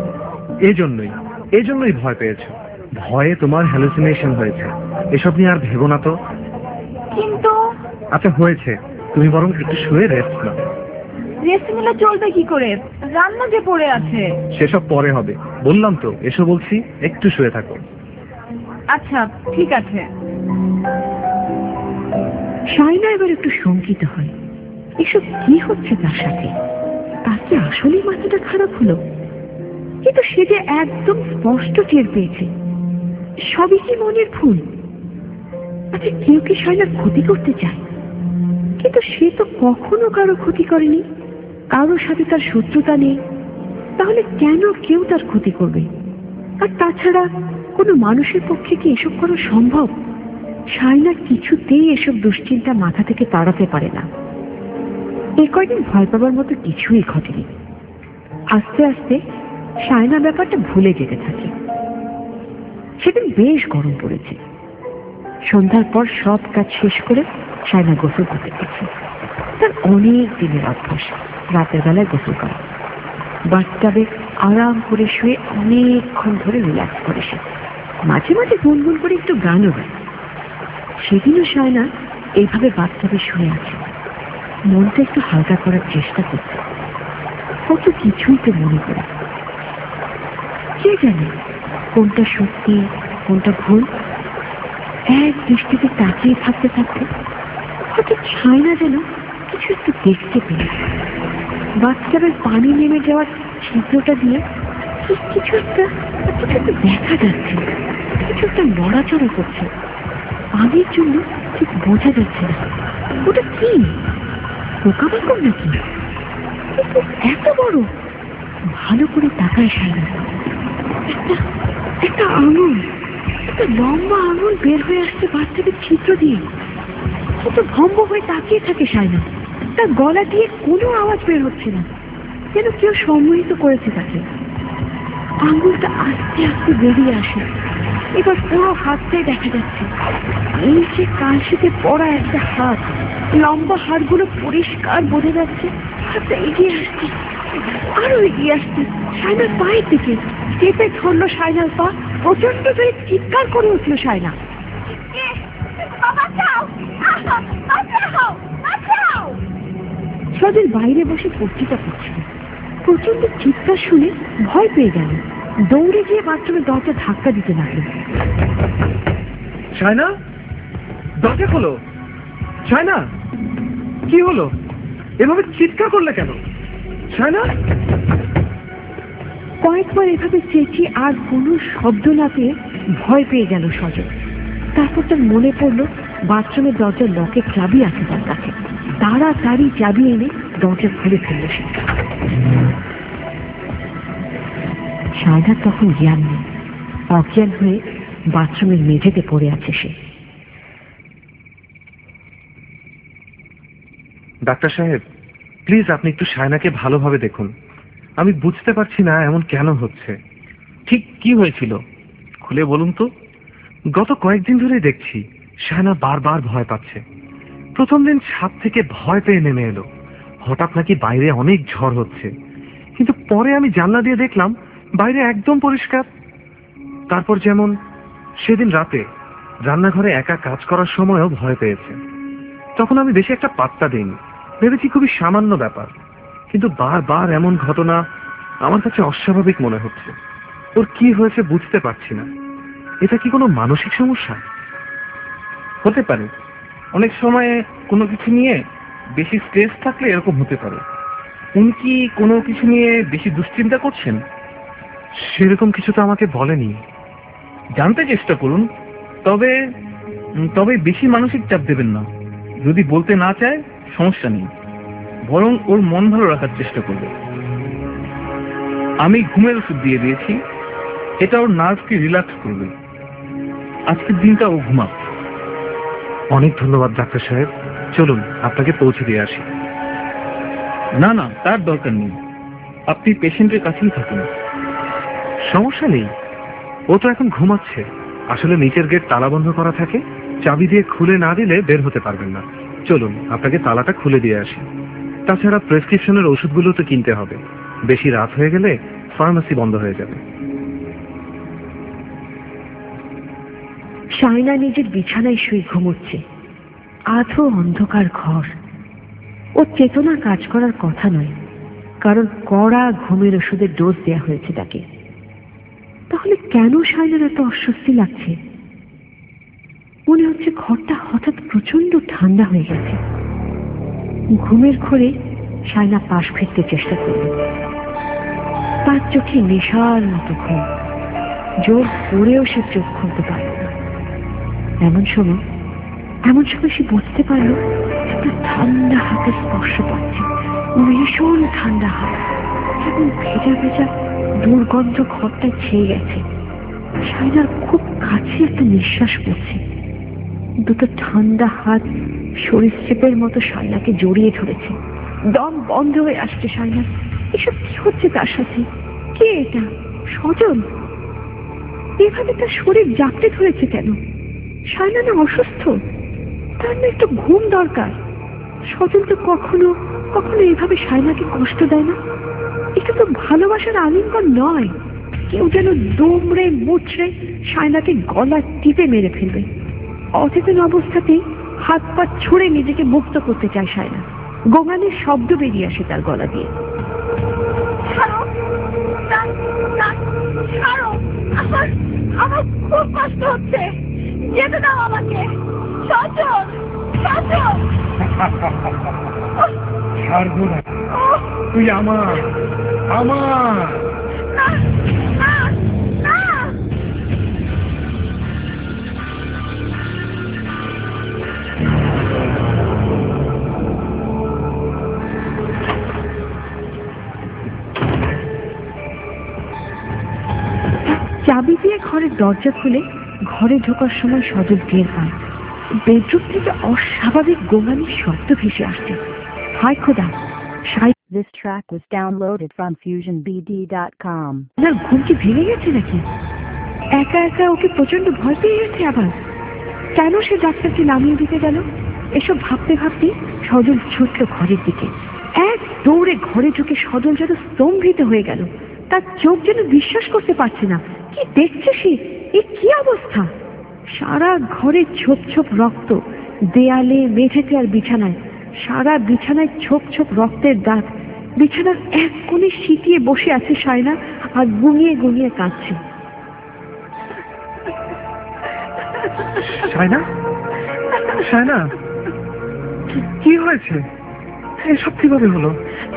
এজন্যই ভয় পেয়েছো। ভয়ে তোমার হ্যালুসিনেশন হয়েছে। এসব নিয়ে আর ভেবো না তো। কিন্তু আচ্ছা হয়েছে, তুমি বরং একটু শুয়ে রেস্ট নাও। রেস্ট নিলে চলবে কি করে? রান্না যে পড়ে আছে। সেসব পরে হবে, বললাম তো, এসো বলছি, একটু শুয়ে থাকো। আচ্ছা ঠিক আছে। শায়না এবার একটু শঙ্কিত হয়। এসব কি হচ্ছে তার সাথে? তার কি আসলেই মাথাটা খারাপ হলো? কিন্তু সে যে একদম স্পষ্ট টের পেয়েছে সবই কি মনের ভুল? আচ্ছা, কেউ কি শায়নার ক্ষতি করতে চায়? কিন্তু সে তো কখনো কারো ক্ষতি করেনি, কারোর সাথে তার শত্রুতা নেই। তাহলে কেন কেউ তার ক্ষতি করবে? আর তাছাড়া কোনো মানুষের পক্ষে কি এসব করা সম্ভব? শায়না কিছুতেই এসব দুশ্চিন্তা মাথা থেকে তাড়াতে পারে না। এই কয়দিন ভয় পাবার মতো কিছুই ঘটেনি। আস্তে আস্তে শায়না ব্যাপারটা ভুলে যেতে থাকে। সেদিন বেশ গরম পড়েছে। সন্ধ্যার পর সব কাজ শেষ করে শায়না গোসল করতে গেছে। তার অনেক দিনের অভ্যাস রাতের বেলায় গোসল করা। বাথটাবে আরাম করে শুয়ে অনেকক্ষণ ধরে রিল্যাক্স করে সে মাঝে মাঝে গুনগুন করে একটু গানও গায়। সেদিনও শায়না এইভাবে বাথটাবে শুয়ে আছে, মনটা একটু হালকা করার চেষ্টা করছে। কত কিছুই তো মনে করে, কে জানে কোনটা সত্যি কোনটা ভুল। এক দৃষ্টিতে তাকিয়ে থাকতে থাকতে হঠাৎ শায়না যেন কিছু একটু দেখতে পেল। বাথটাবের পানি নেমে যাওয়ার ছিদ্রটা দিয়ে কিছু একটা দেখা যাচ্ছে, কিছু একটা নড়াচড়া করছে। পানির জন্য ঠিক বোঝা যাচ্ছে না ওটা কি, পোকামাকড় নাকি? কিন্তু এত বড়! ভালো করে তাকায় শায়না। একটা আঙুল, একটা লম্বা আঙুল বের হয়ে আসছে বাথটাবের ছিদ্র দিয়ে। কিন্তু ভম্ব হয়ে তাকিয়ে থাকে শায়না। তার গলা দিয়ে কোনো আওয়াজ বের হচ্ছে না, যেন কেউ সম্মোহিত করেছে তাকে। আঙুলটা আস্তে আস্তে বেরিয়ে আসে। এবার পুরো হাতটাই দেখা যাচ্ছে। নিচে কালশিতে পড়া একটা হাত, লম্বা হাড়গুলো পরিষ্কার বোঝা যাচ্ছে। হাতটা এগিয়ে আসছে, আরো এগিয়ে আসছে শায়নার পায়ের দিকে। চেপে ধরলো শায়নার পা। প্রচন্ড জোরে চিৎকার করে উঠলো শায়না। সজল বাইরে বসে পত্রিকা পড়ছিল। প্রচন্ড চিৎকার শুনে ভয় পেয়ে গেল। দৌড়ে গিয়ে বাথরুমের দরজা ধাক্কা দিতে লাগলো। শায়না, দরজা খোলো। শায়না, কি হলো? এভাবে চিৎকার করলে কেন? শায়না! কয়েকবার এভাবে চেঁচিয়ে আর কোনো শব্দ না পেয়ে ভয় পেয়ে গেল সজল। তারপর তার মনে পড়লো বাথরুমের দরজার লকের চাবি আছে তার কাছে। তাড়াতাড়ি চাবি এনে দরজা খুলে ফেলল সে। শায়নার তখন জ্ঞান নেই। অজ্ঞান হয়ে বাথরুমের মেঝেতে পড়ে আছে সে। ডাক্তার সাহেব, প্লিজ আপনি একটু শায়নাকে ভালোভাবে দেখুন। আমি বুঝতে পারছি না এমন কেন হচ্ছে। ঠিক কি হয়েছিল খুলে বলুন তো। গত কয়েকদিন ধরে দেখছি শায়না বারবার ভয় পাচ্ছে। প্রথম দিন ছাদ থেকে ভয় পেয়ে নেমে এলো। হঠাৎ নাকি বাইরে অনেক ঝড় হচ্ছে, কিন্তু পরে আমি জানলা দিয়ে দেখলাম বাইরে একদম পরিষ্কার। তারপর যেমন সেদিন রাতে রান্নাঘরে একা কাজ করার সময়ও ভয় পেয়েছে। তখন আমি বেশি একটা পাত্তা দিইনি, ভেবেছি খুবই সামান্য ব্যাপার। কিন্তু বারবার এমন ঘটনা আমার কাছে অস্বাভাবিক মনে হচ্ছে। ওর কি হয়েছে বুঝতে পারছি না। এটা কি কোনো মানসিক সমস্যা? হতে পারে, অনেক সময় কোনো কিছু নিয়ে বেশি স্ট্রেস থাকলে এরকম হতে পারে। উনি কি কোনো কিছু নিয়ে বেশি দুশ্চিন্তা করছেন? সেরকম কিছু তো আমাকে বলেনি। জানতে চেষ্টা করুন। তবে তবে বেশি মানসিক চাপ দেবেন না। যদি বলতে না চায় সমস্যা নেই, বরং ওর মন ভালো রাখার চেষ্টা করবে। আমি ঘুমের ওষুধ দিয়ে দিয়েছি, এটা ওর নার্ভকে রিল্যাক্স করবে। আজকের দিনটা ও ঘুমাক। অনেক ধন্যবাদ ডাক্তার সাহেব, চলুন আপনাকে পৌঁছে দিয়ে আসি। না না, তার দরকার নেই, আপনি পেশেন্টের কাছেই থাকুন। সমস্যা নেই, ও তো এখন ঘুমাচ্ছে। আসলে নিচের গেট তালা বন্ধ করা থাকে, চাবি দিয়ে খুলে না দিলে বের হতে পারবেন না। চলুন আপনাকে তালাটা খুলে দিয়ে আসি। তাছাড়া প্রেসক্রিপশনের ওষুধগুলো তো কিনতে হবে, বেশি রাত হয়ে গেলে ফার্মেসি বন্ধ হয়ে যাবে। শায়না নিজের বিছানায় শুয়ে ঘুমোচ্ছে। আধো অন্ধকার ঘর। ও চেতনা কাজ করার কথা নয়, কারণ কড়া ঘুমের ওষুধের ডোজ দেয়া হয়েছে তাকে। তাহলে কেন শায়নার এত অস্বস্তি লাগছে? মনে হচ্ছে ঘরটা হঠাৎ প্রচন্ড ঠান্ডা হয়ে গেছে। ঘুমের ঘোরে শায়না পাশ ফিরতে চেষ্টা করল। তার চোখে নেশার মতো ঘুম। জোর করেও সে চোখ খুলতে পারল না। এমন সময় সে বুঝতে পারল একটা ঠান্ডা হাতের স্পর্শ পাচ্ছে। ভীষণ ঠান্ডা হাত, এবং ভেজা ভেজা দুর্গন্ধ ঘরটায় ছেয়ে গেছে। শায়নার খুব কাছে একটা নিঃশ্বাস পড়ছে। দুটো ঠান্ডা হাত সরীসৃপের মতো শায়নাকে জড়িয়ে ধরেছে। দম বন্ধ হয়ে আসছে শায়নার। এসব কি হচ্ছে তার সাথে? কে এটা? সজল? এভাবে তার শরীর জাপটে ধরেছে কেন? শায়না না অসুস্থ? তার না একটু ঘুম দরকার? সজল তো কখনো এভাবে শায়নাকে কষ্ট দেয় না। এটা তো ভালোবাসার আলিঙ্গন নয়। কেউ যেন দুমড়ে মুচড়ে শায়নাকে গলা টিপে মেরে ফেলবে। অচেতন অবস্থাতেই হাত পা ছুঁড়ে নিজেকে মুক্ত করতে চায় শায়না। গোঙানির শব্দ বেরিয়ে আসে তার গলা দিয়ে। আমার খুব কষ্ট হচ্ছে, যেতে দাও আমাকে। সজল, সজল। ছাড়বো না, তুই আমার। না, না, না। চাবি দিয়ে ঘরের দরজা খুলে ঘরে ঢোকার সময় সজল টের পায় বেডরুম থেকে অস্বাভাবিক গোঙানির শব্দ ভেসে আসছে। হায় খোদা! This track was downloaded from FusionBD.com. আপনার ঘুম কি ভেঙে গেছে নাকি? একা একা ওকে প্রচন্ড ভয় পেয়ে গেছে আবার। কেন সে ডাক্তারকে নামিয়ে দিতে গেল? এসব ভাবতে ভাবতে সজল ছুটল ঘরের দিকে। এক দৌড়ে ঘরে ঢুকে সজল যেন স্তম্ভিত হয়ে গেল। তার চোখ যেন বিশ্বাস করতে পারছে না। কি দেখছে সে? এ কি অবস্থা! সারা ঘরে ছোপ ছোপ রক্ত, দেয়ালে, মেঝেতে আর বিছানায়। সারা বিছানায় ছোপ ছোপ রক্তের দাগ। বিছানার এক কোণে সিটিয়ে বসে আছে শায়না আর গুঙিয়ে গুঙিয়ে কাঁদছে। শায়না, শায়না, কি হয়েছে? এসব কিভাবে হলো?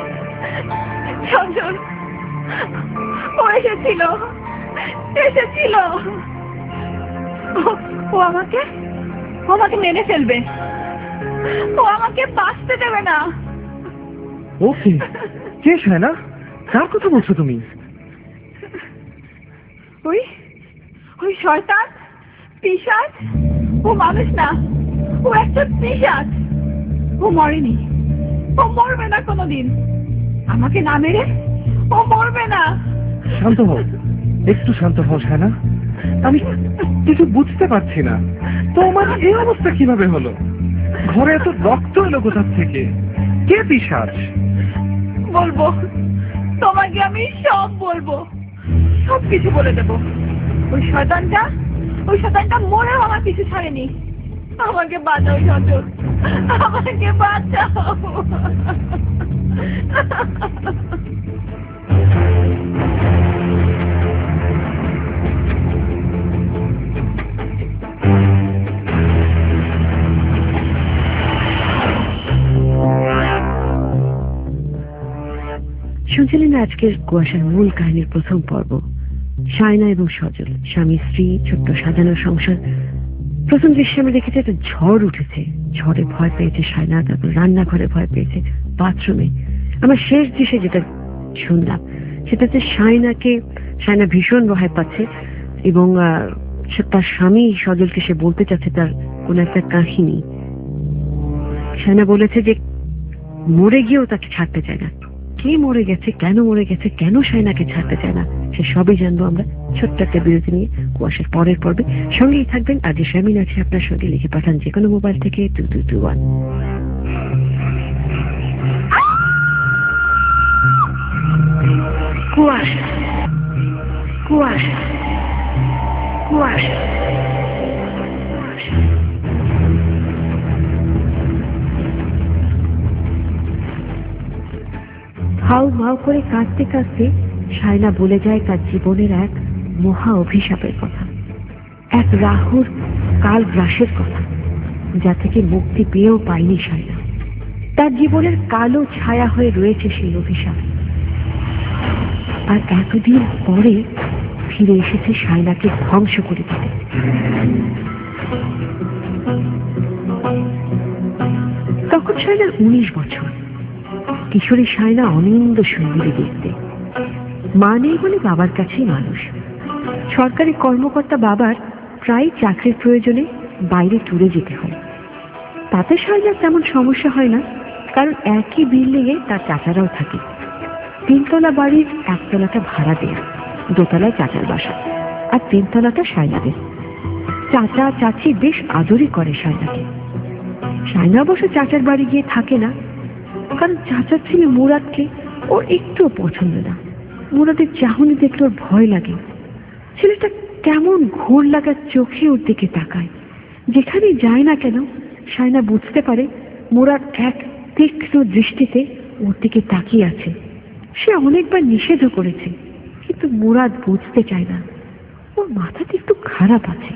সজল, ও এসেছিল। ও আমাকে মেরে ফেলবে। ও আমাকে বাঁচতে দেবে না। ওকে, কে শায়না? কার কথা বলছো তুমি? ওই শয়তান, পিশাচ। ও মানুষ না, ও একটা পিশাচ। ও মরেনি, ও মরবে না কোনোদিন। আমাকে না মেরে ও মরবে না। শান্ত হও, একটু শান্ত হও শায়না। আমি কিছু বুঝতে পারছি না, তোমার এই অবস্থা কিভাবে হলো? ঘরে এত রক্ত এলো কোথা থেকে? কে পিশাচ? বলবো তোমাকে, আমি সব বলবো, সব কিছু বলে দেবো। ওই শয়তানটা মরেও আমার পিছু ছাড়েনি। আমাকে বাঁচাও সজল, আমাকে বাঁচাও। শুনছিলেন আজকের কুয়াশার মূল কাহিনীর প্রথম পর্ব। সায়না এবং সজল, স্বামী স্ত্রী, ছোট্ট সাজানো সংসার। প্রথম দৃশ্যে আমরা দেখেছি একটা ঝড় উঠেছে, ঝড়ে ভয় পেয়েছে সায়না, তারপর রান্নাঘরে ভয় পেয়েছে, বাথরুমে। আমার শেষ দৃশ্যে যেটা শুনলাম সেটা হচ্ছে সায়না ভীষণ ভয় পাচ্ছে এবং তার স্বামী সজলকে সে বলতে চাচ্ছে তার কোন একটা কাহিনী। সায়না বলেছে যে মরে গিয়েও তাকে ছাড়তে চায় না। কে মরে গেছে, কেন মরে গেছে, কেন সায়নাকে ছাড়তে চায় না, সে সবই জানবো আমরা ছোট্ট একটা বিরতি নিয়ে কুয়াশার পরের পর্বে। সঙ্গেই থাকবেন। আজ শামিন আছে আপনার সঙ্গে। লিখে পাঠান যে কোনো মোবাইল থেকে 2221। কুয়াশা কুয়াশা কুয়াশা। হাউ মাউ করে কাঁদতে কাঁদতে সায়না বলে যায় তার জীবনের এক মহা অভিশাপের কথা, এক রাহুর কাল গ্রাসের কথা, যা থেকে মুক্তি পেয়েও পায়নি সায়না। তার জীবনের কালো ছায়া হয়ে রয়েছে সেই অভিশাপ। আর এতদিন পরে ফিরে এসেছে সায়নাকে ধ্বংস করে দিতে। তখন সায়নার 19 বছর। কিশোরী সায়না অনিন্দ সুন্দরী দেখতে। মা নেই বলে বাবার কাছেই মানুষ। সরকারি কর্মকর্তা বাবার প্রায় চাকরির প্রয়োজনে বাইরে ট্যুরে যেতে হয়। তাতে সায়নার তেমন সমস্যা হয় না, কারণ একই বিল্ডিংয়ে তার চাচারাও থাকে। 3 তলা বাড়ির 1 তলাটা ভাড়া দেয়া, 2 তলায় চাচার বাসা, আর 3 তলাটা সায়নাদের। চাচা চাচি বেশ আদরই করে সায়নাকে। সায়না অবশ্য চাচার বাড়ি গিয়ে থাকে না, কারণ চাচার ছেলে মুরাদকে ওর একটুও পছন্দ না। মুরাদের চাহনি দেখলে ওর ভয় লাগে। ছেলেটা কেমন ঘোর লাগা চোখে ওর দিকে তাকায়। যেখানেই যায় না কেন সায়না বুঝতে পারে মুরাদ এক তীক্ষ্ণ দৃষ্টিতে ওর দিকে তাকিয়ে আছে। সে অনেকবার নিষেধও করেছে, কিন্তু মুরাদ বুঝতে চায় না। ওর মাথাটা একটু খারাপ আছে।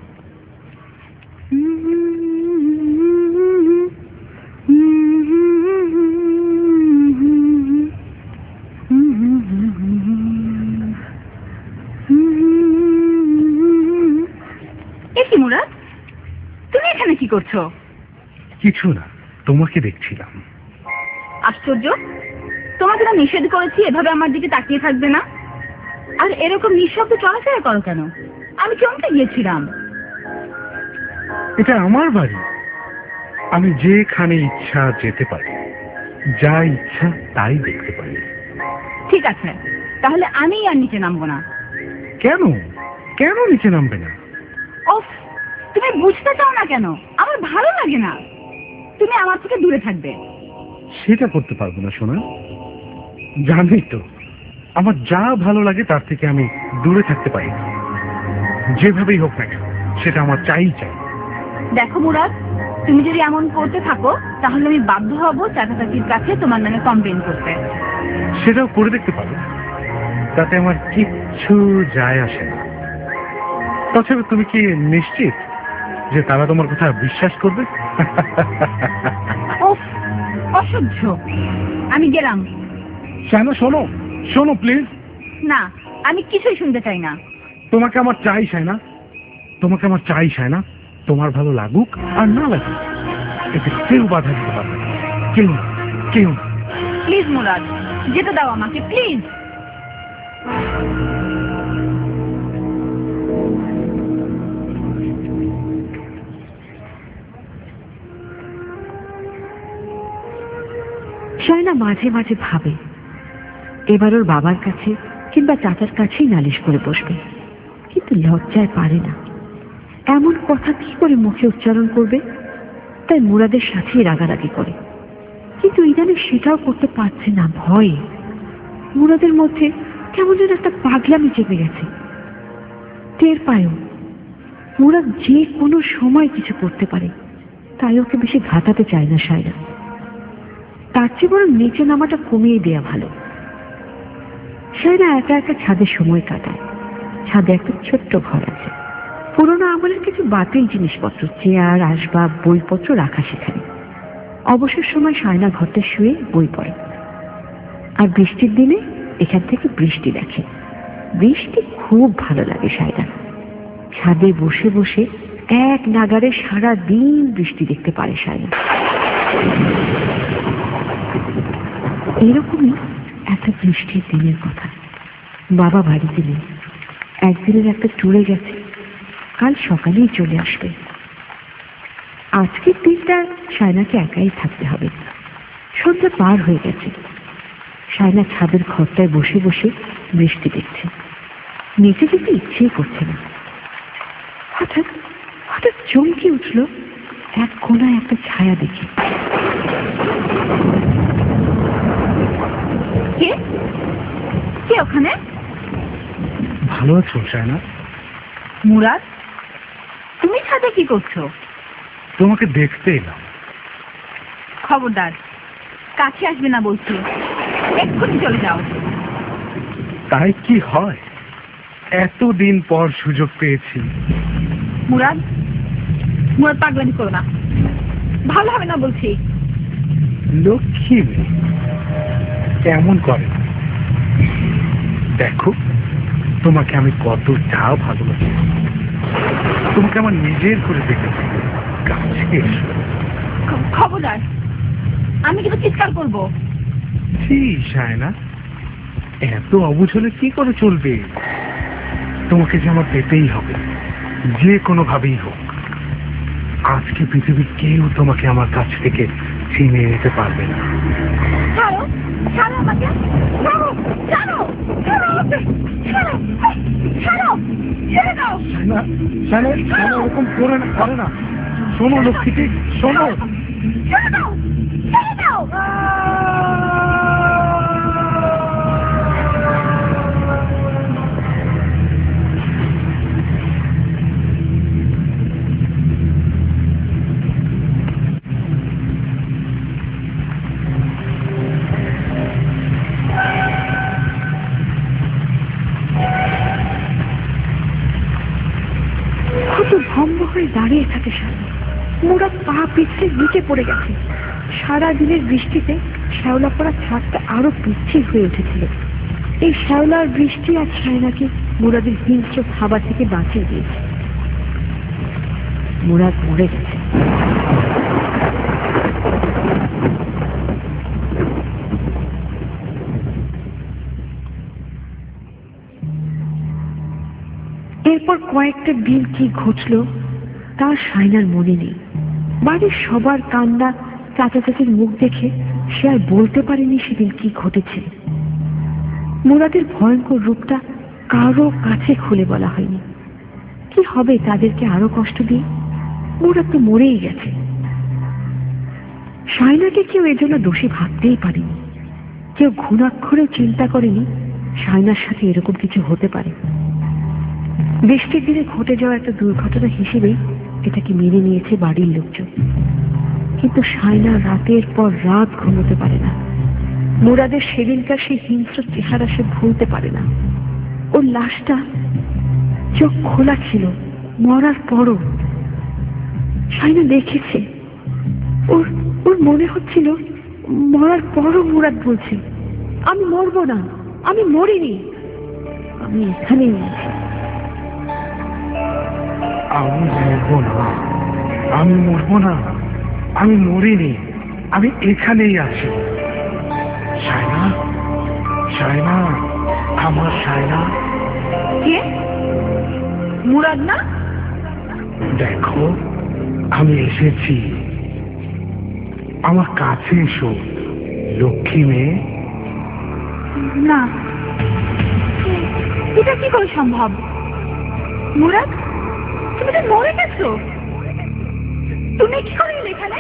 কি মুরাদ, তুমি এখানে কি করছো? কিছু না, তোমাকে দেখছিলাম। আশ্চর্য, তোমাকে না নিষেধ করেছি এভাবে আমার দিকে তাকিয়ে থাকবে না। আর এরকম নিঃশব্দে চলাফেরা করো কেন? আমি চমকে গিয়েছিলাম। এটা আমার বাড়ি, আমি যেখানে ইচ্ছা যেতে পারি, যা ইচ্ছা তাই দেখতে পারি। ঠিক আছে, তাহলে আমি আর নিচে নামবো না। কেন কেন নিচে নামবে না? ওফ, তুমি বুঝতে চাও না কেন? আমার ভালো লাগে না। তুমি আমার থেকে দূরে থাকবে। সেটা করতে পারবো না সোনা। জানি তো, আমার যা ভালো লাগে তার থেকে আমি দূরে থাকতে পারি না। যেভাবেই হোক না কেন, সেটা আমার চাই। দেখো মুরাদ, তুমি যদি এমন করতে থাকো তাহলে আমি বাধ্য হব চাচা চাচির কাছে তোমার নামে কমপ্লেন করতে। সেটাও করে দেখতে পারো, তাতে আমার কিচ্ছু যায় আসে না। তাছাড়া তুমি কি নিশ্চিত যে তারা তোমার কথা বিশ্বাস করবে? ওফ, অসহ্য। আমি গেলাম। কেন? শোনো শোনো প্লিজ। না, আমি কিছুই শুনতে চাই না। তোমাকে আমার চাই সায়না, তোমাকে আমার চাই সায়না। তোমার ভালো লাগুক আর না লাগুক, এতে কেউ বাধা দিতে পারবে না। কেউ কেউ। প্লিজ মুরাদ, যেতে দাও আমাকে, প্লিজ। সায়না মাঝে মাঝে ভাবে এবার ওর বাবার কাছে কিংবা চাচার কাছেই নালিশ করে বসবে, কিন্তু লজ্জায় পারে না। এমন কথা কি করে মুখে উচ্চারণ করবে? তাই মুরাদের সাথেই রাগারাগি করে, কিন্তু ইদানিং সেটাও করতে পারছে না ভয়ে। মুরাদের মধ্যে কেমন যেন একটা পাগলামি চেপে গেছে। টের পায়ও মুরাদ যে কোনো সময় কিছু করতে পারে, তাই ওকে বেশি ঘাটাতে চায় না সায়না। তার চেয়ে বরং নিচে নামাটা কমিয়ে দেয়া ভালো। সায়না একা একা ছাদে সময় কাটায়। ছাদে একটা ছোট্ট ঘর আছে। পুরোনো আমলের কিছু বাতিল জিনিসপত্র, চেয়ার, আসবাব, বইপত্র রাখা সেখানে। অবসর সময় সায়না ঘরটা শুয়ে বই পড়ে। আর বৃষ্টির দিনে এখান থেকে বৃষ্টি দেখে। বৃষ্টি খুব ভালো লাগে সায়নার। ছাদে বসে বসে এক নাগারে সারা দিন বৃষ্টি দেখতে পারে সায়না। এরকমই একটা বৃষ্টির দিনের কথা। বাবা বাড়িতে নেই, একদিনের একটা ট্যুরে গেছে, কাল সকালেই চলে আসবে। আজকের দিনটা সায়নাকে একাই থাকতে হবে। সন্ধ্যা পার হয়ে গেছে। সায়না ছাদের ঘরটায় বসে বসে বৃষ্টি দেখছে। নিচে যেতে ইচ্ছেই করছে না। হঠাৎ হঠাৎ চমকে উঠল এক কোনায় একটা ছায়া দেখে। কে কে ওখানে? ভালো আছো সায়না? মুরাদ, তুমি ছাদে কি করছো? তোমাকে দেখতে এলাম। খবরদার, কাছে আসবে না বলছি, এক্ষুনি চলে যাও। তাই কি হয়? এতদিন পর সুযোগ পেয়েছি। মুরাদ, মুরাদ পাগলামি করো না, ভালো হবে না বলছি। লক্ষ্মী মেয়ে কেমন করে? দেখো, তোমাকে আমি কতটা ভালোবাসি। তোমাকে আমার নিজের করে দেখেছি। কাছে এসো। খবরদার, আমি কিন্তু চিৎকার করবো। ছি সায়না, এত অবুঝ হলে কি করে চলবে? তোমাকে যে আমার পেতেই হবে, যে কোনো ভাবেই হোক। আজকে পৃথিবীর কেউ তোমাকে আমার কাছ থেকে ছিনিয়ে নিতে পারবে না। ছাড়ো, ছাড়ো আমাকে, ছাড়ো, ছাড়ো, ছাড়ো আমাকে, ছাড়ো, ছাড়ো, ছেড়ে দাও। সায়না, সায়না, সায়না এরকম করে না। শোনো লক্ষ্মীটি, শোনো। ছেড়ে দাও, ছেড়ে দাও। ভম্ব হয়ে দাঁড়িয়ে থাকে সায়না। মুরাদ পা পিছলে নিচে পড়ে গেছে। সারা দিনের বৃষ্টিতে শ্যাওলা পড়া ছাদটা আরো পিচ্ছিল হয়ে উঠেছিল। এই শ্যাওলা আর বৃষ্টি আর সায়নাকে মুরাদের হিংস্র খাবার থেকে বাঁচিয়ে দিয়েছে। মুরাদ মরে গেছে। এরপর কয়েকটা দিন কি ঘটলো তা সায়নার মনে নেই। বাড়ির সবার কান্না, চাচা চাচির মুখ দেখে সে আর বলতে পারেনি সেদিন কি ঘটেছে। মুরাদের ভয়ঙ্কর রূপটা কারো কাছে খুলে বলা হয়নি। কি হবে তাদেরকে আরো কষ্ট দিয়ে? মুরাদ তো মরেই গেছে। সায়নাকে কেউ এজন্য দোষী ভাবতেই পারেনি। কেউ ঘুণাক্ষরেও চিন্তা করেনি সায়নার সাথে এরকম কিছু হতে পারে। বৃষ্টির দিনে ঘটে যাওয়া একটা দুর্ঘটনা হিসেবেই এটাকে মেনে নিয়েছে বাড়ির লোকজন। কিন্তু সায়না রাতের পর রাত ঘুমোতে পারে না। মুরাদের সেদিনকার সেই হিংস্র চেহারা সে ভুলতে পারে না। ওর লাশটা চোখ খোলা ছিল মরার পরও। সায়না দেখেছে, ওর মনে হচ্ছিল মরার পরও মুরাদ বলছে, আমি মরবো না, আমি মরিনি, আমি এখানেই আছি। আমি মরবো না, আমি মরবো না, আমি মরিনি, আমি এখানেই আছি। সায়না, সায়না, আমার সায়না। কে? মুরাদ না? দেখো, আমি এসেছি। আমার কাছে এসো লক্ষ্মী মেয়ে। না, এটা কি করে সম্ভব? মুরাদ, তুমি তো মরে গেছো। তুমি কি করে এলে এখানে?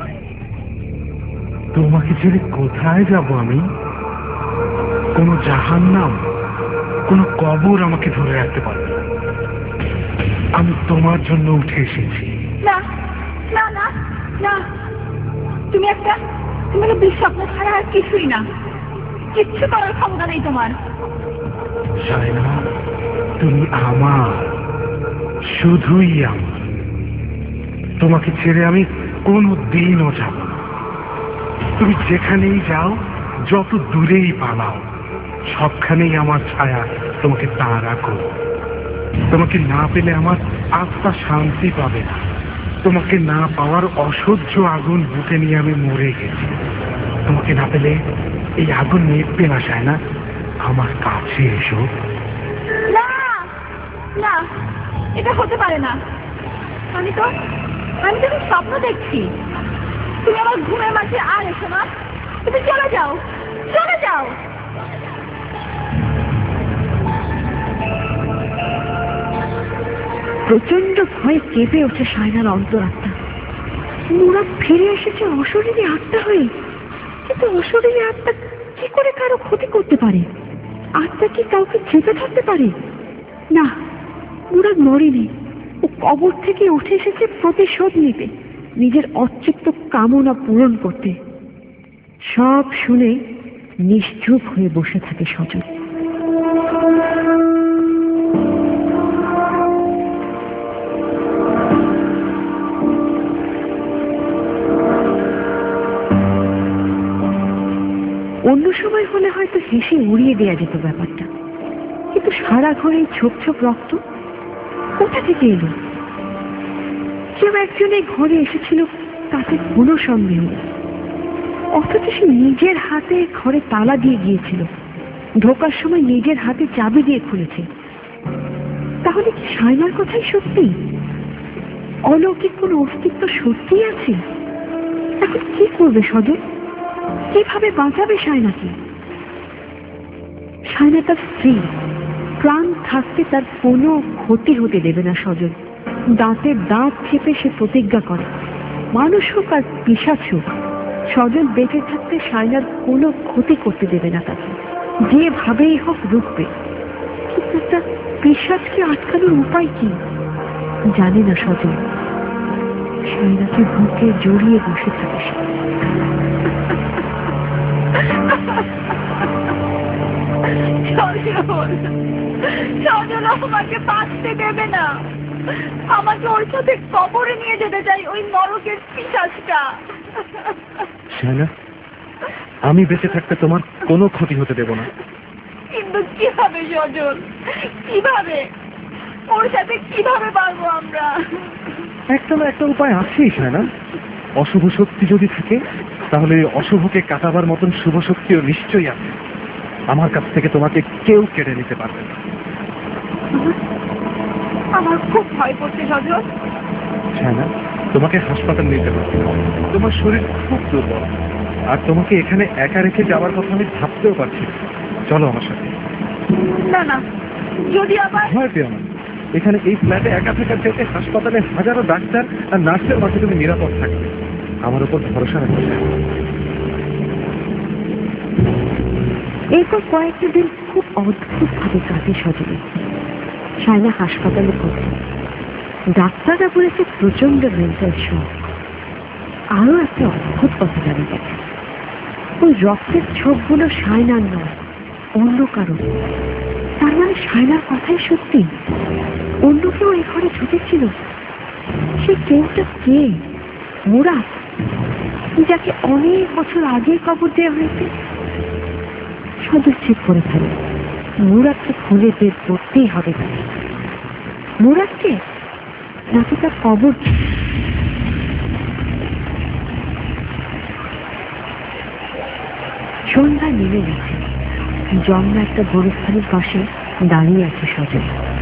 তোমাকে ছেড়ে কোথায় যাব আমি? কোন জাহান্নাম, কোন কবর আমাকে ধরে রাখতে পারবে না। আমি তোমার জন্য উঠে এসেছি। না না না না, তুমি একটা দুঃস্বপ্ন ছাড়া আর কিছুই না। কিচ্ছু করার ক্ষমতা নেই তোমার। সায়না, তুমি আমার, শুধুই আমার। তোমাকে ছেড়ে আমি কোনো দিনও যাব না। তুমি যেখানেই যাও, যত দূরেই পালাও, সবখানেই আমার ছায়া তোমাকে তাড়া করো। তোমাকে না পেলে আমার আত্মা শান্তি পাবে না। তোমাকে না পাওয়ার অসহ্য আগুন বুকে নিয়ে আমি মরে গেছি। তোমাকে না পেলে এই আগুন নিভবে না, সায়না। আমার কাছে এসো। না না, এটা হতে পারে না। আমি তো স্বপ্ন দেখছি। তুমি আমার ঘুমের মাঝে আর এসো না। তুমি চলে যাও, চলে যাও। প্রচন্ড ভয়ে কেঁপে ওঠে সায়নার অন্তরাত্মা। মুরাদ ফিরে এসেছে অশরীরী আত্মা হয়ে। কিন্তু অশরীরী আত্মা কি করে কারো ক্ষতি করতে পারে? আত্মা কি কাউকে চেপে ধরতে পারে? না, মুরাদ মরেনি। ও কবর থেকে উঠে এসেছে প্রতিশোধ নিতে, নিজের অচ্যুত কামনা পূরণ করতে। সব শুনে নিশ্চুপ হয়ে বসে থাকে সজল। অন্য সময় হলে হয়তো হেসে উড়িয়ে দেয়া যেত ব্যাপারটা, কিন্তু সারা ঘরে ছোপ ছোপ রক্ত কোথা থেকে এলো? কেউ একজন এই ঘরে এসেছিল, তাতে কোনো সন্দেহ নেই। অথচ সে নিজের হাতে ঘরে তালা দিয়ে গিয়েছিল, ঢোকার সময় নিজের হাতে চাবি দিয়ে খুলেছে। তাহলে কি সায়নার কথাই সত্যি? অলৌকিক কোন অস্তিত্ব সত্যি আছে? এখন কি করবে সজল? কিভাবে বাঁচাবে সায়নাকে? সায়না তার স্ত্রী, প্রাণ থাকতে তার কোনো ক্ষতি হতে দেবে না সজল। দাঁতে দাঁত চেপে সে প্রতিজ্ঞা করে, মানুষ হোক আর পিশাচ হোক, সজল বেঁচে থাকতে সায়নার কোনো ক্ষতি করতে দেবে না তাকে। যেভাবেই হোক রুখবে। কিন্তু একটা পিশাচকে আটকানোর উপায় কি জানে না সজল। সায়নাকে বুকে জড়িয়ে বসে থাকে সে। সজল আমাকে বাঁচতে দেবে না। আমাকে ওর সাথে কবরে নিয়ে যেতে চাই, ওই নরকের পিশাচটা। সায়না, আমি বেঁচে থাকতে তোমার কোনো ক্ষতি হতে দেব না। কিন্তু কিভাবে সজল, কিভাবে? ওর সাথে কিভাবে পারবো আমরা? একটা না একটা উপায় আছেই সায়না। অশুভ শক্তি যদি থাকে, তাহলে অশুভকে কাটাবার মতন শুভ শক্তিও নিশ্চয়ই আছে। আমার কাছ থেকে তোমাকে কেউ কেড়ে নিতে পারবে না। আমার খুব ভয় করছে সজল। সায়না, তোমাকে হাসপাতাল নিতে হবে। তোমার শরীর খুব দুর্বল, আর তোমাকে এখানে একা রেখে যাওয়ার কথা আমি ভাবতেও পারছি না। চলো আমার সাথে। না না, যদি আবার... ভয় পেও না। এখানে এই ফ্ল্যাটে একা থাকার চাইতে হাসপাতালে হাজারো ডাক্তার আর নার্সের মাঝে তুমি নিরাপদ থাকবে। আমার উপর ভরসা রাখো। এরপর কয়েকটা দিন খুব অদ্ভুত ভাবে কাটে সজলে। সায়না হাসপাতালে পড়ছে। ডাক্তাররা বলেছে প্রচন্ড মেন্টাল শক। আরো একটা অদ্ভুত কথা জানা গেছে, ওই রক্তের ছোপগুলো সায়নার নয়, অন্য কারণ। তার মানে সায়নার কথাই সত্যি। অন্য কেউ এই ঘরে ঢুকেছিল। সে কেউটা কে? মুরাদ, যাকে অনেক বছর আগে কবর দেওয়া হয়েছে। সজল ঠিক করে ফেলে, মুরাদকে খুঁজে বের করতেই হবে তাকে। মুরাদকে নাকি তার কবর? সন্ধ্যা নেমে গেছে। জন্মা একটা গোরস্থানের পাশে দাঁড়িয়ে আছে সজল।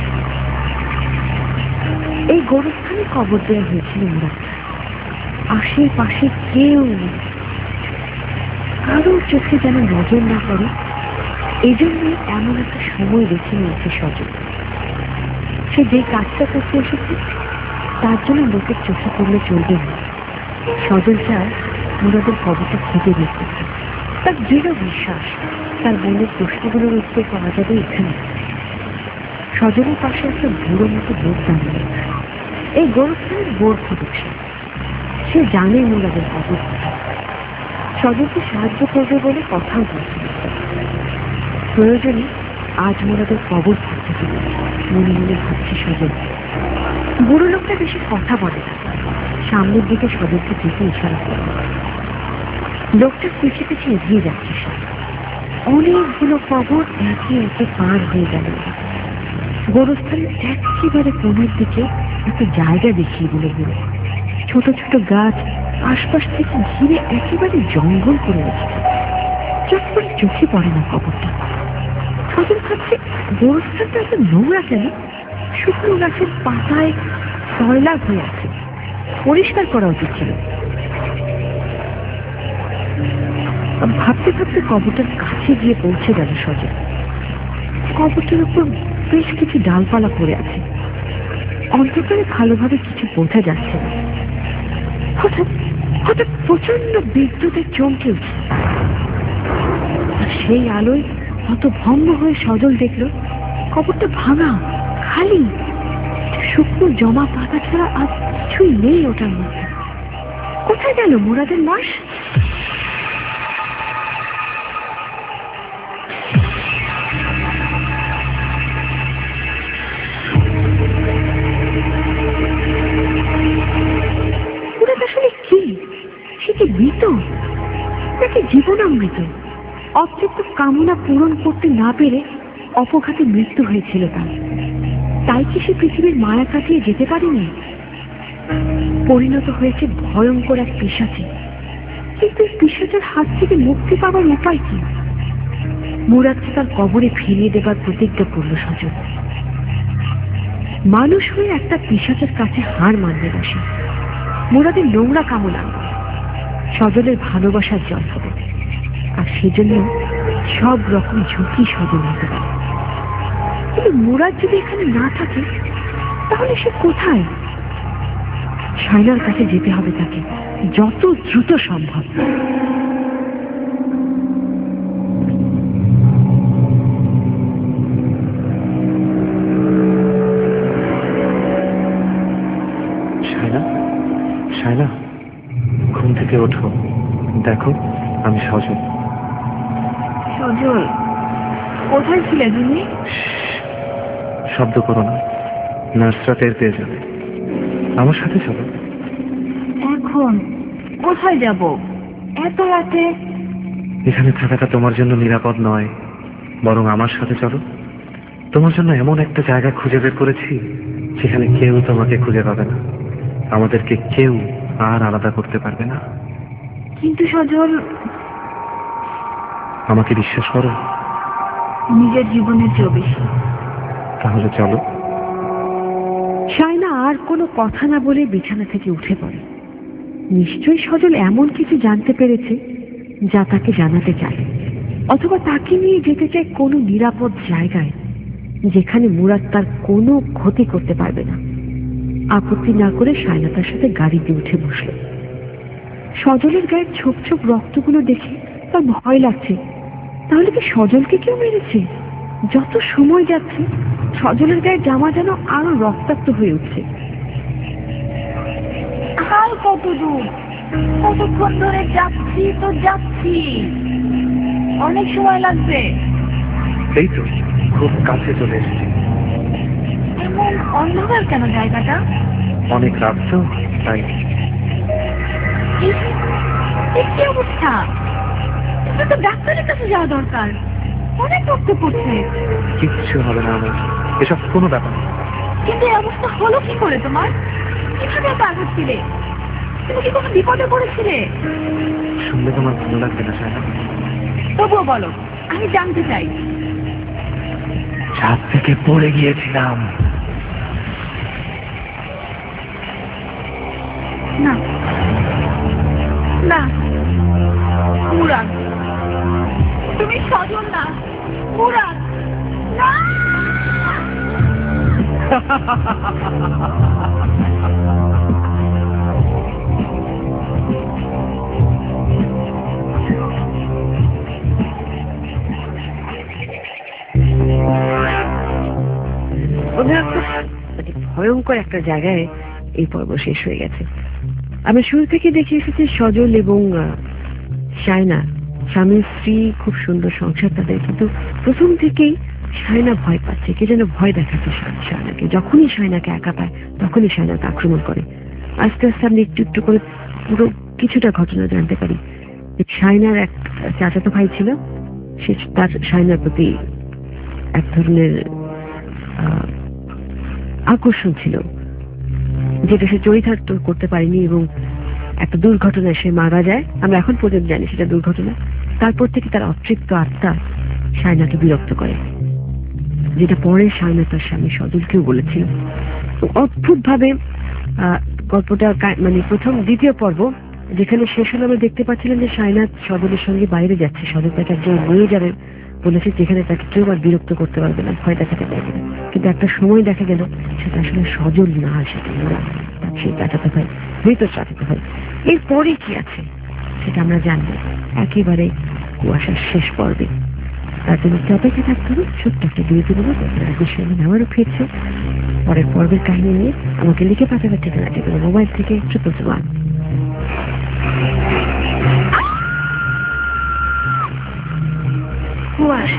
এই গোরস্থানে কবর দেওয়া হয়েছিল মুরাদ। আশেপাশে কেউ নেই, কারোর চোখে যেন নজর না পড়ে, এই জন্যই এমন একটা সময় বেছে নিয়েছে সজল। সে যে কাজটা করতে এসেছে তার জন্য লোকের চোখে পড়লে চলবে না। সজল চায় মুরাদের কবরটা খুঁজে বের করতে। তার দৃঢ় বিশ্বাস তার মনের প্রশ্নগুলোর উত্তর পাওয়া যাবে এখানে। সজলের পাশে একটা বুড়ো মতো লোক দাঁড়িয়ে। এই গোরস্থানের বোর্ড ফটক সে জানে মুরাদের কবর কোথায়। সজলকে সাহায্য করবে বলে কথাও বলছে। প্রয়োজনে আজ মুরাদের কবর খুঁজতে হবে মনে মনে ভাবছে সজল। বুড়ো লোকটা বেশি কথা বলে না, সামনের দিকে সজলকে যেতে ইশারা করে। লোকটার পিছিয়ে পিছিয়ে এগিয়ে যাচ্ছে সে। অনেকগুলো কবর একে একে পার হয়ে গেল। গোরস্থানের একেবারে কোণের দিকে একটা জায়গা দেখিয়ে দিল গুরু। ছোট ছোট গাছ আশপাশ থেকে ঘিরে একেবারে জঙ্গল করে রেখেছে। চট করে চোখে পড়ে না কবরটা। সজল ভাবছে গোরস্থানটা এত নোংরা কেন? শুকনো গাছের পাতায় সয়লাভ হয়ে আছে, পরিষ্কার করা উচিত ছিল। ভাবতে ভাবতে কবরটার কাছে গিয়ে পৌঁছে গেল সজল। কবরটার উপর বেশ কিছু ডালপালা পড়ে আছে, অন্ধকারে ভালোভাবে কিছু বোঝা যাচ্ছে না। হঠাৎ হঠাৎ প্রচন্ড বিদ্যুতের চমকে উঠছে, আর সেই আলোয় হতভম্ব হয়ে সজল দেখল কবরটা ভাঙা, খালি, শুকনো জমা পাতা ছাড়া আর কিছুই নেই ওটার মধ্যে। কোথায় গেল মুরাদের লাশ? আসলে কি সে কি মৃত নাকি জীবনামৃত? অতৃপ্ত কামনা পূরণ করতে না পেরে অপঘাতে মৃত্যু হয়েছিল তার, তাই কি সে পৃথিবীর মায়া কাটিয়ে যেতে পারেনি? পরিণত হয়েছে ভয়ঙ্কর এক পিশাচে। কিন্তু এই পিশাচের হাত থেকে মুক্তি পাওয়ার উপায় কি? মুরাদকে তার কবরে ফিরিয়ে দেবার প্রতিজ্ঞা করল সজল। মানুষ হয়ে একটা পিশাচের কাছে হার মানবে বসে। মুরাদের নোংরা কামনা সজলের ভালোবাসার জল হবে, আর সেজন্য সব রকম ঝুঁকি সজল নিতে পারে। কিন্তু মুরাদ যদি এখানে না থাকে তাহলে সে কোথায়? শায়নার কাছে যেতে হবে তাকে, যত দ্রুত সম্ভব। শায়না, ঘুম থেকে ওঠো, দেখো আমি সজল। সজল, কোথায় ছিলে তুমি? শব্দ করো না, নার্সরা টের পেয়ে যাবে। আমার সাথে চলো। এখন কোথায় যাব এত রাতে? এখানে থাকাটা তোমার জন্য নিরাপদ নয়, বরং আমার সাথে চলো। তোমার জন্য এমন একটা জায়গা খুঁজে বের করেছি যেখানে কেউ তোমাকে খুঁজে পাবে না, আমাদেরকে কেউ আর আলাদা করতে পারবে না। কিন্তু সজল, আমাকে বিশ্বাস করো? নিজের জীবনের চেয়েও বেশি। তাহলে চলো। শায়না আর কোনো কথা না বলে বিছানা থেকে উঠে পড়ে। নিশ্চয়ই সজল এমন কিছু জানতে পেরেছে যা তাকে জানাতে চায়, অথবা তাকে নিয়ে যেতে চায় কোনো নিরাপদ জায়গায় যেখানে মুরাদ তার কোনো ক্ষতি করতে পারবে না। আপত্তি না করে শায়না তার সাথে গাড়িতে উঠে বসল। সজলের গায়ের ছোপ ছোপ রক্তগুলো দেখে তার ভয় লাগছে। তাহলে কি সজলকে কেউ মেরেছে? যত সময় যাচ্ছে সজলের গায়ে জামা যেন আরো রক্তাক্ত হয়ে উঠছে। আর কত দূর? কতক্ষণ ধরে যাচ্ছি তো যাচ্ছি, অনেক সময় লাগবে। এই তো খুব কাছে চলে এসেছি। এমন অন্ধকার কেন জায়গাটা? অনেক রাত তো, তাই। কি অবস্থা? এটা তো ডাক্তারের কাছে যাওয়া দরকার, অনেক রক্ত পড়ছে। কিচ্ছু হবে না আমার, এসব কোনো ব্যাপার না। কিন্তু এই অবস্থা হলো কি করে তোমার? কিভাবে এত আঘাত ছিলে? তুমি কি কোনো বিপদে পড়েছিলে? শুনলে তোমার ভালো লাগবে না শায়না? তবুও বলো, আমি জানতে চাই। ছাদ থেকে পড়ে গিয়েছিলাম। না না, মুরাদ, তুমি সজল না, মুরাদ না। ভয়ঙ্কর একটা জায়গায় এই পর্ব শেষ হয়ে গেছে। আমরা শুরু থেকে দেখে এসেছি সজল এবং শায়না, স্বামী স্ত্রী, খুব সুন্দর সংসার তাদের। কিন্তু প্রথম থেকেই শায়না ভয় পাচ্ছে, কে যেন ভয় দেখাচ্ছে শায়নাকে। যখনই শায়নাকে একা পায় তখনই শায়নাকে আক্রমণ করে। আস্তে আস্তে আমরা একটু একটু করে পুরো কিছুটা ঘটনা জানতে পারি। শায়নার এক চাচাতো ভাই ছিল, সে তার সায়নার প্রতি এক ধরনের আকর্ষণ ছিল, যেটা সে চরিতার্থ করতে পারেনি, এবং একটা দুর্ঘটনায় সে মারা যায়। আমরা এখন পর্যন্ত জানি সেটা দুর্ঘটনা। তারপর থেকে তার অতৃপ্ত আত্মা সায়নাকে বিরক্ত করে, যেটা পরে সায়না তার স্বামী সজলকেও বলেছিল। অদ্ভুত ভাবে গল্পটা মানে প্রথম দ্বিতীয় পর্ব যেখানে শেষ হলো, আমরা দেখতে পাচ্ছিলাম যে সায়নাথ সজলের সঙ্গে বাইরে যাচ্ছে। সজল তাকে একজন নিয়ে যাবে বলেছে, যেখানে তাকে কেউ আর বিরক্ত করতে পারবে না, ভয় দেখাতে পারবে না। কিন্তু একটা সময় দেখা গেল সেটা আসলে সজল না, সেটা সে কাটাতে হয়, ভিতর কাটাতে হয়। এরপরে কি আছে সেটা আমরা জানবো একেবারে কুয়াশার শেষ পর্বে। তার জন্য অপেক্ষা থাকতে হবে। ছোট্ট একটা বিরতি নেবো, বিষয় আবারও ফিরছে পরের পর্বের কাহিনী নিয়ে। আমাকে লিখে পাঠাবে ঠিকানাটি করে মোবাইল থেকে 111। কুয়াশা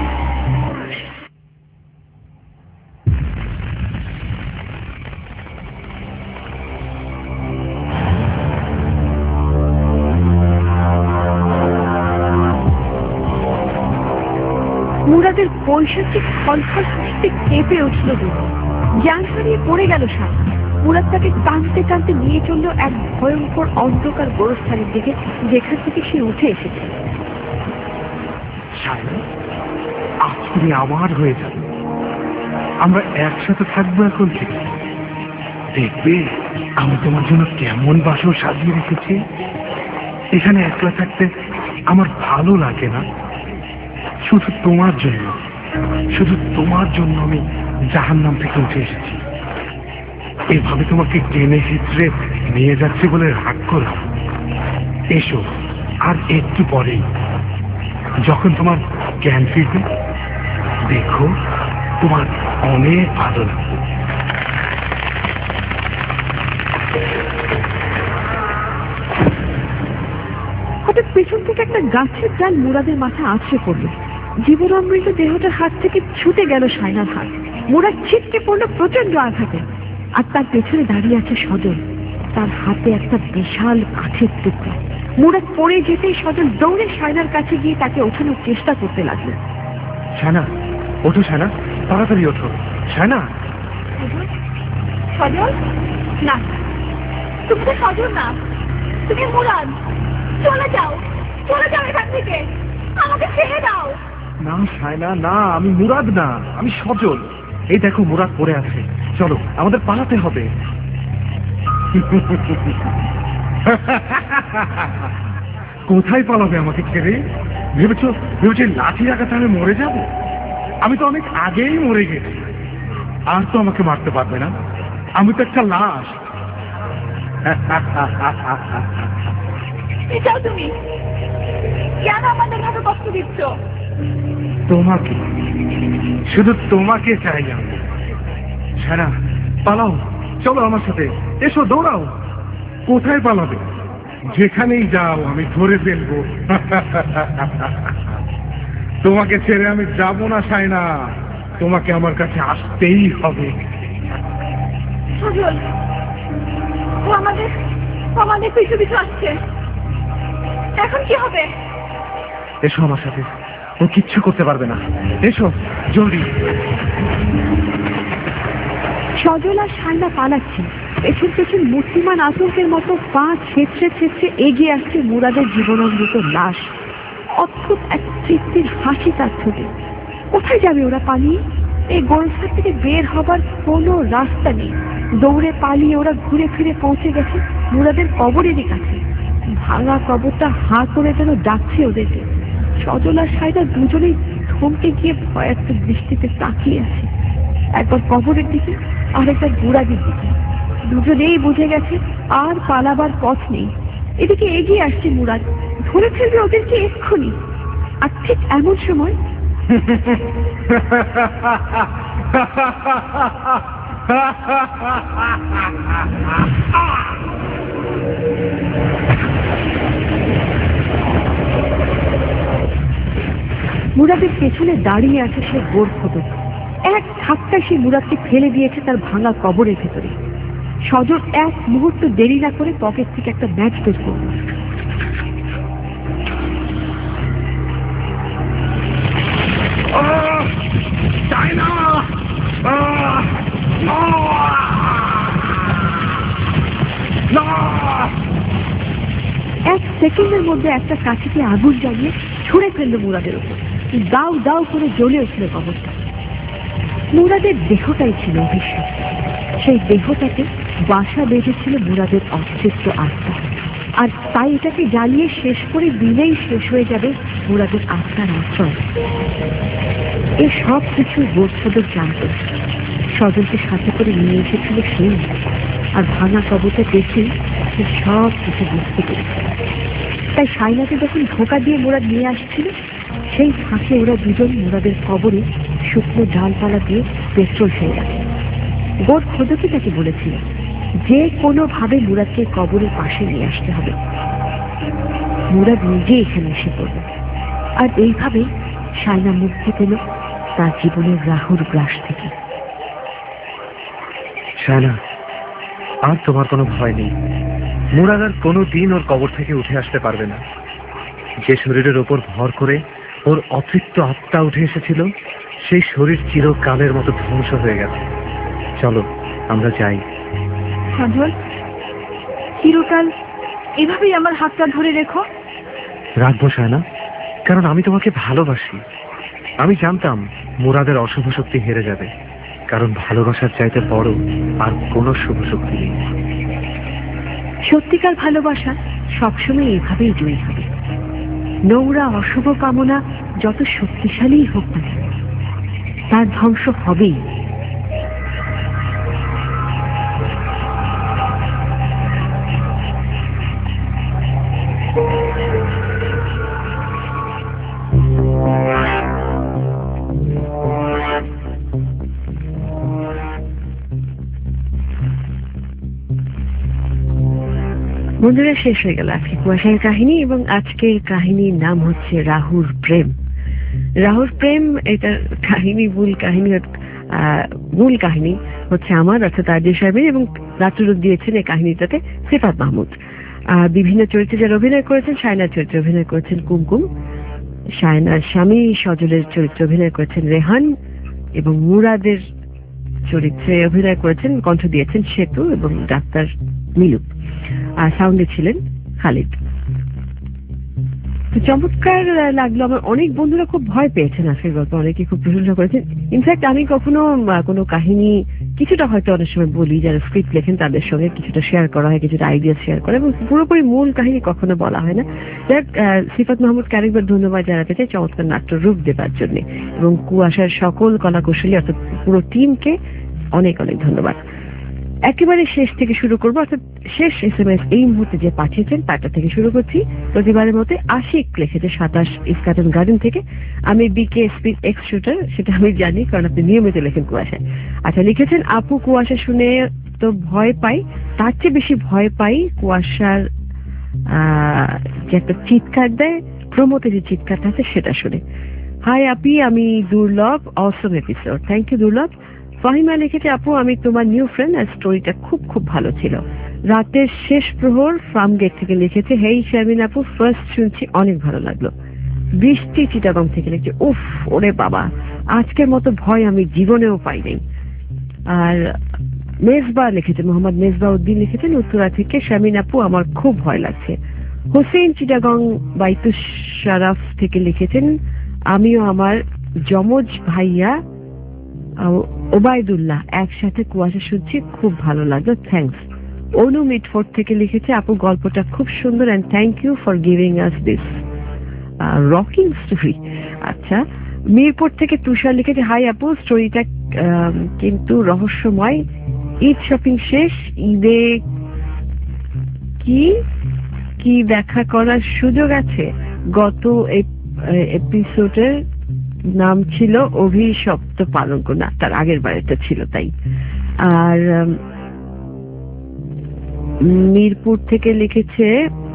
মুরাদের বৈশাখী ফলফল হাসিতে কেঁপে উঠল দুটো, জ্ঞান হারিয়ে পড়ে গেল সাপ। মুরাদ তাকে টানতে টানতে নিয়ে চলল এক ভয়ঙ্কর অন্ধকার গোরস্থানের দিকে, যেখান থেকে সে উঠে এসেছে। আজ তুমি আমার হয়ে যাবে, আমরা একসাথে থাকবো এখন থেকে। দেখবে আমি তোমার জন্য কেমন বাসর সাজিয়ে রেখেছি। এখানে একলা থাকতে আমার ভালো লাগে না। শুধু তোমার জন্য, শুধু তোমার জন্য আমি জাহান্নাম থেকে উঠে এসেছি। এভাবে তোমাকে টেনে হিচড়ে নিয়ে যাচ্ছে বলে রাগ করো। এসো, আর একটু পরেই যখন তোমার জ্ঞান ফিরবে, দেখো তোমার অনেক ভালো লাগবে। হঠাৎ পেছন থেকে একটা গাছের ডাল মুরাদের মাথায় আছড়ে পড়লো। জীবনামৃত দেহটার হাত থেকে ছুটে গেল সায়নার হাত। মুরাদ ছিটকে পড়লো প্রচন্ড আঘাতে। আর তার পেছনে দাঁড়িয়ে আছে সজল, তার হাতে একটা বিশাল কাঠের টুকরো। মুরাদ পড়ে যেতেই সজল দৌড়ে সায়নার কাছে গিয়ে তাকে ওঠানোর চেষ্টা করতে লাগলো। সায়না, ওঠো সায়না, তাড়াতাড়ি ওঠো সায়না। সজল না, তুমি তো সজল না, তুমি মুরাদ। চলে যাও, চলে যাও এখান থেকে, আমাকে ছেড়ে দাও। না সায়না, না, আমি মুরাদ না, আমি সজল। এই দেখো মুরাদ পড়ে আছে, চলো আমাদের পালাতে হবে। কোথায় পালাবে আমাকে ছেড়ে? ভেবেছো লাঠির আঘাতে আমি মরে যাব? আমি তো অনেক আগেই মরে গেছি। আর তো আমাকে মারতে পারবে না, আমি তো একটা লাশ। যাও তুমি, কেন আমাদের ভাবে কষ্ট দিচ্ছ? তোমাকে, শুধু তোমাকে চাই আমি। সারা পালাও, চলো আমার সাথে, এসো, দৌড়াও। কোথায় পালাবে? যেখানেই যাও আমি ধরে ফেলবো। তোমাকে ছেড়ে আমি যাব না সায়না, তোমাকে আমার কাছে আসতেই হবে। সজল, ও আমাদের আমাদের পিছু পিছু আসছে, এখন কি হবে? এসো আমার সাথে, ও কিচ্ছু করতে পারবে না, এসো জলদি। সজল আর সায়না পালাচ্ছে। পেছন পেছন মূর্তিমান আতঙ্কের মতো পা ছেঁচড়ে ছেঁচড়ে এগিয়ে আসছে মুরাদের জীবনামৃত লাশ। অদ্ভুত এক তৃপ্তির হাসি তার ঠোঁটে। কোথায় যাবে ওরা পালিয়ে? এই গোরস্থান থেকে বের হবার কোনো রাস্তা নেই। দৌড়ে পালিয়ে ওরা ঘুরে ফিরে পৌঁছে গেছে মুরাদের কবরেরই কাছে। ভাঙা কবরটা হাঁ করে যেন ডাকছে ওদেরকে। সজল আর সায়না দুজনেই থমকে গিয়ে ভয়ার্থ দৃষ্টিতে তাকিয়ে আছে, একবার কবরের দিকে আর একটা গুড়াগির দিকে। দুজনেই বুঝে গেছে আর পালাবার পথ নেই। এদিকে এগিয়ে আসছে মুরাদ, ধরে ফেলবে ওদেরকে এক্ষুনি। আর ঠিক এমন সময় মুরাদের পেছনে দাঁড়িয়ে আছে সে গোরফটক। এক ধাক্কায় সে মুরাদকে ফেলে দিয়েছে তার ভাঙা কবরের ভেতরে। সজল এক মুহূর্ত দেরি না করে পকেট থেকে একটা ম্যাচ বের করল। সেকেন্ডের মধ্যে একটা কাঠিতে আগুন জ্বালিয়ে ছুঁড়ে ফেললো মুরাদের উপর। দাউ দাউ করে জ্বলে উঠল কবরটা। মুরাদের দেহটাই ছিল অভিশাপ। সেই দেহটাকে বাসা বেঁধেছিল মুরাদের অতৃপ্ত আত্মা, আর তাই এটাকে জ্বালিয়ে শেষ করে দিলেই শেষ হয়ে যাবে মুরাদের আত্মার আশ্রয়। এ সব কিছু বোধসদক জানত। সজলকে সাথে করে নিয়ে এসেছিল সেই, আর ভাঙা কবরটা দেখে সে সব কিছু বুঝতে পেরেছে। তাই সাইনাকে যখন ধোঁকা দিয়ে মুরাদ নিয়ে আসছিল, সেই ফাঁকে ওরা দুজন মুরাদের কবরে শুকনো ডালপালা দিয়ে পেট্রোল ফেলে রাখে। গোর খোদকে তাকে বলেছিল যে কোনোভাবে মুরাদকে কবরের পাশে নিয়ে আসতে হবে। মুরাদ নিজে এখানে এসে পড়বে। আর এইভাবে সাইনা মুক্তি পেল তার জীবনের রাহুর গ্রাস থেকে। সায়না, আর তোমার কোনো ভয় নেই। মুরাদ আর কোনো দিন ওর কবর থেকে উঠে আসতে পারবে না। যে শরীরের ওপর ভর করে ওর অতৃপ্ত আত্মা উঠে এসেছিল, সেই শরীর চিরকালের মতো ধ্বংস হয়ে গেছে। চলো আমরা যাই। সজল, চিরকাল এভাবেই আমার হাতটা ধরে রেখো। রাখবো সায়না, কারণ আমি তোমাকে ভালোবাসি। আমি জানতাম মুরাদের অশুভ শক্তি হেরে যাবে, কারণ ভালোবাসার চাইতে বড় আর কোনো শুভ শক্তি নেই। সত্যিকার ভালোবাসা সবসময় এইভাবেই জয়ী হবে। নোংরা অশুভ কামনা যত শক্তিশালী হোক না, তার ধ্বংস হবেই। বন্ধুরা, শেষ হয়ে গেল আজকে কুয়াশার কাহিনী, এবং আজকের কাহিনীর নাম হচ্ছে রাহুর প্রেম। রাহুর প্রেম, এটার কাহিনী মূল কাহিনী হচ্ছে আমার, অর্থাৎ আরজে সাহেবের, এবং রাত্ররূপ দিয়েছেন এই কাহিনীটাতে সিফাত মাহমুদ। বিভিন্ন চরিত্রে যারা অভিনয় করেছেন, সায়নার চরিত্রে অভিনয় করেছেন কুমকুম, সায়নার স্বামী সজলের চরিত্রে অভিনয় করেছেন রেহান, এবং মুরাদের চরিত্রে অভিনয় করেছেন, কণ্ঠ দিয়েছেন সেতু এবং ডাক্তার মিলু, আর সাউন্ডে ছিলেন খালিদ। চমৎকার লাগলো আমার। অনেক বন্ধুরা খুব ভয় পেয়েছেন আজকের গল্প, অনেকে খুব প্রশংসা করেছেন। ইনফ্যাক্ট আমি কখনো কোনো কাহিনী কিছুটা হয়তো অনেক সময় বলি, যারা স্ক্রিপ্ট লেখেন তাদের সঙ্গে কিছুটা শেয়ার করা হয়, কিছুটা আইডিয়া শেয়ার করা, এবং পুরোপুরি মূল কাহিনী কখনো বলা হয় না। যাক, সিফাত মাহমুদকে আরেকবার ধন্যবাদ জানাতে চাই চমৎকার নাট্য রূপ দেবার জন্য, এবং কুয়াশার সকল কলাকুশলী অর্থাৎ পুরো টিমকে অনেক অনেক ধন্যবাদ। একেবারে শেষ থেকে শুরু করবো, অর্থাৎ শেষ SMS এই মুহূর্তে যে পাঠিয়েছেন তারটা থেকে শুরু করছি। প্রতিবারের মতো আশিক লিখেছে 27 ইস্কাটন গার্ডেন থেকে। আমি BKSP এক্স শুটার, সেটা আমি জানি কারণ আপনি নিয়মিত লেখেন কুয়াশায়। আচ্ছা, লিখেছেন আপু, কুয়াশা শুনে তো ভয় পাই, তার চেয়ে বেশি ভয় পাই কুয়াশার যে একটা চিৎকার দেয়, প্রমোতে যে চিৎকারটা আছে সেটা শুনে। হাই আপি, আমি দুর্লভ, অসম এপিসোড, থ্যাংক ইউ দুর্লভ। ফাহিমা লিখেছে আপু, আমি তোমার নিউ ফ্রেন্ড, আর স্টোরিটা খুব খুব ভালো ছিল। রাতের শেষ প্রহর ফার্ম গেট থেকে লিখেছে হেই শারমিন আপু, ফার্স্ট শুনছি, অনেক ভালো লাগলো। বৃষ্টি চিটাগং থেকে লিখেছে উফ ওরে বাবা, আজকের মতো ভয় আমি জীবনেও পাই নাই। আর মেজবা লিখেছে, মোহাম্মদ মেজবা উদ্দিন লিখেছেন উত্তরা থেকে, শারমিন আপু আমার খুব ভয় লাগছে। হোসেন চিটাগং বাইতুস শারাফ থেকে লিখেছেন আমিও আমার যমজ ভাইয়া ওবায়দুল্লাহ একসাথে কুয়াশা শুনছি, খুব ভালো লাগলো, থ্যাংকস। অনু মিটফোর্ড থেকে লিখেছে আপু গল্পটা খুব সুন্দর and thank you for giving us this rocking story. আচ্ছা, মিরপুর থেকে তুষার লিখেছে হাই আপু, স্টোরিটা কিন্তু রহস্যময়। ঈদ শপিং শেষ, ঈদে কি কি দেখা করার সুযোগ আছে? গত এপিসোডের নাম ছিল অভিশপ্ত পালঙ্ক, না তার আগের বারেটা ছিল তাই। আর মিরপুর থেকে লিখেছে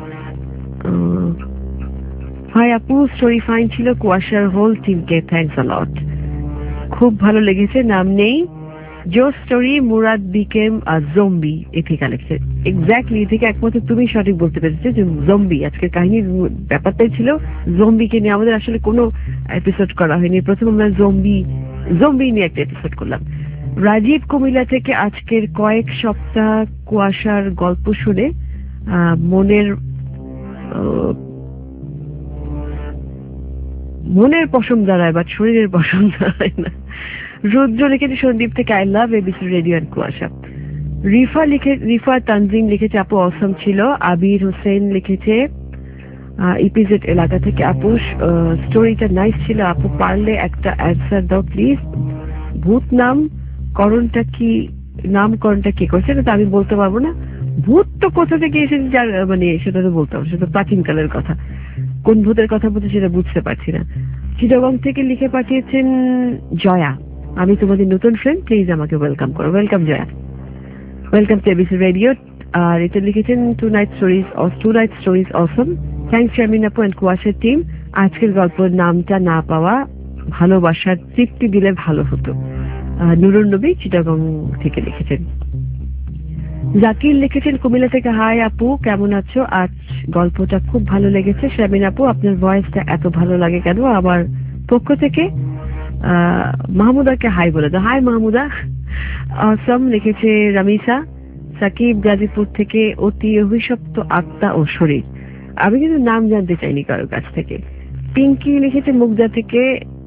হাই আপু, স্টোরি ফাইন ছিল, কুয়াশার হোল টিমকে থ্যাংকস আ লট, খুব ভালো লেগেছে। নাম নেই, জো স্টোরি, মুরাদ বিকেম জম্বি, এ থেকে লিখছে। এক্স্যাক্টলি, এ থেকে একমাত্র তুমি সঠিক বলতে পেরেছো যে জম্বি। আজকের কাহিনীর ব্যাপারটাই ছিল জম্বিকে নিয়ে, আমাদের আসলে কোনো এপিসোড করা হয়নি, প্রথম আমরা জম্বি নিয়ে একটা এপিসোড করলাম। রাজীব কুমিল্লা থেকে আজকের কয়েক সপ্তাহ কুয়াশার গল্প শুনে মনের মনের পশম দাঁড়ায় বাট শরীরের পশম দাঁড়ায় না। রুদ্র লিখেছে সন্দীপ থেকে I love ABC radio and Kuasha. Rifa Tanzim লিখেছে আপু অসম ছিল। আবির হোসেন লিখেছে ইপিজেড এলাকা থেকে আপু স্টোরিটা নাইস ছিল, আপু পারলে একটা অ্যান্সার দাও প্লিজ। ভূত নামকরণটা কি করছে এটা তো আমি বলতে পারবো না। ভূত তো কোথা থেকে এসেছে যার মানে সেটা তো বলতে পারবো, সেটা প্রাচীনকালের কথা। কোন ভূতের কথা বলছে সেটা বুঝতে পারছি না। চিটাগং থেকে লিখে পাঠিয়েছেন জয়া, আমি তোমাদের নতুন ফ্রেন্ড, প্লিজ আমাকে ওয়েলকাম করো। Welcome Joya, welcome to ABC radio. আর এটা লিখেছেন tonight stories awesome. Thanks Sharmin আপু এন্ড কুয়াশা টিম। আজকের গল্পের নামটা না পাওয়া ভালোবাসার তৃপ্তি দিলে ভালো হতো। নুরুন নবী চিটাগং থেকে লিখেছেন। জাকির লিখেছেন কুমিল্লা থেকে হাই আপু কেমন আছো? আজ গল্পটা খুব ভালো লেগেছে। শারমিন আপু আপনার ভয়েসটা এত ভালো লাগে কেন? আমার পক্ষ থেকে মাহমুদাকে হাই বলে দাও। হাই মাহমুদা। অসম লিখেছে রামিসা। সাকিব গাজীপুর থেকে অতি অভিশপ্ত আত্মা ও শরীর। আমি কিন্তু নাম জানতে চাইনি কারোর কাছ থেকে। পিঙ্কি লিখেছে মুগদা থেকে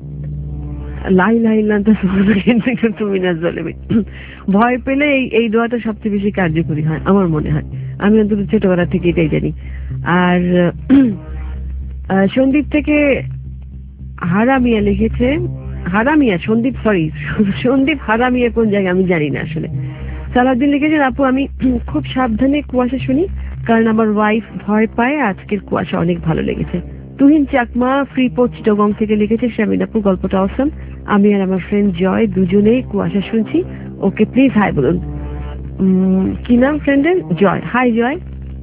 ভয় পেলে এই দোয়াটা সবচেয়ে বেশি কার্যকরী হয় আমার মনে হয়, আমি অন্তত ছোটবেলা থেকে এটাই জানি। আর সন্দীপ থেকে হারামিয়া লিখেছে, হারামিয়া সন্দীপ হারামিয়া কোন জায়গায় আমি জানি না আসলে। সালাউদ্দিন লিখেছেন আপু আমি খুব সাবধানে কুয়াশা শুনি কারণ আমার ওয়াইফ ভয় পায়। আজকের কুয়াশা অনেক ভালো লেগেছে। তুহিন চাকমা ফ্রিপোর্ট চিটাগং থেকে লিখেছে শারমিন আপু গল্পটা অসম। আমি আর আমার ফ্রেন্ড জয় দুজনেই কুয়াশা শুনছি। ওকে প্লিজ হাই বলুন। কি নাম ফ্রেন্ডের? জয়। হাই জয়।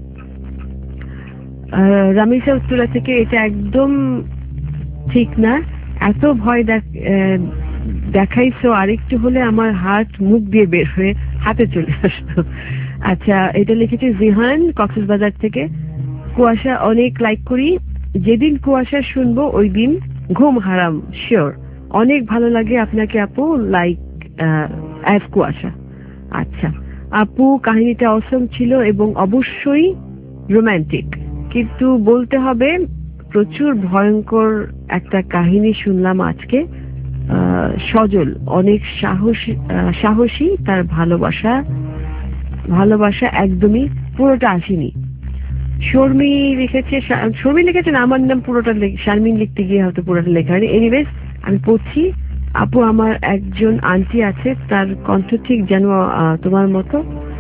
রামিসা উত্তরা থেকে এটা একদম ঠিক না, এত ভয় দেখাইছো, আরেকটু হলে আমার হার্ট মুখ দিয়ে বের হয়ে হাতে চলে আসতো। আচ্ছা, এটা লিখেছে জিহান কক্সবাজার থেকে। কুয়াশা অনেক লাইক করি, যেদিন কুয়াশা শুনবো ওই দিন ঘুম হারাম শিওর। অনেক ভালো লাগে আপনাকে আপু, লাইক অ্যাজ কুয়াশা। আচ্ছা আপু কাহিনীটা অসম ছিল এবং অবশ্যই রোমান্টিক, কিন্তু বলতে হবে প্রচুর ভয়ঙ্কর একটা কাহিনী শুনলাম আজকে। সজল অনেক সাহসী, তার ভালোবাসা একদমই পুরোটা আসেনি। শর্মি লিখেছেন আমার নাম পুরোটা শারমিন লিখতে গিয়ে হয়তো পুরোটা লেখা হয়নি। এনিওয়েজ আমি পড়ছি। আপু আমার একজন আন্টি আছে, তার কণ্ঠ ঠিক যেন তোমার মতো।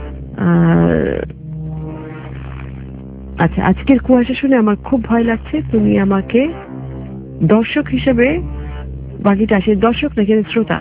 আচ্ছা, আজকের কুয়াশা শুনে আমার খুব ভয় লাগছে। তুমি আমাকে দর্শক হিসেবে, বাকিটা আসে দর্শক নাকি শ্রোতা।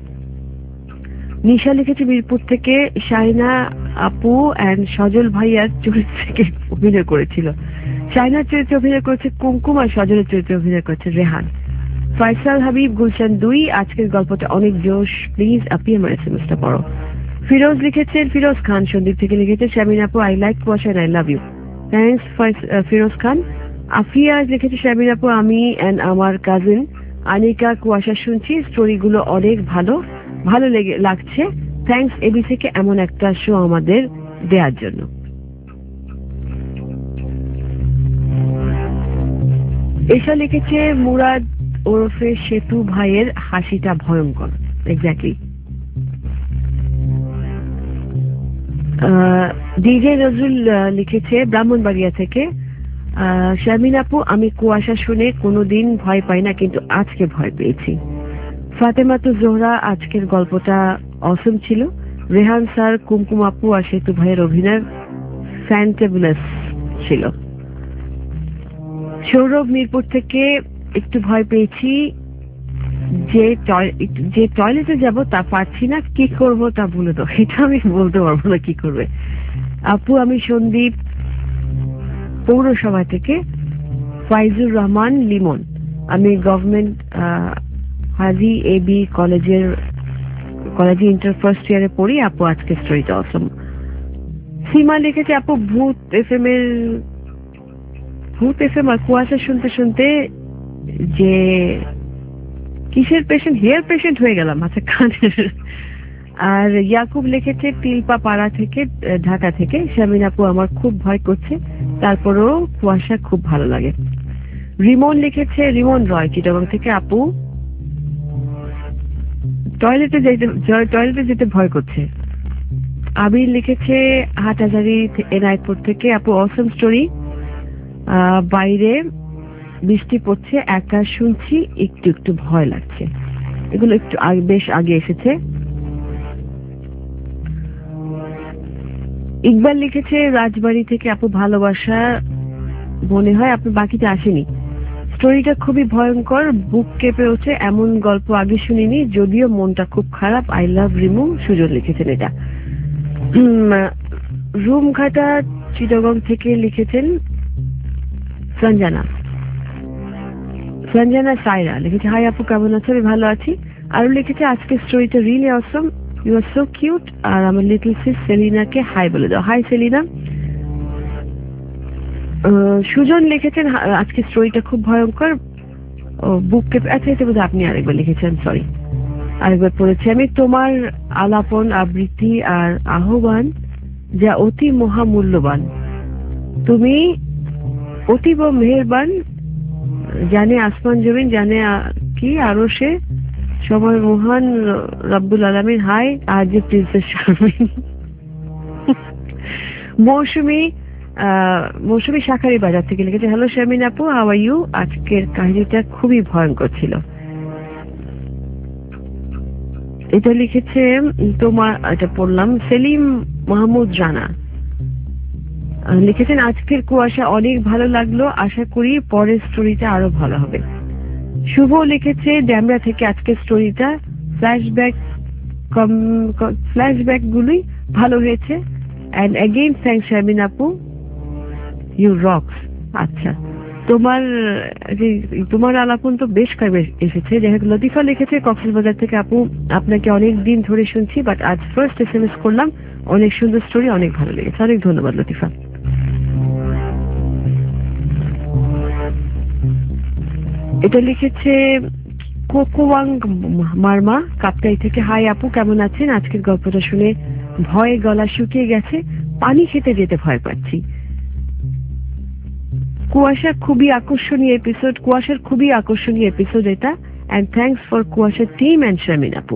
নিশা লিখেছে মিরপুর থেকে, শাহিনা আপু অ্যান্ড সজল ভাইয়ার চরিত্রে অভিনয় করেছিল। শাহিনার চরিত্রে অভিনয় করেছে কুমকুম আর সজলের চরিত্রে অভিনয় করেছে রেহান। ফয়সাল হাবিব গুলশান 2, আজকের গল্পটা অনেক জোশ, প্লিজ আপনি আমার এসএমএসটা পড়ো। ফিরোজ লিখেছেন, ফিরোজ খান সন্দীপ থেকে লিখেছে শারমিন আপু I like Kuasha and I love you. Thanks Firoz Khan. Afia লিখেছে শারমিন আপু আমি অ্যান্ড আমার কাজিন আনিকা কুয়াশা শুনছি, স্টোরিগুলো অনেক ভালো লাগছে। থ্যাংকস এবিসি কে এমন একটা শো আমাদের দেওয়ার জন্য। এসা লিখেছে মুরাদ ওরফে সেতু ভাইয়ের হাসিটা ভয়ঙ্কর। এক্স্যাক্টলি। ডিজে নজরুল লিখেছে ব্রাহ্মণবাড়িয়া থেকে, শারমিন আপু আমি কুয়াশা শুনে কোনোদিন ভয় পাই না, কিন্তু আজকে ভয় পেয়েছি। ফাতেমাতু জোহরা আজকের গল্পটা অসম ছিল। রেহান স্যার, কুমকুম আপু আর সেতু ভাইয়ের অভিনয় ফ্যান্টাবুলাস ছিল। সৌরভ মিরপুর থেকে একটু ভয় পেয়েছি, যে টয়লেটে যাব তা পারছি না, কি করব তা বলে দাও। এটা আমি বলতে পারবো না কি করবে। আপু আমি সন্দীপ পৌরসভা থেকে। ফাইজুর রহমান লিমন, আমি গভর্নমেন্ট হাজি এবি কলেজে ইন্টার ফার্স্ট ইয়ারে পড়ি। আপু আজকে স্টোরিটা অসম। সীমা লিখেছে আপু ভূত এফএম আর কুয়াশা শুনতে শুনতে যে কিসের পেশেন্ট, হেয়ার পেশেন্ট হয়ে গেলাম। আচ্ছা কানের। আর ইয়াকুব লিখেছে তিলপা পাড়া থেকে, ঢাকা থেকে, শামিন আপু আমার খুব ভয় করছে, তারপরেও কুয়াশা খুব ভালো লাগে। রিমন লিখেছে, রিমন রয় চিটাগং থেকে, আপু টয়লেটে যেতে ভয় করছে। আবির লিখেছে হাটহাজারী এনায়তপুর থেকে, আপু অসম স্টোরি, বাইরে বৃষ্টি পড়ছে, একা শুনছি, একটু একটু ভয় লাগছে। এগুলো একটু বেশ আগে এসেছে। ইকবাল লিখেছে রাজবাড়ি থেকে, আপু ভালোবাসা, মনে হয় আপনি বাকিটা আসেনি, স্টোরিটা খুবই ভয়ঙ্কর, বুক কেঁপে ওঠে, এমন গল্প আগে শুনিনি, যদিও মনটা খুব খারাপ, আই লাভ রিমু। সুজন লিখেছেন এটা। রুমঘাটা চিটাগং থেকে লিখেছেন সঞ্জনা সাইরা লিখেছে, হাই আপু কেমন আছো? আমি ভালো আছি। আরো লিখেছে আজকে স্টোরিটা really awesome, you are so cute. আর আমার লিটল সিস সেলিনাকে হাই বলে দাও। হাই সেলিনা। সুজন লিখেছেন আজকে স্টোরিটা খুব ভয়ঙ্কর, বুককে, আচ্ছা এটা বোধহয় আপনি আরেকবার লিখেছেন, সরি আরেকবার পড়েছি আমি। তোমার আলাপন, আবৃত্তি আর আহ্বান যা অতি মহামূল্যবান, তুমি অতীব মেহেরবান, জানে আসমান জমিন, জানে কি আরো সে সময় মহান রব্বুল আলামিন। হাই আজ প্রিন্সেস শারমিন। মৌসুমী শাখারি বাজার থেকে লিখেছে, হ্যালো শারমিন আপু, হাউ আর ইউ? আজকের কাহিনীটা খুবই ভয়ঙ্কর ছিল। এটা লিখেছে তোমার, এটা পড়লাম, সেলিম মাহমুদ রানা লিখেছেন আজকের কুয়াশা অনেক ভালো লাগলো, আশা করি পরের স্টোরিটা আরো ভালো হবে। শুভ লিখেছে ড্যামরা থেকে, আজকের স্টোরিটা ফ্ল্যাশব্যাক গুলি ভালো হয়েছে, এন্ড এগেইন থ্যাঙ্কস শারমিন আপু, ইউ রকস। আচ্ছা, তোমার আলাপন তো বেশ কয়েকবার এসেছে। যাই হোক, লতিফা লিখেছে কক্সবাজার থেকে, আপু আপনাকে অনেক দিন ধরে শুনছি, বাট আজ ফার্স্ট SMS করলাম, অনেক সুন্দর স্টোরি, অনেক ভালো লেগেছে। অনেক ধন্যবাদ লতিফা। এটা লিখেছে কোকোয়াং মার্মা কাপ্তাই থেকে, হাই আপু কেমন আছেন? আজকের গল্পটা শুনে ভয়ে গলা শুকিয়ে গেছে, পানি খেতে যেতে ভয় পাচ্ছি। কুয়াশার খুবই আকর্ষণীয় এপিসোড এটা, and thanks for Kuasha team and Sharmin আপু।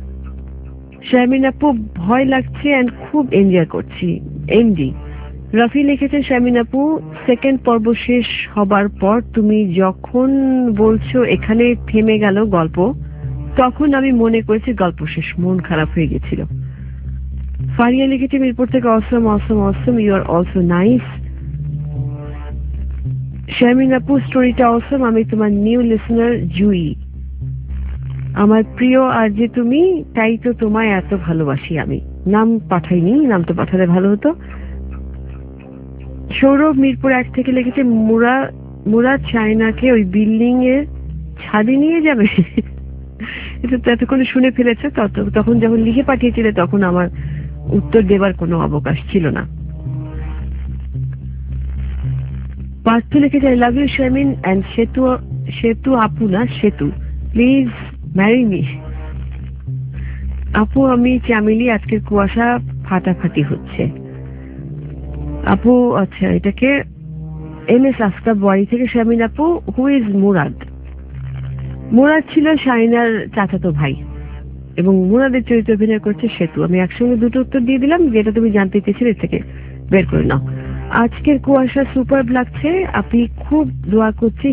ভয় লাগছে এন্ড খুব এনজয় করছি। এমডি রফি লিখেছেন, শারমিন আপু সেকেন্ড পর্ব শেষ হবার পর তুমি যখন বলছো এখানে থেমে গেল গল্প, তখন আমি মনে করেছি গল্প শেষ, মন খারাপ হয়ে গেছিল। ফারিয়া লিখেছে মিরপুর থেকে, awesome awesome awesome, you are also nice. Sharmin আপু স্টোরিটা অসম, আমি তোমার নিউ লিসনার জুই, আমার প্রিয় আর যে তুমি, তাই তো তোমায় এত ভালোবাসি আমি। নাম পাঠাইনি, নাম তো পাঠালে ভালো হতো। সৌরভ মিরপুর 1 থেকে লিখেছে, মুরাদ চায়নাকে ওই বিল্ডিং এর ছাদে নিয়ে যাবে। এটা তো এতক্ষণে শুনে ফেলেছে, তখন যখন লিখে পাঠিয়েছিলে তখন আমার উত্তর দেবার কোনো অবকাশ ছিল না। পার্থ লিখেছে, I love you Sharmin and Setu আপু না সেতু, প্লিজ ম্যারি মি। আপু আমি চামেলি, আজকের কুয়াশা ফাটাফাটি হচ্ছে। আপু আচ্ছা, এটাকে MS আফতাব বাড়ি থেকে, শারমিন আপু হু ইজ মুরাদ? মুরাদ ছিল শাইনার চাচাতো ভাই এবং মুরাদের চরিত্রে অভিনয় করছে সেতু। আমি একসঙ্গে দুটো উত্তর দিয়ে দিলাম, যেটা তুমি জানতে চেয়েছিলে থেকে বের করে নাও। আজকের কুয়াশা সুপার লাগছে, আপনি খুব দোয়া করছি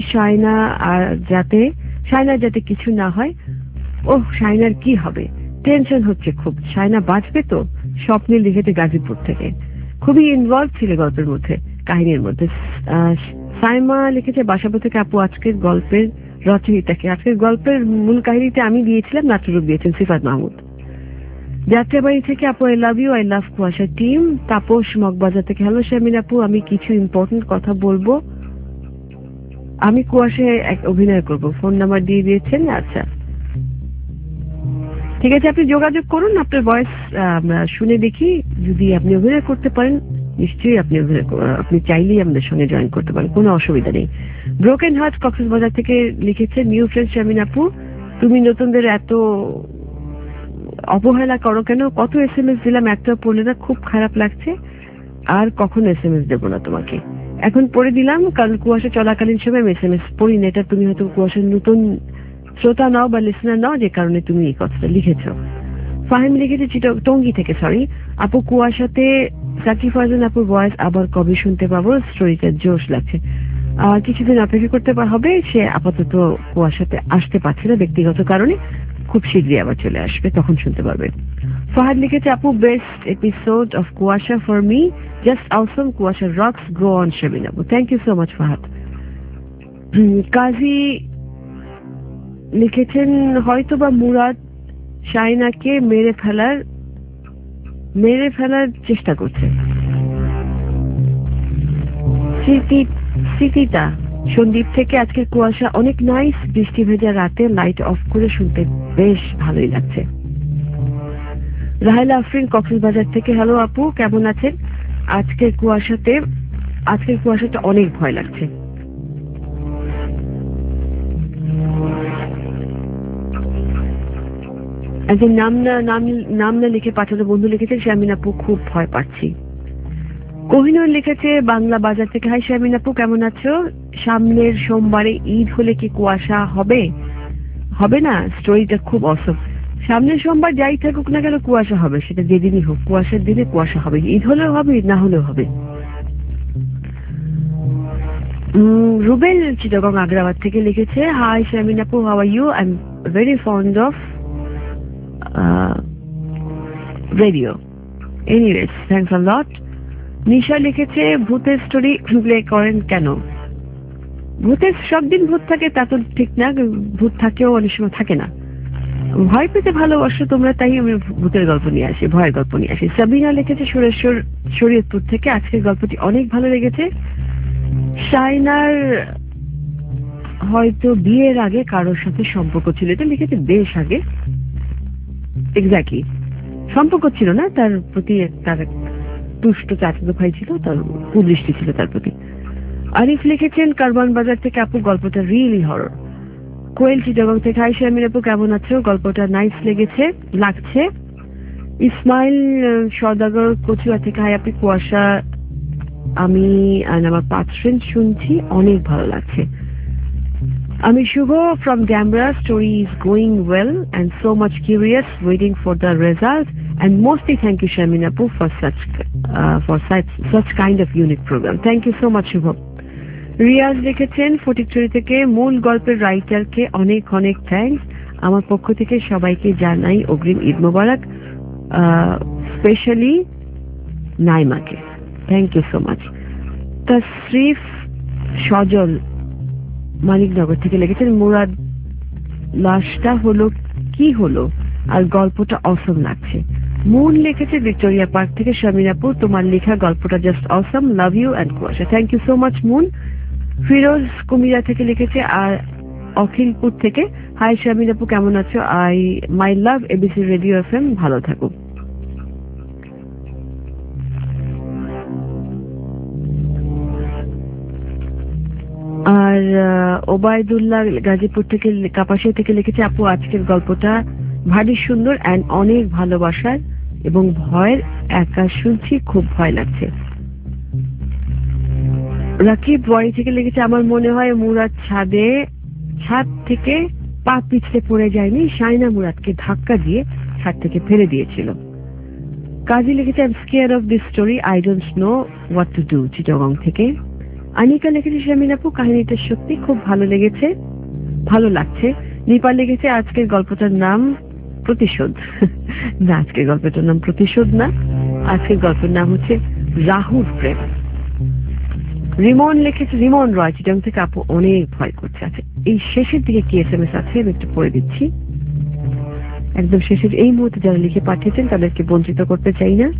শাইনার যাতে কিছু না হয়। ওহ, শাইনার কি হবে, টেনশন হচ্ছে খুব, শাইনা বাঁচবে তো? স্বপ্নে লিখেছে গাজীপুর থেকে, খুবই ইনভলভ ছিল গল্পের মধ্যে, কাহিনীর মধ্যে। সাইমা লিখেছে বাসাবো থেকে, আপু আজকের গল্পের রচয়িতাকে? আজকের গল্পের মূল কাহিনীতে আমি দিয়েছিলাম, নাট্যরূপ দিয়েছেন সিফাত মাহমুদ। যাত্রাবাড়ি থেকে, আপু I love you, I love Kuasha team. Tapas Moghbazar থেকে, হ্যালো শারমিন আপু, আমি কিছু ইম্পর্টেন্ট কথা বলবো, আমি কুয়াশায় অভিনয় করব, ফোন নাম্বার দিয়ে দিয়েছেন। আচ্ছা ঠিক আছে, আপনি যোগাযোগ করুন, আপনার ভয়েস আমরা শুনে দেখি, যদি আপনি অভিনয় করতে পারেন নিশ্চয়ই আপনি চাইলেই আমাদের সঙ্গে জয়েন করতে পারেন, কোনো অসুবিধা নেই। ব্রোকেন হার্ট কক্সবাজার থেকে লিখেছে, নিউ ফ্রেন্ড শারমিন আপু, তুমি নতুনদের এত অবহেলা করো কেন? কত SMS দিলাম, একটা পড়লে না, খুব খারাপ লাগছে। আর কখন SMS দেবো না তোমাকে, এখন পড়ে দিলাম, কারণ কুয়াশা চলাকালীন সময় আমি SMS পড়ি না। এটা তুমি হয়তো কুয়াশার নতুন শ্রোতা নাও বা লিসনার নাও, যে কারণে তুমি এই কথাটা লিখেছো। ফাহিম লিখেছে টঙ্গী থেকে, সরি আপু, কুয়াশাতে সাকিব ফারজান আপুর ভয়েস আবার কবে শুনতে পাবো? স্টোরিটা জোশ লাগছে। কিছুদিন অপেক্ষা করতে হবে, সে আপাতত কুয়াশাতে আসতে পারছে না ব্যক্তিগত কারণে, খুব শীঘ্রই আবার চলে আসবে, তখন শুনতে পারবে। ফাহাদ লিখেছে আপু, best episode of Kuasha for me, just awesome, Kuasha rocks, go on Sharmin আপু। Thank you so much Fahad. Kazi লিখেছেন হয়তো বা মুরাদ শাইনাকে মেরে ফেলার চেষ্টা করছে। স্মৃতিটা সন্দীপ থেকে, আজকের কুয়াশা অনেক নাইস, বৃষ্টি ভেজা রাতে লাইট অফ করে শুনতে বেশ ভালোই লাগছে। রাহেলা আফরিন কক্সবাজার থেকে, হ্যালো আপু, কেমন আছেন? আজকের কুয়াশাটা অনেক ভয় লাগছে। একজন নাম না লিখে পাঠানো বন্ধু লিখেছেন, শারমিন আপু খুব ভয় পাচ্ছি। কোহিনুর লিখেছে বাংলা বাজার থেকে, হাই শারমিন আপু, কেমন আছো? সামনের সোমবারে ঈদ হলে কি কুয়াশা হবে না? স্টোরিটা খুব অসম। সামনের সোমবার যাই থাকুক না কেন কুয়াশা হবে, সেটা যেদিনই হোক, কুয়াশার দিনে কুয়াশা হবে, ঈদ হলেও হবে, ঈদ না হলেও হবে। রুবেল চিটাগং আগ্রাবাদ থেকে লিখেছে, হাই শারমিন আপু, how are you? I am very fond of radio, anyways thanks a lot. Nisha লিখেছে, ভূতের স্টোরি প্লে করেন কেন? ভূতের সব দিন ভূত থাকে তা তো ঠিক না, ভূত থাকেও অনেক সময় থাকে না। ভয় পেতে ভালোবাসো তোমরা, তাই আমি ভূতের গল্প নিয়ে আসি, ভয়ের গল্প নিয়ে আসি। সাবিনা লিখেছে শরীয়তপুর থেকে, আজকের গল্পটি অনেক ভালো লেগেছে। শাইনার হয়তো বিয়ের আগে কারোর সাথে সম্পর্ক ছিল, এটা লিখেছে বেশ আগে, এক্স্যাক্টলি সম্পর্ক ছিল না, তার প্রতি তার দুষ্ট চাচাতো ভাই ছিল, তার কুদৃষ্টি ছিল তার প্রতি। আরিফ লিখেছেন কারওয়ান বাজার থেকে, আপু গল্পটা রিয়েলি হরর। কোয়েল চিটাগং থেকে, হাই শারমিন আপু, কেমন আছো? গল্পটা নাইস লাগছে। ইসমাইল সওদাগর কচুয়া থেকে, হাই আপু, কুয়াশা আমি আর আমার 5 ফ্রেন্ড শুনছি, অনেক ভালো লাগছে। আমি Shuvo from Demra, story is going well and so much curious, waiting for the result, and mostly thank you Sharmin Apu for such kind of unique program. Thank you so much Shuvo. Riyaz লিখেছেন ফটিকছড়ি থেকে, মূল গল্পের রাইটারকে অনেক অনেক থ্যাঙ্কস, আমার পক্ষ থেকে সবাইকে জানাই অগ্রিম ঈদ মোবারক, স্পেশালি নাইমাকে। Thank you so much. Tashrif Sajal Maniknagar থেকে লিখেছেন, মুরাদ লাশটা কি হলো আর গল্পটা অসম লাগছে। মুন লিখেছে ভিক্টোরিয়া পার্ক থেকে, শারমিন আপু তোমার লেখা গল্পটা just awesome, love you and Kuasha. Thank you so much Moon. Firoz Kumira থেকে লিখেছে, আর অখিলপুর থেকে, হাই শারমিন আপু, কেমন আছো? My love ABC radio FM, ভালো থাকো। আর ওবায়দুল্লাহ গাজীপুর থেকে, কাপাসিয়া থেকে লিখেছে, আপু আজকের গল্পটা ভারী সুন্দর অ্যান্ড অনেক ভালোবাসার এবং ভয়ের, একা শুনছি, খুব ভয় লাগছে। রাকিব ওয়ারি থেকে লিখেছে, আমার মনে হয় মুরাদ ছাদ থেকে পা পিছলে পড়ে যায়নি, শাইনা মুরাদকে ধাক্কা দিয়ে ছাদ থেকে ফেলে দিয়েছিল। কাজী লিখেছে, I am scare of this story, I don't know what to do, Chittagong থেকে। আনিকা লিখেছে, শারমিন আপু কাহিনীটা সত্যি খুব ভালো লাগছে। নিপা লিখেছে, আজকের গল্পটার নাম প্রতিশোধ। না, আজকের গল্পটার নাম প্রতিশোধ না, আজকের গল্পের নাম হচ্ছে রাহুর প্রেম। রিমন লিখেছে, রিমন রয় চিটাং থেকে, আপু অনেক ভয় করছে। আচ্ছা, এই শেষের দিকে কি SMS আছে আমি একটু পড়ে দিচ্ছি, একদম শেষের। এই মুহূর্তে যারা লিখে পাঠিয়েছেন তাদেরকে বঞ্চিত করতে চাই না।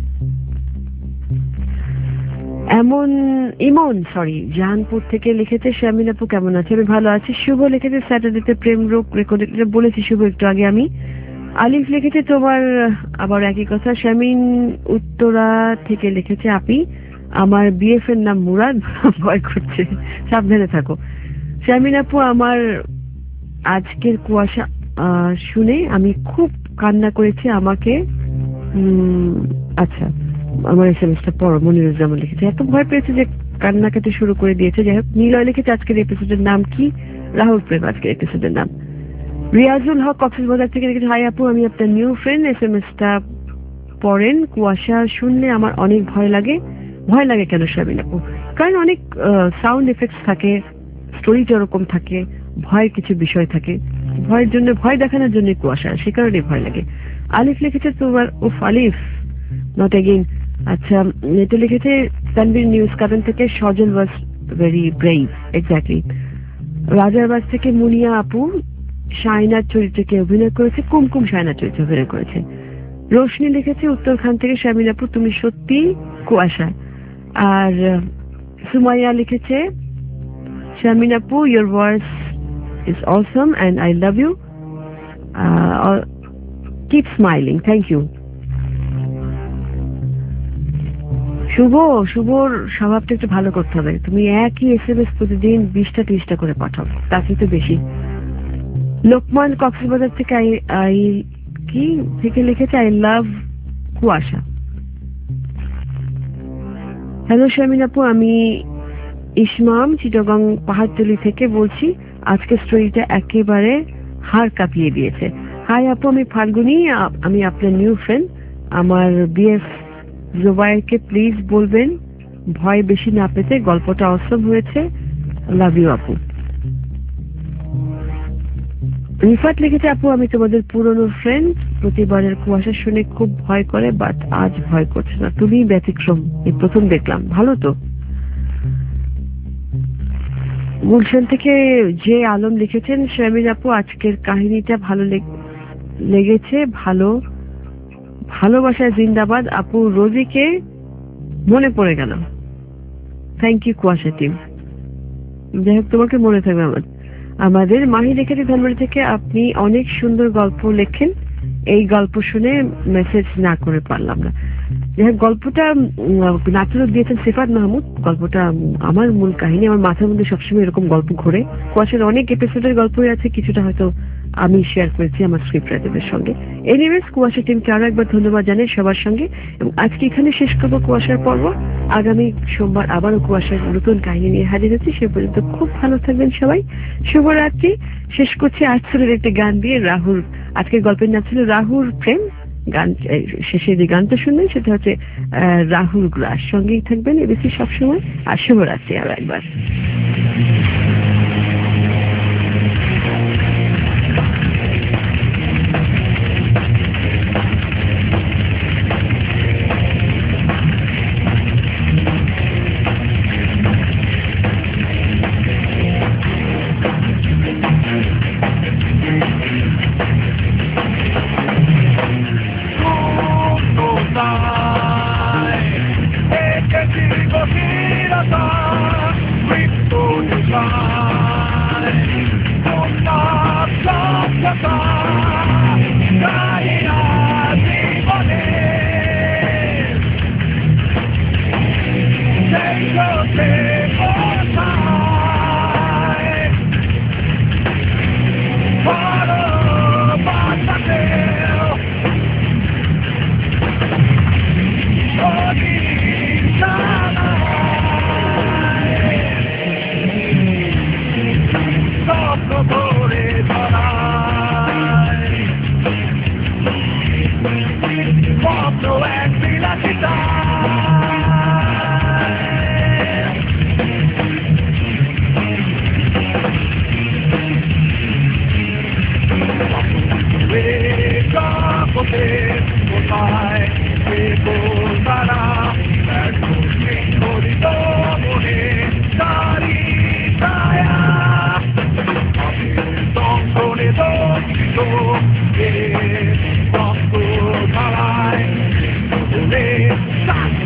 ইমন জাহানপুর থেকে লিখেছে, শারমিন আপু কেমন আছে? আমি ভালো আছি। শুভ লিখেছে, স্যাটারডেতে প্রেম রোগ রেকর্ড বলেছি শুভ একটু আগে আমি। আলিফ লিখেছে, তোমার আবার একই কথা। শারমিন উত্তরা থেকে লিখেছে, আপি আমার BF এর নাম মুরাদ, ভয় করছে, সাবধানে থাকো। শারমিন আপু আমার আজকের কুয়াশা শুনে আমি খুব কান্না করেছি। আমাকে আচ্ছা, আমার এসএমএসটা পড়ো। মনিরুজ্জামান লিখেছে, এত ভয় পেয়েছে যে কান্নাকাটি শুরু করে দিয়েছে। যাই হোক, নীলয় লিখেছে আজকের এপিসোডের নাম কি? রাহুল প্রেম আজকের এপিসোডের নাম। রিয়াজুল হক কক্সবাজার থেকে লিখেছে, হাই আপু, আমি আপনার নিউ ফ্রেন্ড। এসএমএসটা পড়েন। কুয়াশা শুনলে আমার অনেক ভয় লাগে। ভয় লাগে কেন শারমিন আপু? কারণ অনেক সাউন্ড এফেক্টস থাকে, স্টোরিটা ওরকম থাকে, ভয়ের কিছু বিষয় থাকে। ভয়ের জন্য, ভয় দেখানোর জন্য কুয়াশা, সে কারণে ভয় লাগে। আলিফ লিখেছে তোমার, উফ আলিফ নট এগেইন। আচ্ছা, এটা লিখেছে তানভীর নিউজ কারণ থেকে, Sajal was very brave. Exactly. Rajarbagh থেকে মুনিয়া আপু শায়নার চরিত্রকে অভিনয় করেছে, কুমকুম শায়নার চরিত্রে অভিনয় করেছে। রোশনি লিখেছে উত্তরখান থেকে, শারমিন আপু তুমি সত্যি কুয়াশা। আর সুমাইয়া লিখেছে, শারমিন আপু your voice is awesome and I love you, keep smiling, thank you. শুভর স্বভাবটা একটু ভালো করতে হবে। তুমি একই এসএমএস প্রতিদিন 20টা 30টা করে পাঠাও, তার থেকে বেশি। লোকমান কক্সবাজার থেকে থেকে লিখেছে, আই লাভ কুয়াশা। হ্যালো শারমিন আপু, আমি ইসমাম চিটাগং পাহাড়তলি থেকে বলছি। আজকে স্টোরিটা একেবারে হাড় কাঁপিয়ে দিয়েছে। হাই আপু, আমি ফাল্গুনি, আমি আপনার নিউ ফ্রেন্ড। আমার বিএফ জোবাইরকে প্লিজ বলবেন ভয় বেশি না পেতে, গল্পটা অসম হয়েছে, লাভ ইউ আপু। রিফাত লিখেছে, আপু আমি তোমাদের পুরনো ফ্রেন্ড, প্রতিবারের কুয়াশা শুনে খুব ভয় করে, বাট আজ ভয় করছে না, তুমি ব্যতিক্রম, এই প্রথম দেখলাম, ভালো তো। গুলশান থেকে যে আলম লিখেছেন, শারমিন আপু আজকের কাহিনীটা ভালো লেগেছে, ভালোবাসায় জিন্দাবাদ আপু, রোজিকে মনে পড়ে গেল। Thank you Kuasha team. যাই হোক, তোমাকে মনে থাকবে আমাদের। মাহি লিখেছে ধানবাড়ি থেকে, আপনি অনেক সুন্দর গল্প লেখেন, এই গল্প শুনে মেসেজ না করে পারলাম না। যাই হোক, গল্পটা নাটক দিয়েছেন সিফাত মাহমুদ। গল্পটা আমার মূল কাহিনী, আমার মাথার মধ্যে সবসময় এরকম গল্প ঘোরে। কুয়াশার অনেক এপিসোডের গল্পই আছে, কিছুটা হয়তো আমি শেয়ার করেছি আমার স্ক্রিপ্ট রাইটারদের সঙ্গে। এনিওয়েজ, কুয়াশা টিমকে আরো একবার ধন্যবাদ জানাই সবার সঙ্গে, এবং আজকে এখানে শেষ করবো কুয়াশার পর্ব। আগামী সোমবার আবারও কুয়াশার নতুন কাহিনী নিয়ে হাজির হচ্ছি। সে পর্যন্ত খুব ভালো থাকবেন সবাই। শুভরাত্রি। শেষ করছি আজকের একটা গান দিয়ে। রাহুল, আজকের গল্পের নাম ছিল রাহুল প্রেম। গান শেষে যে গানটা শুনবেন সেটা হচ্ছে রাহুল গ্রাস। সঙ্গেই থাকবেন এবিসি সবসময়। আর শুভরাত্রি আরো একবার। Stop!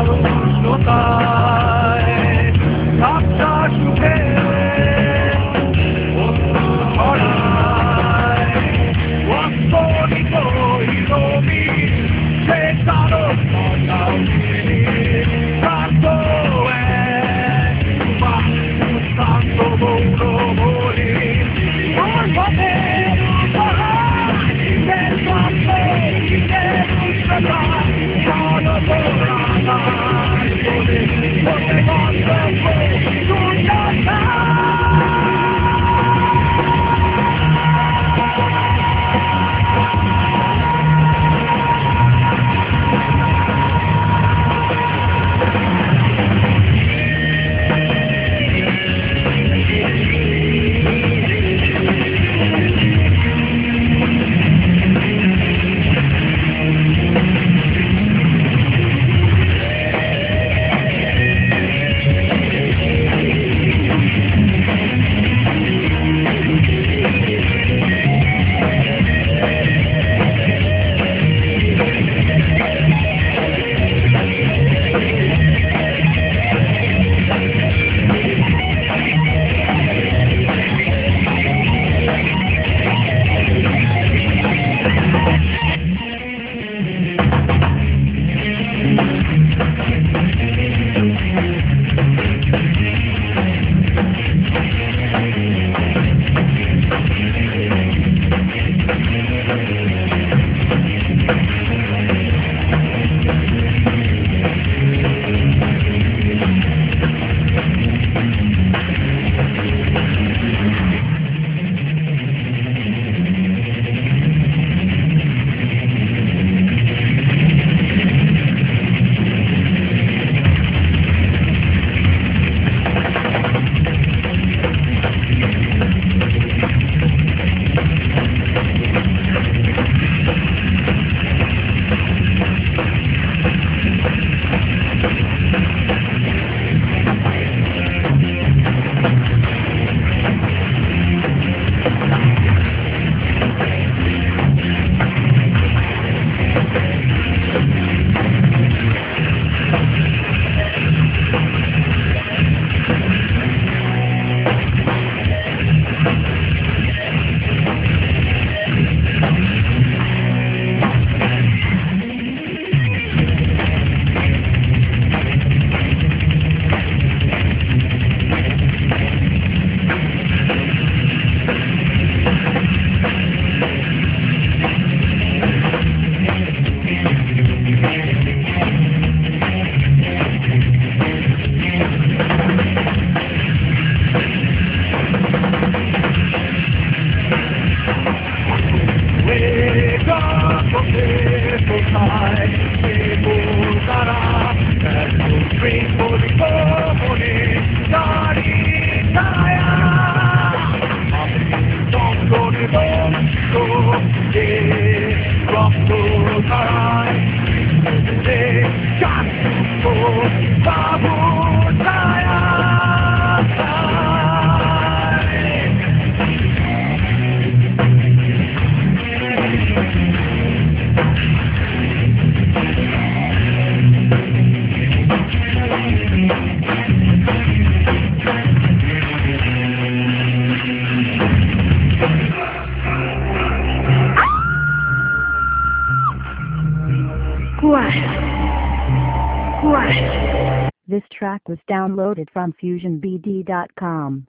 This track was downloaded from FusionBD.com.